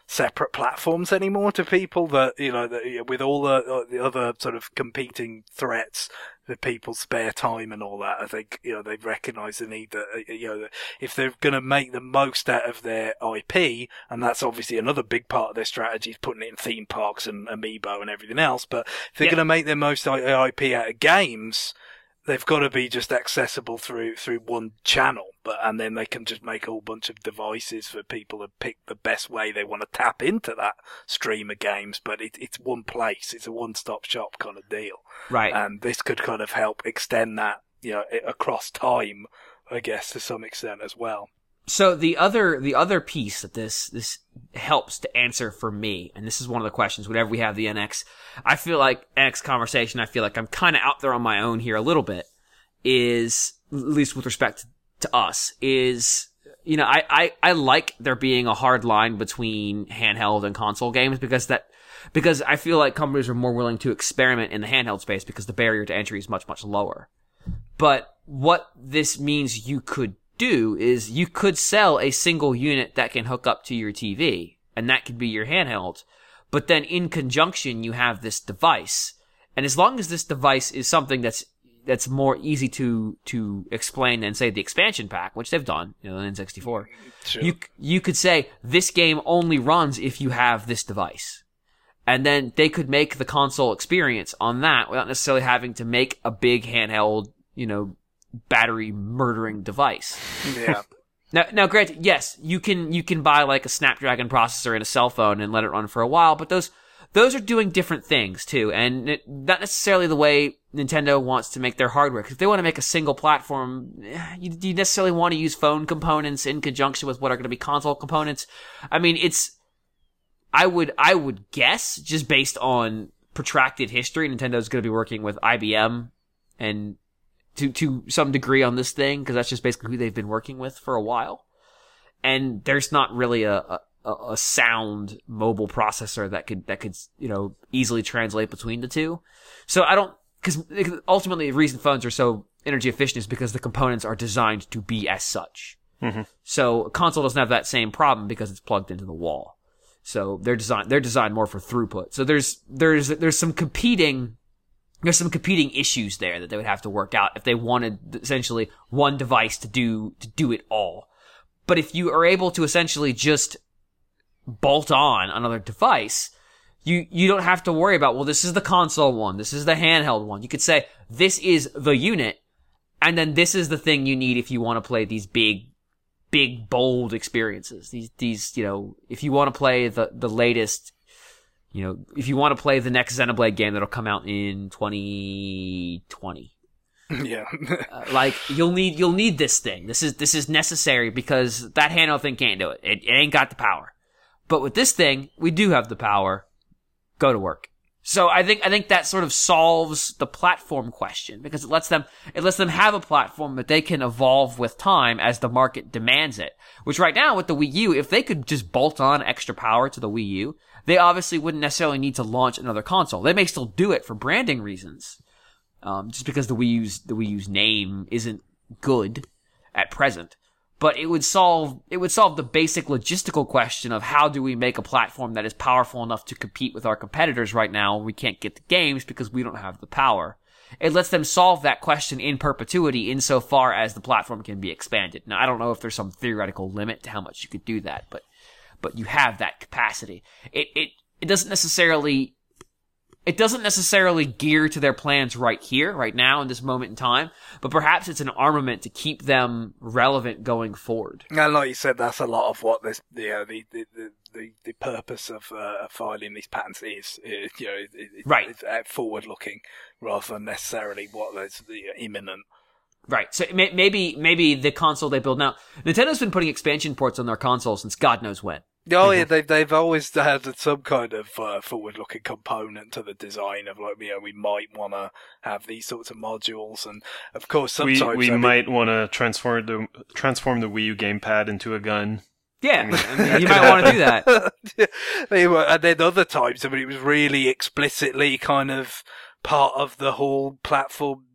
separate platforms anymore to people. That you know, that, with all the uh, the other sort of competing threats, the people's spare time and all that. I think you know they've recognised the need that uh, you know that if they're going to make the most out of their I P, and that's obviously another big part of their strategy is putting it in theme parks and Amiibo and everything else. But if they're Yeah. going to make their most I P out of games, they've got to be just accessible through through one channel, but and then they can just make a whole bunch of devices for people to pick the best way they want to tap into that stream of games. But it, it's one place, it's a one-stop shop kind of deal, Right. and this could kind of help extend that, you know, i- across time, I guess, to some extent as well. So the other the other piece that this this helps to answer for me, and this is one of the questions whenever we have the N X, I feel like N X conversation, I feel like I'm kind of out there on my own here a little bit, is, at least with respect to us, is, you know, I, I, I like there being a hard line between handheld and console games because that, because I feel like companies are more willing to experiment in the handheld space because the barrier to entry is much, much lower. But what this means you could do is you could sell a single unit that can hook up to your T V, and that could be your handheld. But then in conjunction, you have this device. And as long as this device is something that's that's more easy to to explain than, say, the expansion pack, which they've done, you know, the N sixty-four, Sure. you you could say this game only runs if you have this device. And then they could make the console experience on that without necessarily having to make a big handheld, you know, battery murdering device. Yeah. Now, now, granted, yes, you can you can buy like a Snapdragon processor in a cell phone and let it run for a while, but those those are doing different things too, and it, not necessarily the way Nintendo wants to make their hardware. Because if they want to make a single platform, eh, you, you necessarily want to use phone components in conjunction with what are going to be console components. I mean, it's I would I would guess, just based on protracted history, Nintendo's going to be working with I B M and to to some degree on this thing, because that's just basically who they've been working with for a while. And there's not really a, a, a sound mobile processor that could that could you know easily translate between the two. So I don't, because ultimately the reason phones are so energy efficient is because the components are designed to be as such. Mm-hmm. So a console doesn't have that same problem because it's plugged into the wall. So they're designed they're designed more for throughput. So there's there's there's some competing there's some competing issues there that they would have to work out if they wanted essentially one device to do to do it all. But if you are able to essentially just bolt on another device, you you don't have to worry about, well, this is the console one, this is the handheld one. You could say this is the unit, and then this is the thing you need if you want to play these big big bold experiences. These these you know, if you want to play the the latest, you know, if you want to play the next Xenoblade game that'll come out in twenty twenty. Yeah. uh, like you'll need you'll need this thing. This is this is necessary because that handheld thing can't do it. It, it ain't got the power. But with this thing, we do have the power. Go to work. So I think I think that sort of solves the platform question, because it lets them it lets them have a platform that they can evolve with time as the market demands it. Which right now with the Wii U, if they could just bolt on extra power to the Wii U, they obviously wouldn't necessarily need to launch another console. They may still do it for branding reasons, um, just because the Wii U's the Wii U's name isn't good at present. But it would solve it would solve the basic logistical question of how do we make a platform that is powerful enough to compete with our competitors right now when we can't get the games because we don't have the power. It lets them solve that question in perpetuity insofar as the platform can be expanded. Now, I don't know if there's some theoretical limit to how much you could do that, but but you have that capacity. It it it doesn't necessarily It doesn't necessarily gear to their plans right here, right now, in this moment in time, but perhaps it's an armament to keep them relevant going forward. And like you said, that's a lot of what this, you know, the the the, the, the purpose of uh, filing these patents is. It, you know, it, it, Right. It's uh, forward-looking rather than necessarily what is the imminent. Right. So may, maybe maybe the console they build now. Nintendo's been putting expansion ports on their console since God knows when. Oh yeah, they've they've always had some kind of uh, forward-looking component to the design of, like, you know, we might want to have these sorts of modules, and of course sometimes we we I mean, might want to transform the transform the Wii U gamepad into a gun. Yeah, I mean, you might want to do that. They were, and then other times, I mean, it was really explicitly kind of part of the whole platform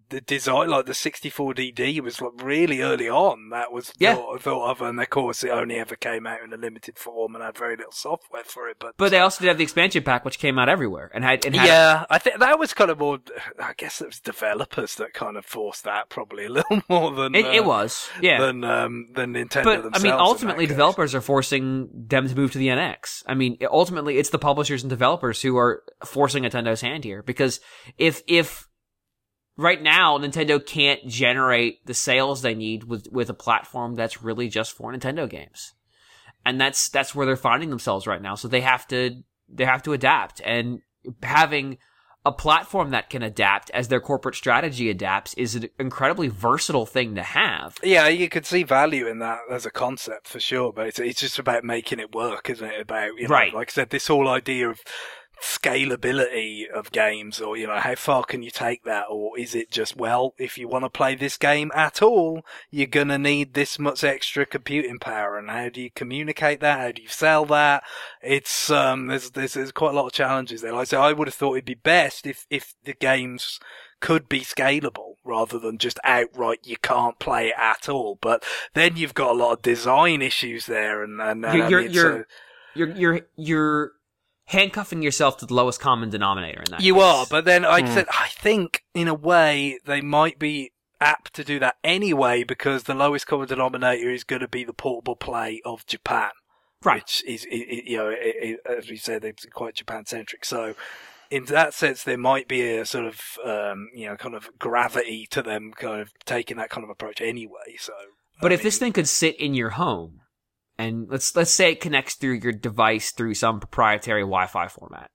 the design, like the sixty-four D D was like really early on. That was Yeah. thought, thought of, and of course it only ever came out in a limited form and had very little software for it. But But they also did have the expansion pack, which came out everywhere and had, and had yeah, I think that was kind of more. I guess it was developers that kind of forced that probably a little more than it, uh, it was, yeah. than um, than Nintendo But themselves. I mean, in ultimately, that case. developers are forcing them to move to the N X. I mean, ultimately, it's the publishers and developers who are forcing Nintendo's hand here. Because if if right now Nintendo can't generate the sales they need with with a platform that's really just for Nintendo games, and that's that's where they're finding themselves right now. So they have to they have to adapt, and having a platform that can adapt as their corporate strategy adapts is an incredibly versatile thing to have. Yeah, you could see value in that as a concept for sure, but it's, it's just about making it work, isn't it? About, you know, Right. like I said, this whole idea of scalability of games, or, you know, how far can you take that? Or is it just, well, if you want to play this game at all, you're going to need this much extra computing power, and how do you communicate that? How do you sell that? It's, um, there's, there's, there's quite a lot of challenges there. Like I said, I would have thought it'd be best if, if the games could be scalable rather than just outright you can't play it at all. But then you've got a lot of design issues there, and, and, and You're I you're mean, you're, so- you're you're you're handcuffing yourself to the lowest common denominator in that. You case. are, but then I Hmm. said I think in a way they might be apt to do that anyway, because the lowest common denominator is going to be the portable play of Japan, Right. which is, i i you know, i i as we said, it's quite Japan centric. So in that sense, there might be a sort of um, you know, kind of gravity to them kind of taking that kind of approach anyway. So, But I if this mean, thing could sit in your home, and let's let's say it connects through your device through some proprietary Wi-Fi format,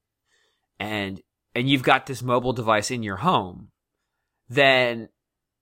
and and you've got this mobile device in your home, then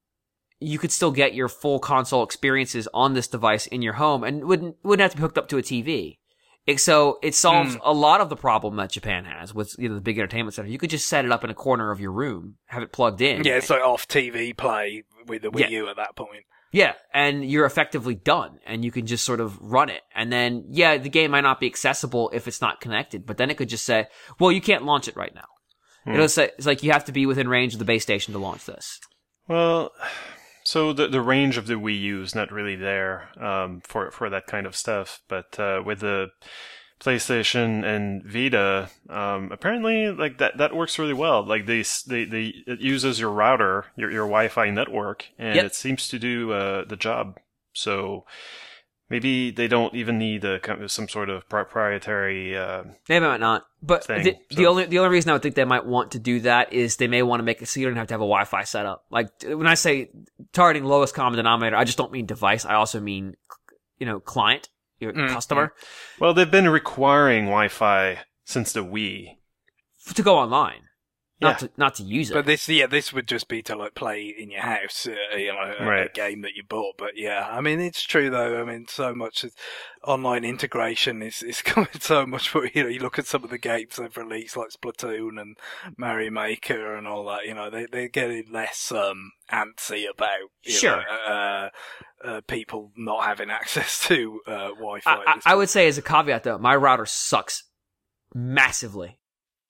you could still get your full console experiences on this device in your home, and wouldn't wouldn't have to be hooked up to a T V. It, so it solves Mm. a lot of the problem that Japan has with, you know, the big entertainment center. You could just set it up in a corner of your room, have it plugged in. yeah, it's like off T V play with the Wii Yeah. U at that point. Yeah, and you're effectively done, and you can just sort of run it. And then, yeah, the game might not be accessible if it's not connected, but then it could just say, well, you can't launch it right now. Hmm. It'll say, it's like you have to be within range of the base station to launch this. Well, so the the range of the Wii U is not really there um, for for that kind of stuff. But uh, with the PlayStation and Vita, um, apparently, like that that works really well. Like they s- they they it uses your router, your your Wi-Fi network, and Yep. it seems to do uh, the job. So maybe they don't even need a, kind of some sort of proprietary. Uh, They might not, but Thing, the, the so- only the only reason I would think they might want to do that is they may want to make it so you don't have to have a Wi-Fi setup. Like when I say targeting lowest common denominator, I just don't mean device. I also mean, you know, client, your Mm, customer, well, they've been requiring Wi-Fi since the Wii. to go online, not Yeah. to not to use it. But this, yeah, this would just be to like play in your house, uh, you know, a, a Right. game that you bought. But yeah, I mean, it's true though. I mean, so much is- online integration is is coming so much. For, you know, you look at some of the games they've released, like Splatoon and Mario Maker and all that. You know, they they're getting less um antsy about you Sure. know, uh, uh, people not having access to uh, Wi-Fi. I, I, I would say as a caveat though, my router sucks massively.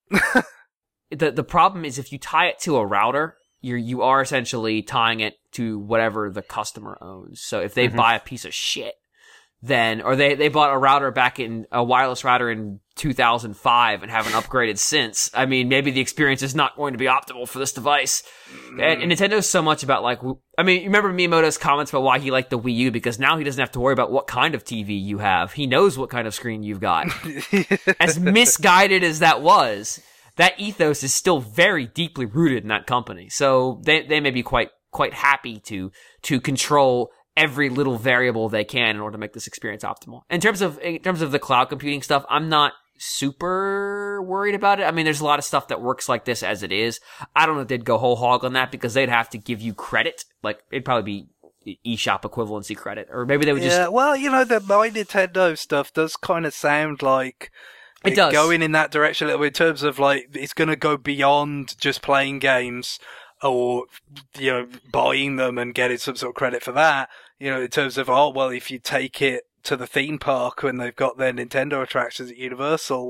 the the problem is if you tie it to a router, you're you are essentially tying it to whatever the customer owns. So if they Mhm. buy a piece of shit, then or they they bought a router back in a wireless router in two thousand five and haven't upgraded since, I mean, maybe the experience is not going to be optimal for this device. And, and Nintendo's so much about like, w- I mean, you remember Miyamoto's comments about why he liked the Wii U, because now he doesn't have to worry about what kind of T V you have. He knows what kind of screen you've got. As misguided as that was, that ethos is still very deeply rooted in that company. So they they may be quite quite happy to to control every little variable they can in order to make this experience optimal. In terms of in terms of the cloud computing stuff, I'm not super worried about it. I mean, there's a lot of stuff that works like this as it is. I don't know if they'd go whole hog on that because they'd have to give you credit. Like it'd probably be eShop equivalency credit, or maybe they would just Yeah, well, you know, the My Nintendo stuff does kind of sound like It does. going in that direction a little bit in terms of like it's going to go beyond just playing games or, you know, buying them and getting some sort of credit for that. You know, in terms of, oh, well, if you take it to the theme park when they've got their Nintendo attractions at Universal,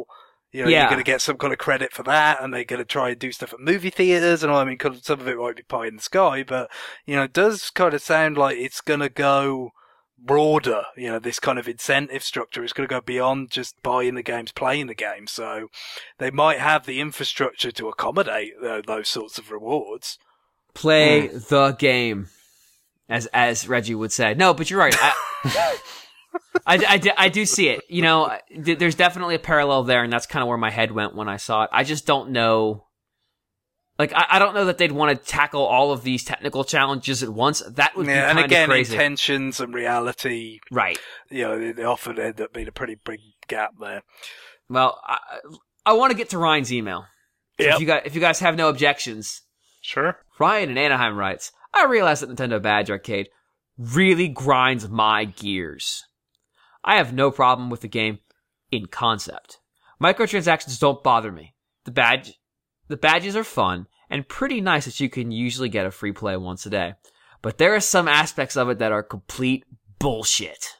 You know, Yeah. you're going to get some kind of credit for that, and they're going to try and do stuff at movie theaters and all. I mean, 'cause some of it might be pie in the sky, but, you know, it does kind of sound like it's going to go broader. You know, this kind of incentive structure is going to go beyond just buying the games, playing the games. So they might have the infrastructure to accommodate uh, those sorts of rewards. Play mm. the game, as as Reggie would say. No, but you're right. I, I, I, I do see it. You know, there's definitely a parallel there, and that's kind of where my head went when I saw it. I just don't know. Like, I, I don't know that they'd want to tackle all of these technical challenges at once. That would yeah, be kind and again, of crazy. intentions and reality, right? You know, they, they often end up being a pretty big gap there. Well, I, I want to get to Ryan's email. So Yep. If you guys, if you guys have no objections, Sure. Ryan in Anaheim writes, I realize that Nintendo Badge Arcade really grinds my gears. I have no problem with the game in concept. Microtransactions don't bother me. The badge, the badges are fun and pretty nice that you can usually get a free play once a day. But there are some aspects of it that are complete bullshit.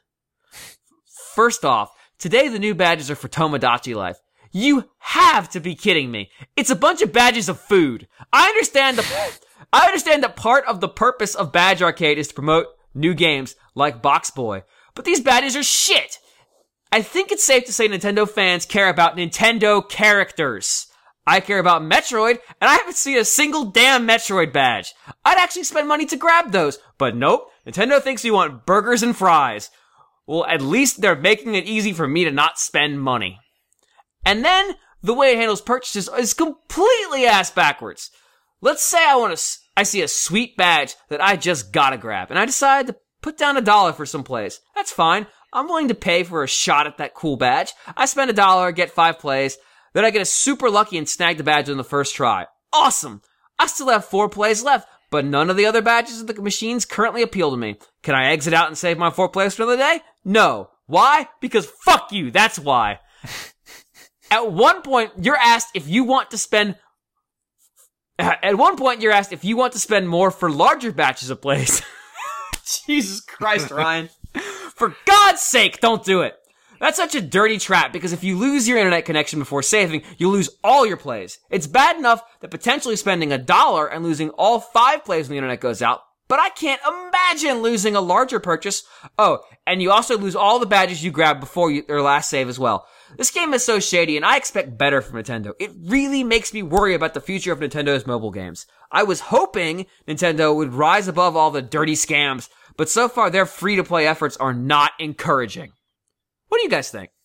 First off, today the new badges are for Tomodachi Life. You have to be kidding me. It's a bunch of badges of food. I understand the, I understand that part of the purpose of Badge Arcade is to promote new games like Box Boy. But these badges are shit. I think it's safe to say Nintendo fans care about Nintendo characters. I care about Metroid, and I haven't seen a single damn Metroid badge. I'd actually spend money to grab those. But nope, Nintendo thinks we want burgers and fries. Well, at least they're making it easy for me to not spend money. And then, the way it handles purchases is completely ass backwards. Let's say I want to, I see a sweet badge that I just gotta grab, and I decide to put down a dollar for some plays. That's fine. I'm willing to pay for a shot at that cool badge. I spend a dollar, get five plays, then I get a super lucky and snag the badge on the first try. Awesome! I still have four plays left, but none of the other badges of the machines currently appeal to me. Can I exit out and save my four plays for another day? No. Why? Because fuck you, that's why. At one point, you're asked if you want to spend... At one point, you're asked if you want to spend more for larger batches of plays. Jesus Christ, Ryan. For God's sake, don't do it. That's such a dirty trap, because if you lose your internet connection before saving, you lose all your plays. It's bad enough that potentially spending a dollar and losing all five plays when the internet goes out, but I can't imagine losing a larger purchase. Oh, and you also lose all the badges you grabbed before you, your last save as well. This game is so shady, and I expect better from Nintendo. It really makes me worry about the future of Nintendo's mobile games. I was hoping Nintendo would rise above all the dirty scams, but so far their free-to-play efforts are not encouraging. What do you guys think?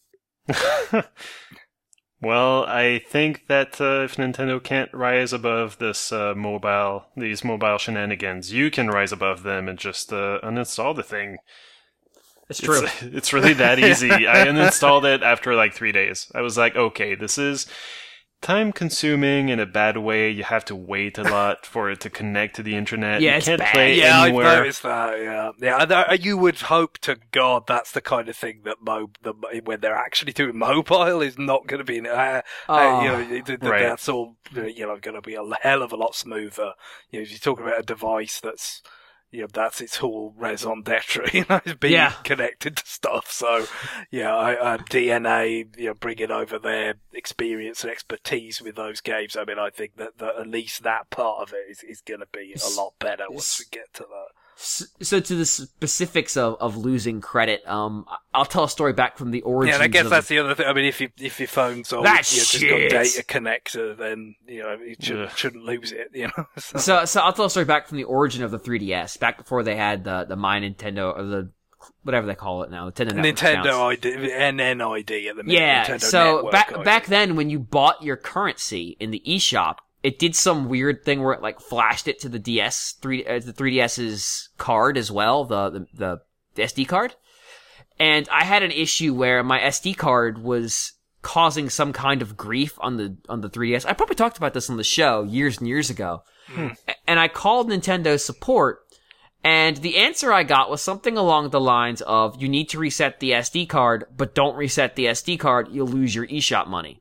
Well, I think that uh, if Nintendo can't rise above this uh, mobile, these mobile shenanigans, you can rise above them and just uh, uninstall the thing. It's true. It's, it's really that easy. I uninstalled it after like three days. I was like, okay, this is time-consuming in a bad way. You have to wait a lot for it to connect to the internet. Yeah, you it's can't bad. play Yeah, anywhere. I've noticed that. Yeah, yeah. th- You would hope to God that's the kind of thing that mo- the, when they're actually doing mobile is not going to be. Uh, Oh, uh, you know, th- th- right. that's all. You know, going to be a hell of a lot smoother. You know, if you talk about a device that's. You know, that's its whole raison d'etre, you know, is being Yeah. connected to stuff. So, yeah, I, uh, D N A, you know, bringing over their experience and expertise with those games. I mean, I think that, that at least that part of it is, is going to be a lot better once we get to that. So to the specifics of, of losing credit, um, I'll tell a story back from the origins. Yeah, and I guess of that's the other thing. I mean, if you, if your phone's on, That you know, just shit. got data connector, then, you know, you shouldn't, Ugh. shouldn't lose it, you know. So, So, so I'll tell a story back from the origin of the three D S, back before they had the the My Nintendo or the whatever they call it now, Nintendo Network Nintendo accounts. I D, N N I D at the minute. Yeah. Nintendo So Network back I D. back then, when you bought your currency in the eShop, it did some weird thing where it like flashed it to the D S three uh, the three DS's card as well, the, the the the S D card. And I had an issue where my S D card was causing some kind of grief on the on the three D S. I probably talked about this on the show years and years ago. Hmm. And I called Nintendo support, and the answer I got was something along the lines of, you need to reset the S D card, but don't reset the S D card, you'll lose your eShop money.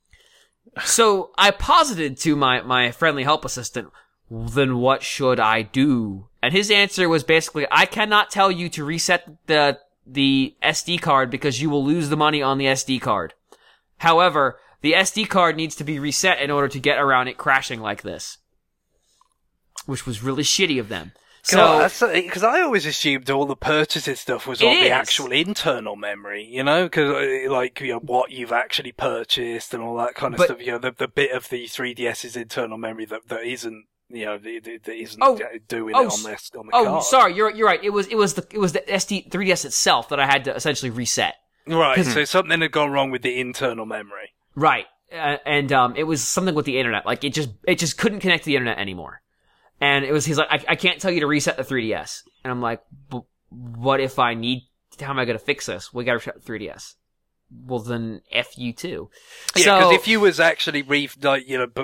So I posited to my, my friendly help assistant, then what should I do? And his answer was basically, I cannot tell you to reset the, the S D card because you will lose the money on the S D card. However, the S D card needs to be reset in order to get around it crashing like this. Which was really shitty of them. So, because I always assumed all the purchasing stuff was on is. the actual internal memory, you know, because like you know what you've actually purchased and all that kind of but, stuff. You know, the the bit of the three D S's internal memory that, that isn't, you know, that, that isn't oh, doing oh, it on this on the oh, card. Oh, sorry, you're you're right. It was it was the it was the S D three D S itself that I had to essentially reset. Right. So something had gone wrong with the internal memory. Right, uh, and um, it was something with the internet. Like it just it just couldn't connect to the internet anymore. And it was, he's like, I, I can't tell you to reset the three D S. And I'm like, what if I need, how am I going to fix this? We got to reset the three D S. Well, then F you too. Yeah, because so, if you was actually re, like, you know,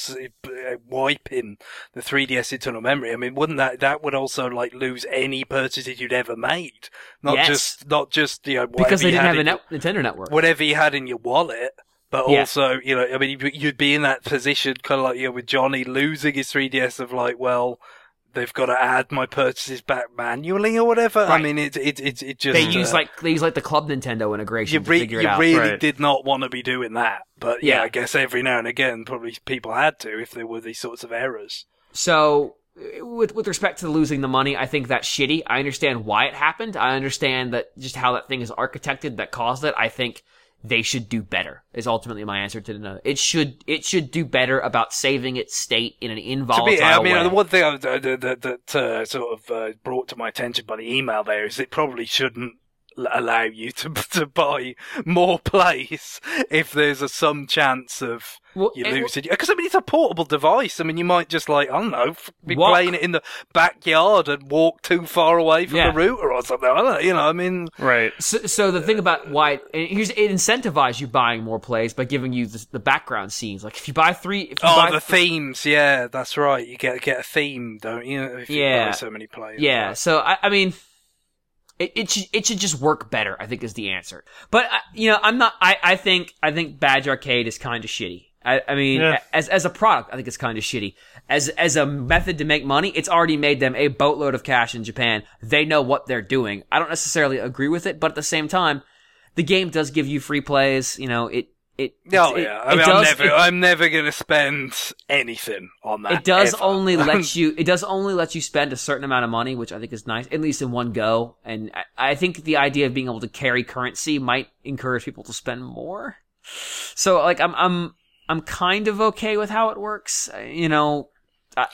wiping the three D S internal memory, I mean, wouldn't that, that would also, like, lose any purchases you'd ever made? Not yes. just, not just, you know, because they didn't have a net- Nintendo network. Whatever you had in your wallet. But yeah. also, you know, I mean, you'd be in that position, kind of like, you know, with Johnny losing his three D S of like, well, they've got to add my purchases back manually or whatever. Right. I mean, it, it, it, it just... They use uh, like, they use like the Club Nintendo integration you to re- figure it you out. really Right. did not want to be doing that. But yeah, Yeah. I guess every now and again, probably people had to if there were these sorts of errors. So, with with respect to losing the money, I think that's shitty. I understand why it happened. I understand that just how that thing is architected that caused it. I think they should do better, is ultimately my answer to the It should, it should do better about saving its state in an involatile To be, I mean, way. the one thing I, that, that, that uh, sort of uh, brought to my attention by the email there is it probably shouldn't l- allow you to to buy more plays if there's a some chance of Well, you it- losing. Because I mean, it's a portable device. I mean, you might just like I don't know, f- be Walk. playing it in the backyard and walk too far away from Yeah. the router or something. I don't know. You know, I mean, Right. So, so the thing about why and here's it incentivizes you buying more plays by giving you the, the background scenes. Like if you buy three, if you oh, buy the themes. Yeah, that's right. You get get a theme, don't you? If you Yeah. buy so many plays. yeah. Right. So I, I mean, it it should it should just work better. I think is the answer. But uh, you know, I'm not. I I think I think Badge Arcade is kind of shitty. I, I mean, Yeah. as as a product, I think it's kind of shitty. As as a method to make money, it's already made them a boatload of cash in Japan. They know what they're doing. I don't necessarily agree with it, but at the same time, the game does give you free plays. You know, it it. Oh it, yeah, it I mean, I'm does, never, it, I'm never going to spend anything on that. it does ever. only let you. It does only let you spend a certain amount of money, which I think is nice, at least in one go. And I, I think the idea of being able to carry currency might encourage people to spend more. So, like, I'm I'm. I'm kind of okay with how it works. Uh, You know, uh,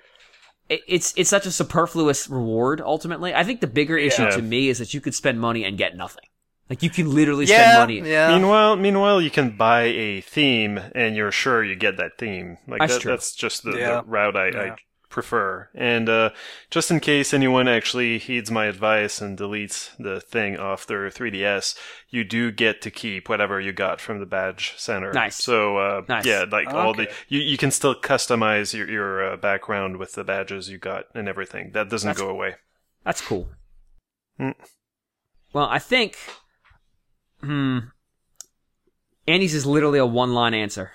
it, it's it's such a superfluous reward. Ultimately, I think the bigger issue Yeah. to me is that you could spend money and get nothing. Like you can literally yeah, spend money. yeah. Meanwhile, meanwhile, you can buy a theme, and you're sure you get that theme. Like That's that, true. that's just the, Yeah. the route I, Yeah. I prefer. And uh, just in case anyone actually heeds my advice and deletes the thing off their three D S, you do get to keep whatever you got from the badge center. Nice. So uh, Nice. yeah, like all the Okay. you, you can still customize your your uh, background with the badges you got and everything. That doesn't That's- go away. That's cool. Mm. Well, I think, hmm, Andy's is literally a one-line answer.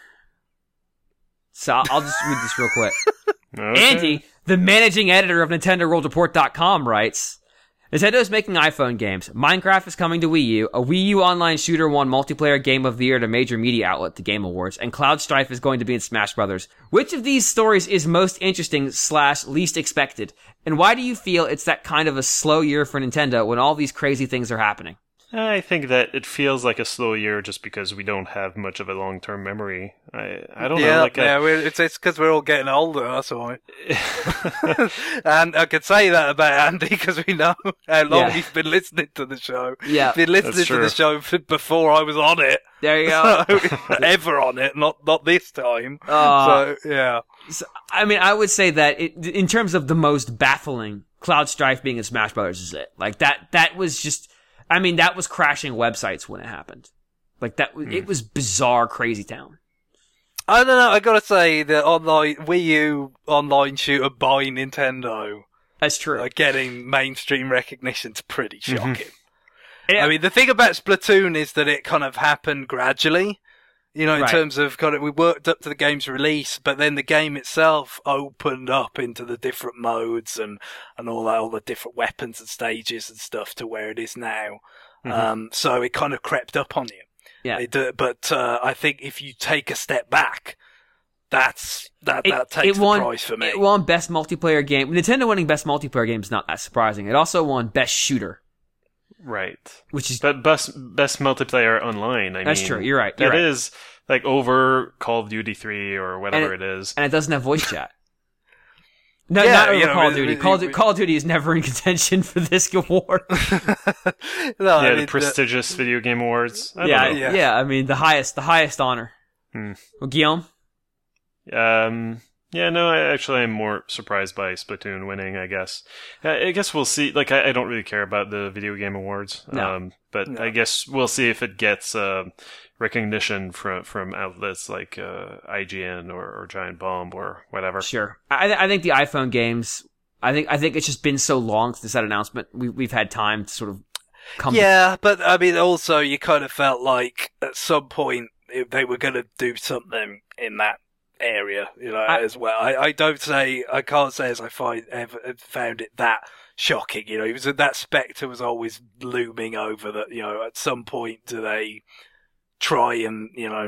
So I'll, I'll just read this real quick. Okay. Andy, the managing editor of Nintendo World Report dot com, writes, Nintendo is making iPhone games. Minecraft is coming to Wii U. A Wii U online shooter won multiplayer game of the year at a major media outlet, the Game Awards. And Cloud Strife is going to be in Smash Brothers. Which of these stories is most interesting slash least expected? And why do you feel it's that kind of a slow year for Nintendo when all these crazy things are happening? I think that it feels like a slow year just because we don't have much of a long-term memory. I I don't yeah, know. Like yeah, a, we're, it's it's because we're all getting older. That's why. And I could say that about Andy because we know how long Yeah. he's been listening to the show. Yeah, He's been listening That's to the true. show f- before I was on it. there you go. Ever on it, not not this time. Uh, so yeah, So, I mean, I would say that it, in terms of the most baffling, Cloud Strife being in Smash Brothers is it. Like that, that was just, I mean, that was crashing websites when it happened. Like that, was it was bizarre, crazy town. I don't know. I gotta say the online Wii U online shooter by Nintendo That's true. uh, getting mainstream recognition's pretty shocking. Yeah. I mean, the thing about Splatoon is that it kind of happened gradually. You know, in Right. terms of kind of, we worked up to the game's release, but then the game itself opened up into the different modes and, and all that, all the different weapons and stages and stuff to where it is now. Mhm. Um, so it kind of crept up on you. Yeah. It, uh, but uh, I think if you take a step back, that's that It- that takes it won- the prize for me. It won best multiplayer game. Nintendo winning best multiplayer game is not that surprising. It also won best shooter, Right. which is But best best multiplayer online. I that's mean, true. You're right. You're That right. is like over Call of Duty three or whatever And it is. and it doesn't have voice chat. No, Yeah, not over you know, Call of it- Duty. it- Call, of it- Du- Call of Duty is never in contention for this award. no, yeah, I the mean, prestigious video game awards. I yeah, don't know. yeah, Yeah. I mean the highest, the highest honor. Hmm. Well, Guillaume, Um, yeah, no, I actually am more surprised by Splatoon winning, I guess. I I guess we'll see. Like, I, I don't really care about the video game awards. No. Um, but No. I guess we'll see if it gets uh, recognition from from outlets like uh, I G N or, or Giant Bomb or whatever. sure. I, I think the iPhone games. I think I think it's just been so long since that announcement. We we've had time to sort of come. Yeah, but I mean, also you kind of felt like at some point if they were going to do something in that area, you know, I- as well. I, I don't say I can't say as I find ever found it that shocking. You know, it was that spectre was always looming over that. You know, at some point do they try and you know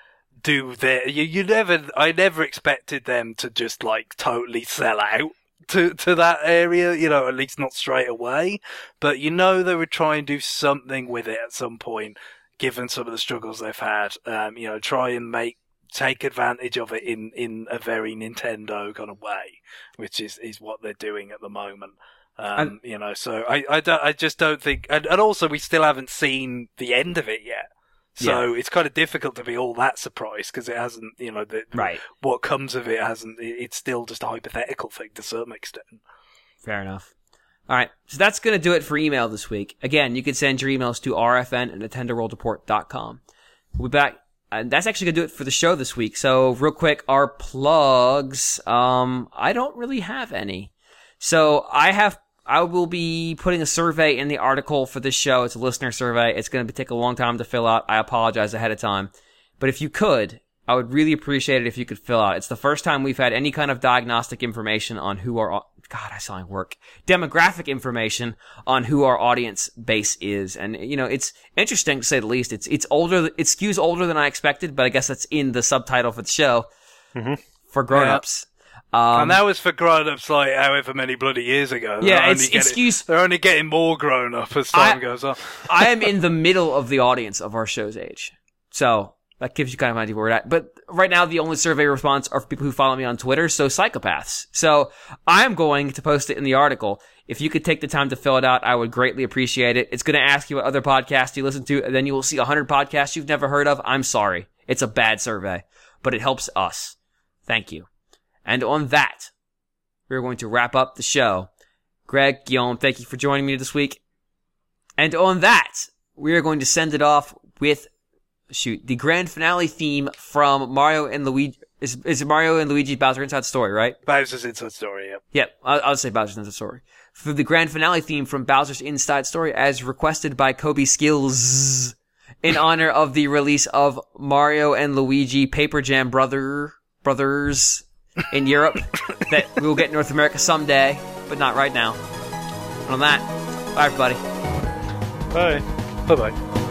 do their? You, you never. I never expected them to just like totally sell out to to that area, you know, at least not straight away. But you know they would try and do something with it at some point, given some of the struggles they've had. Um, you know, try and make take advantage of it in, in a very Nintendo kind of way, which is, is what they're doing at the moment. Um, And- you know, so I I, don't, I just don't think, and, and also we still haven't seen the end of it yet. So it's kind of difficult to be all that surprised because it hasn't, you know, the, Right. what comes of it hasn't, it- it's still just a hypothetical thing to some extent. Fair enough. All right, so that's going to do it for email this week. Again, you can send your emails to r f n at nintendo world report dot com. We'll be back, and that's actually going to do it for the show this week. So real quick, our plugs, um, I don't really have any. So I have, I will be putting a survey in the article for this show. It's a listener survey. It's going to take a long time to fill out. I apologize ahead of time. But if you could, I would really appreciate it if you could fill out. It's the first time we've had any kind of diagnostic information on who our, God, I sound like work, demographic information on who our audience base is. And, you know, it's interesting to say the least. It's, it's older, it skews older than I expected, but I guess that's in the subtitle for the show. Mm-hmm. For grown-ups. Um, and that was for grown-ups like however many bloody years ago. Yeah, They're it's- only it's getting- skews- They're only getting more grown-up as time I- goes on. I am in the middle of the audience of our show's age. So that gives you kind of an idea where we're at. But right now, the only survey response are for people who follow me on Twitter, so psychopaths. So I am going to post it in the article. If you could take the time to fill it out, I would greatly appreciate it. It's going to ask you what other podcasts you listen to, and then you will see one hundred podcasts you've never heard of. I'm sorry. It's a bad survey, but it helps us. Thank you. And on that, we're going to wrap up the show. Greg, Guillaume, thank you for joining me this week. And on that, we are going to send it off with, shoot, the grand finale theme from Mario and Luigi. Is, is it Mario and Luigi Bowser Inside Story, right? Bowser's Inside Story, yeah. Yep, I'll, I'll say Bowser's Inside Story. For the grand finale theme from Bowser's Inside Story, as requested by Kobe Skills, in honor of the release of Mario and Luigi Paper Jam Brother Brothers in Europe, that we will get in North America someday, but not right now. And on that, bye everybody. Bye. Bye-bye.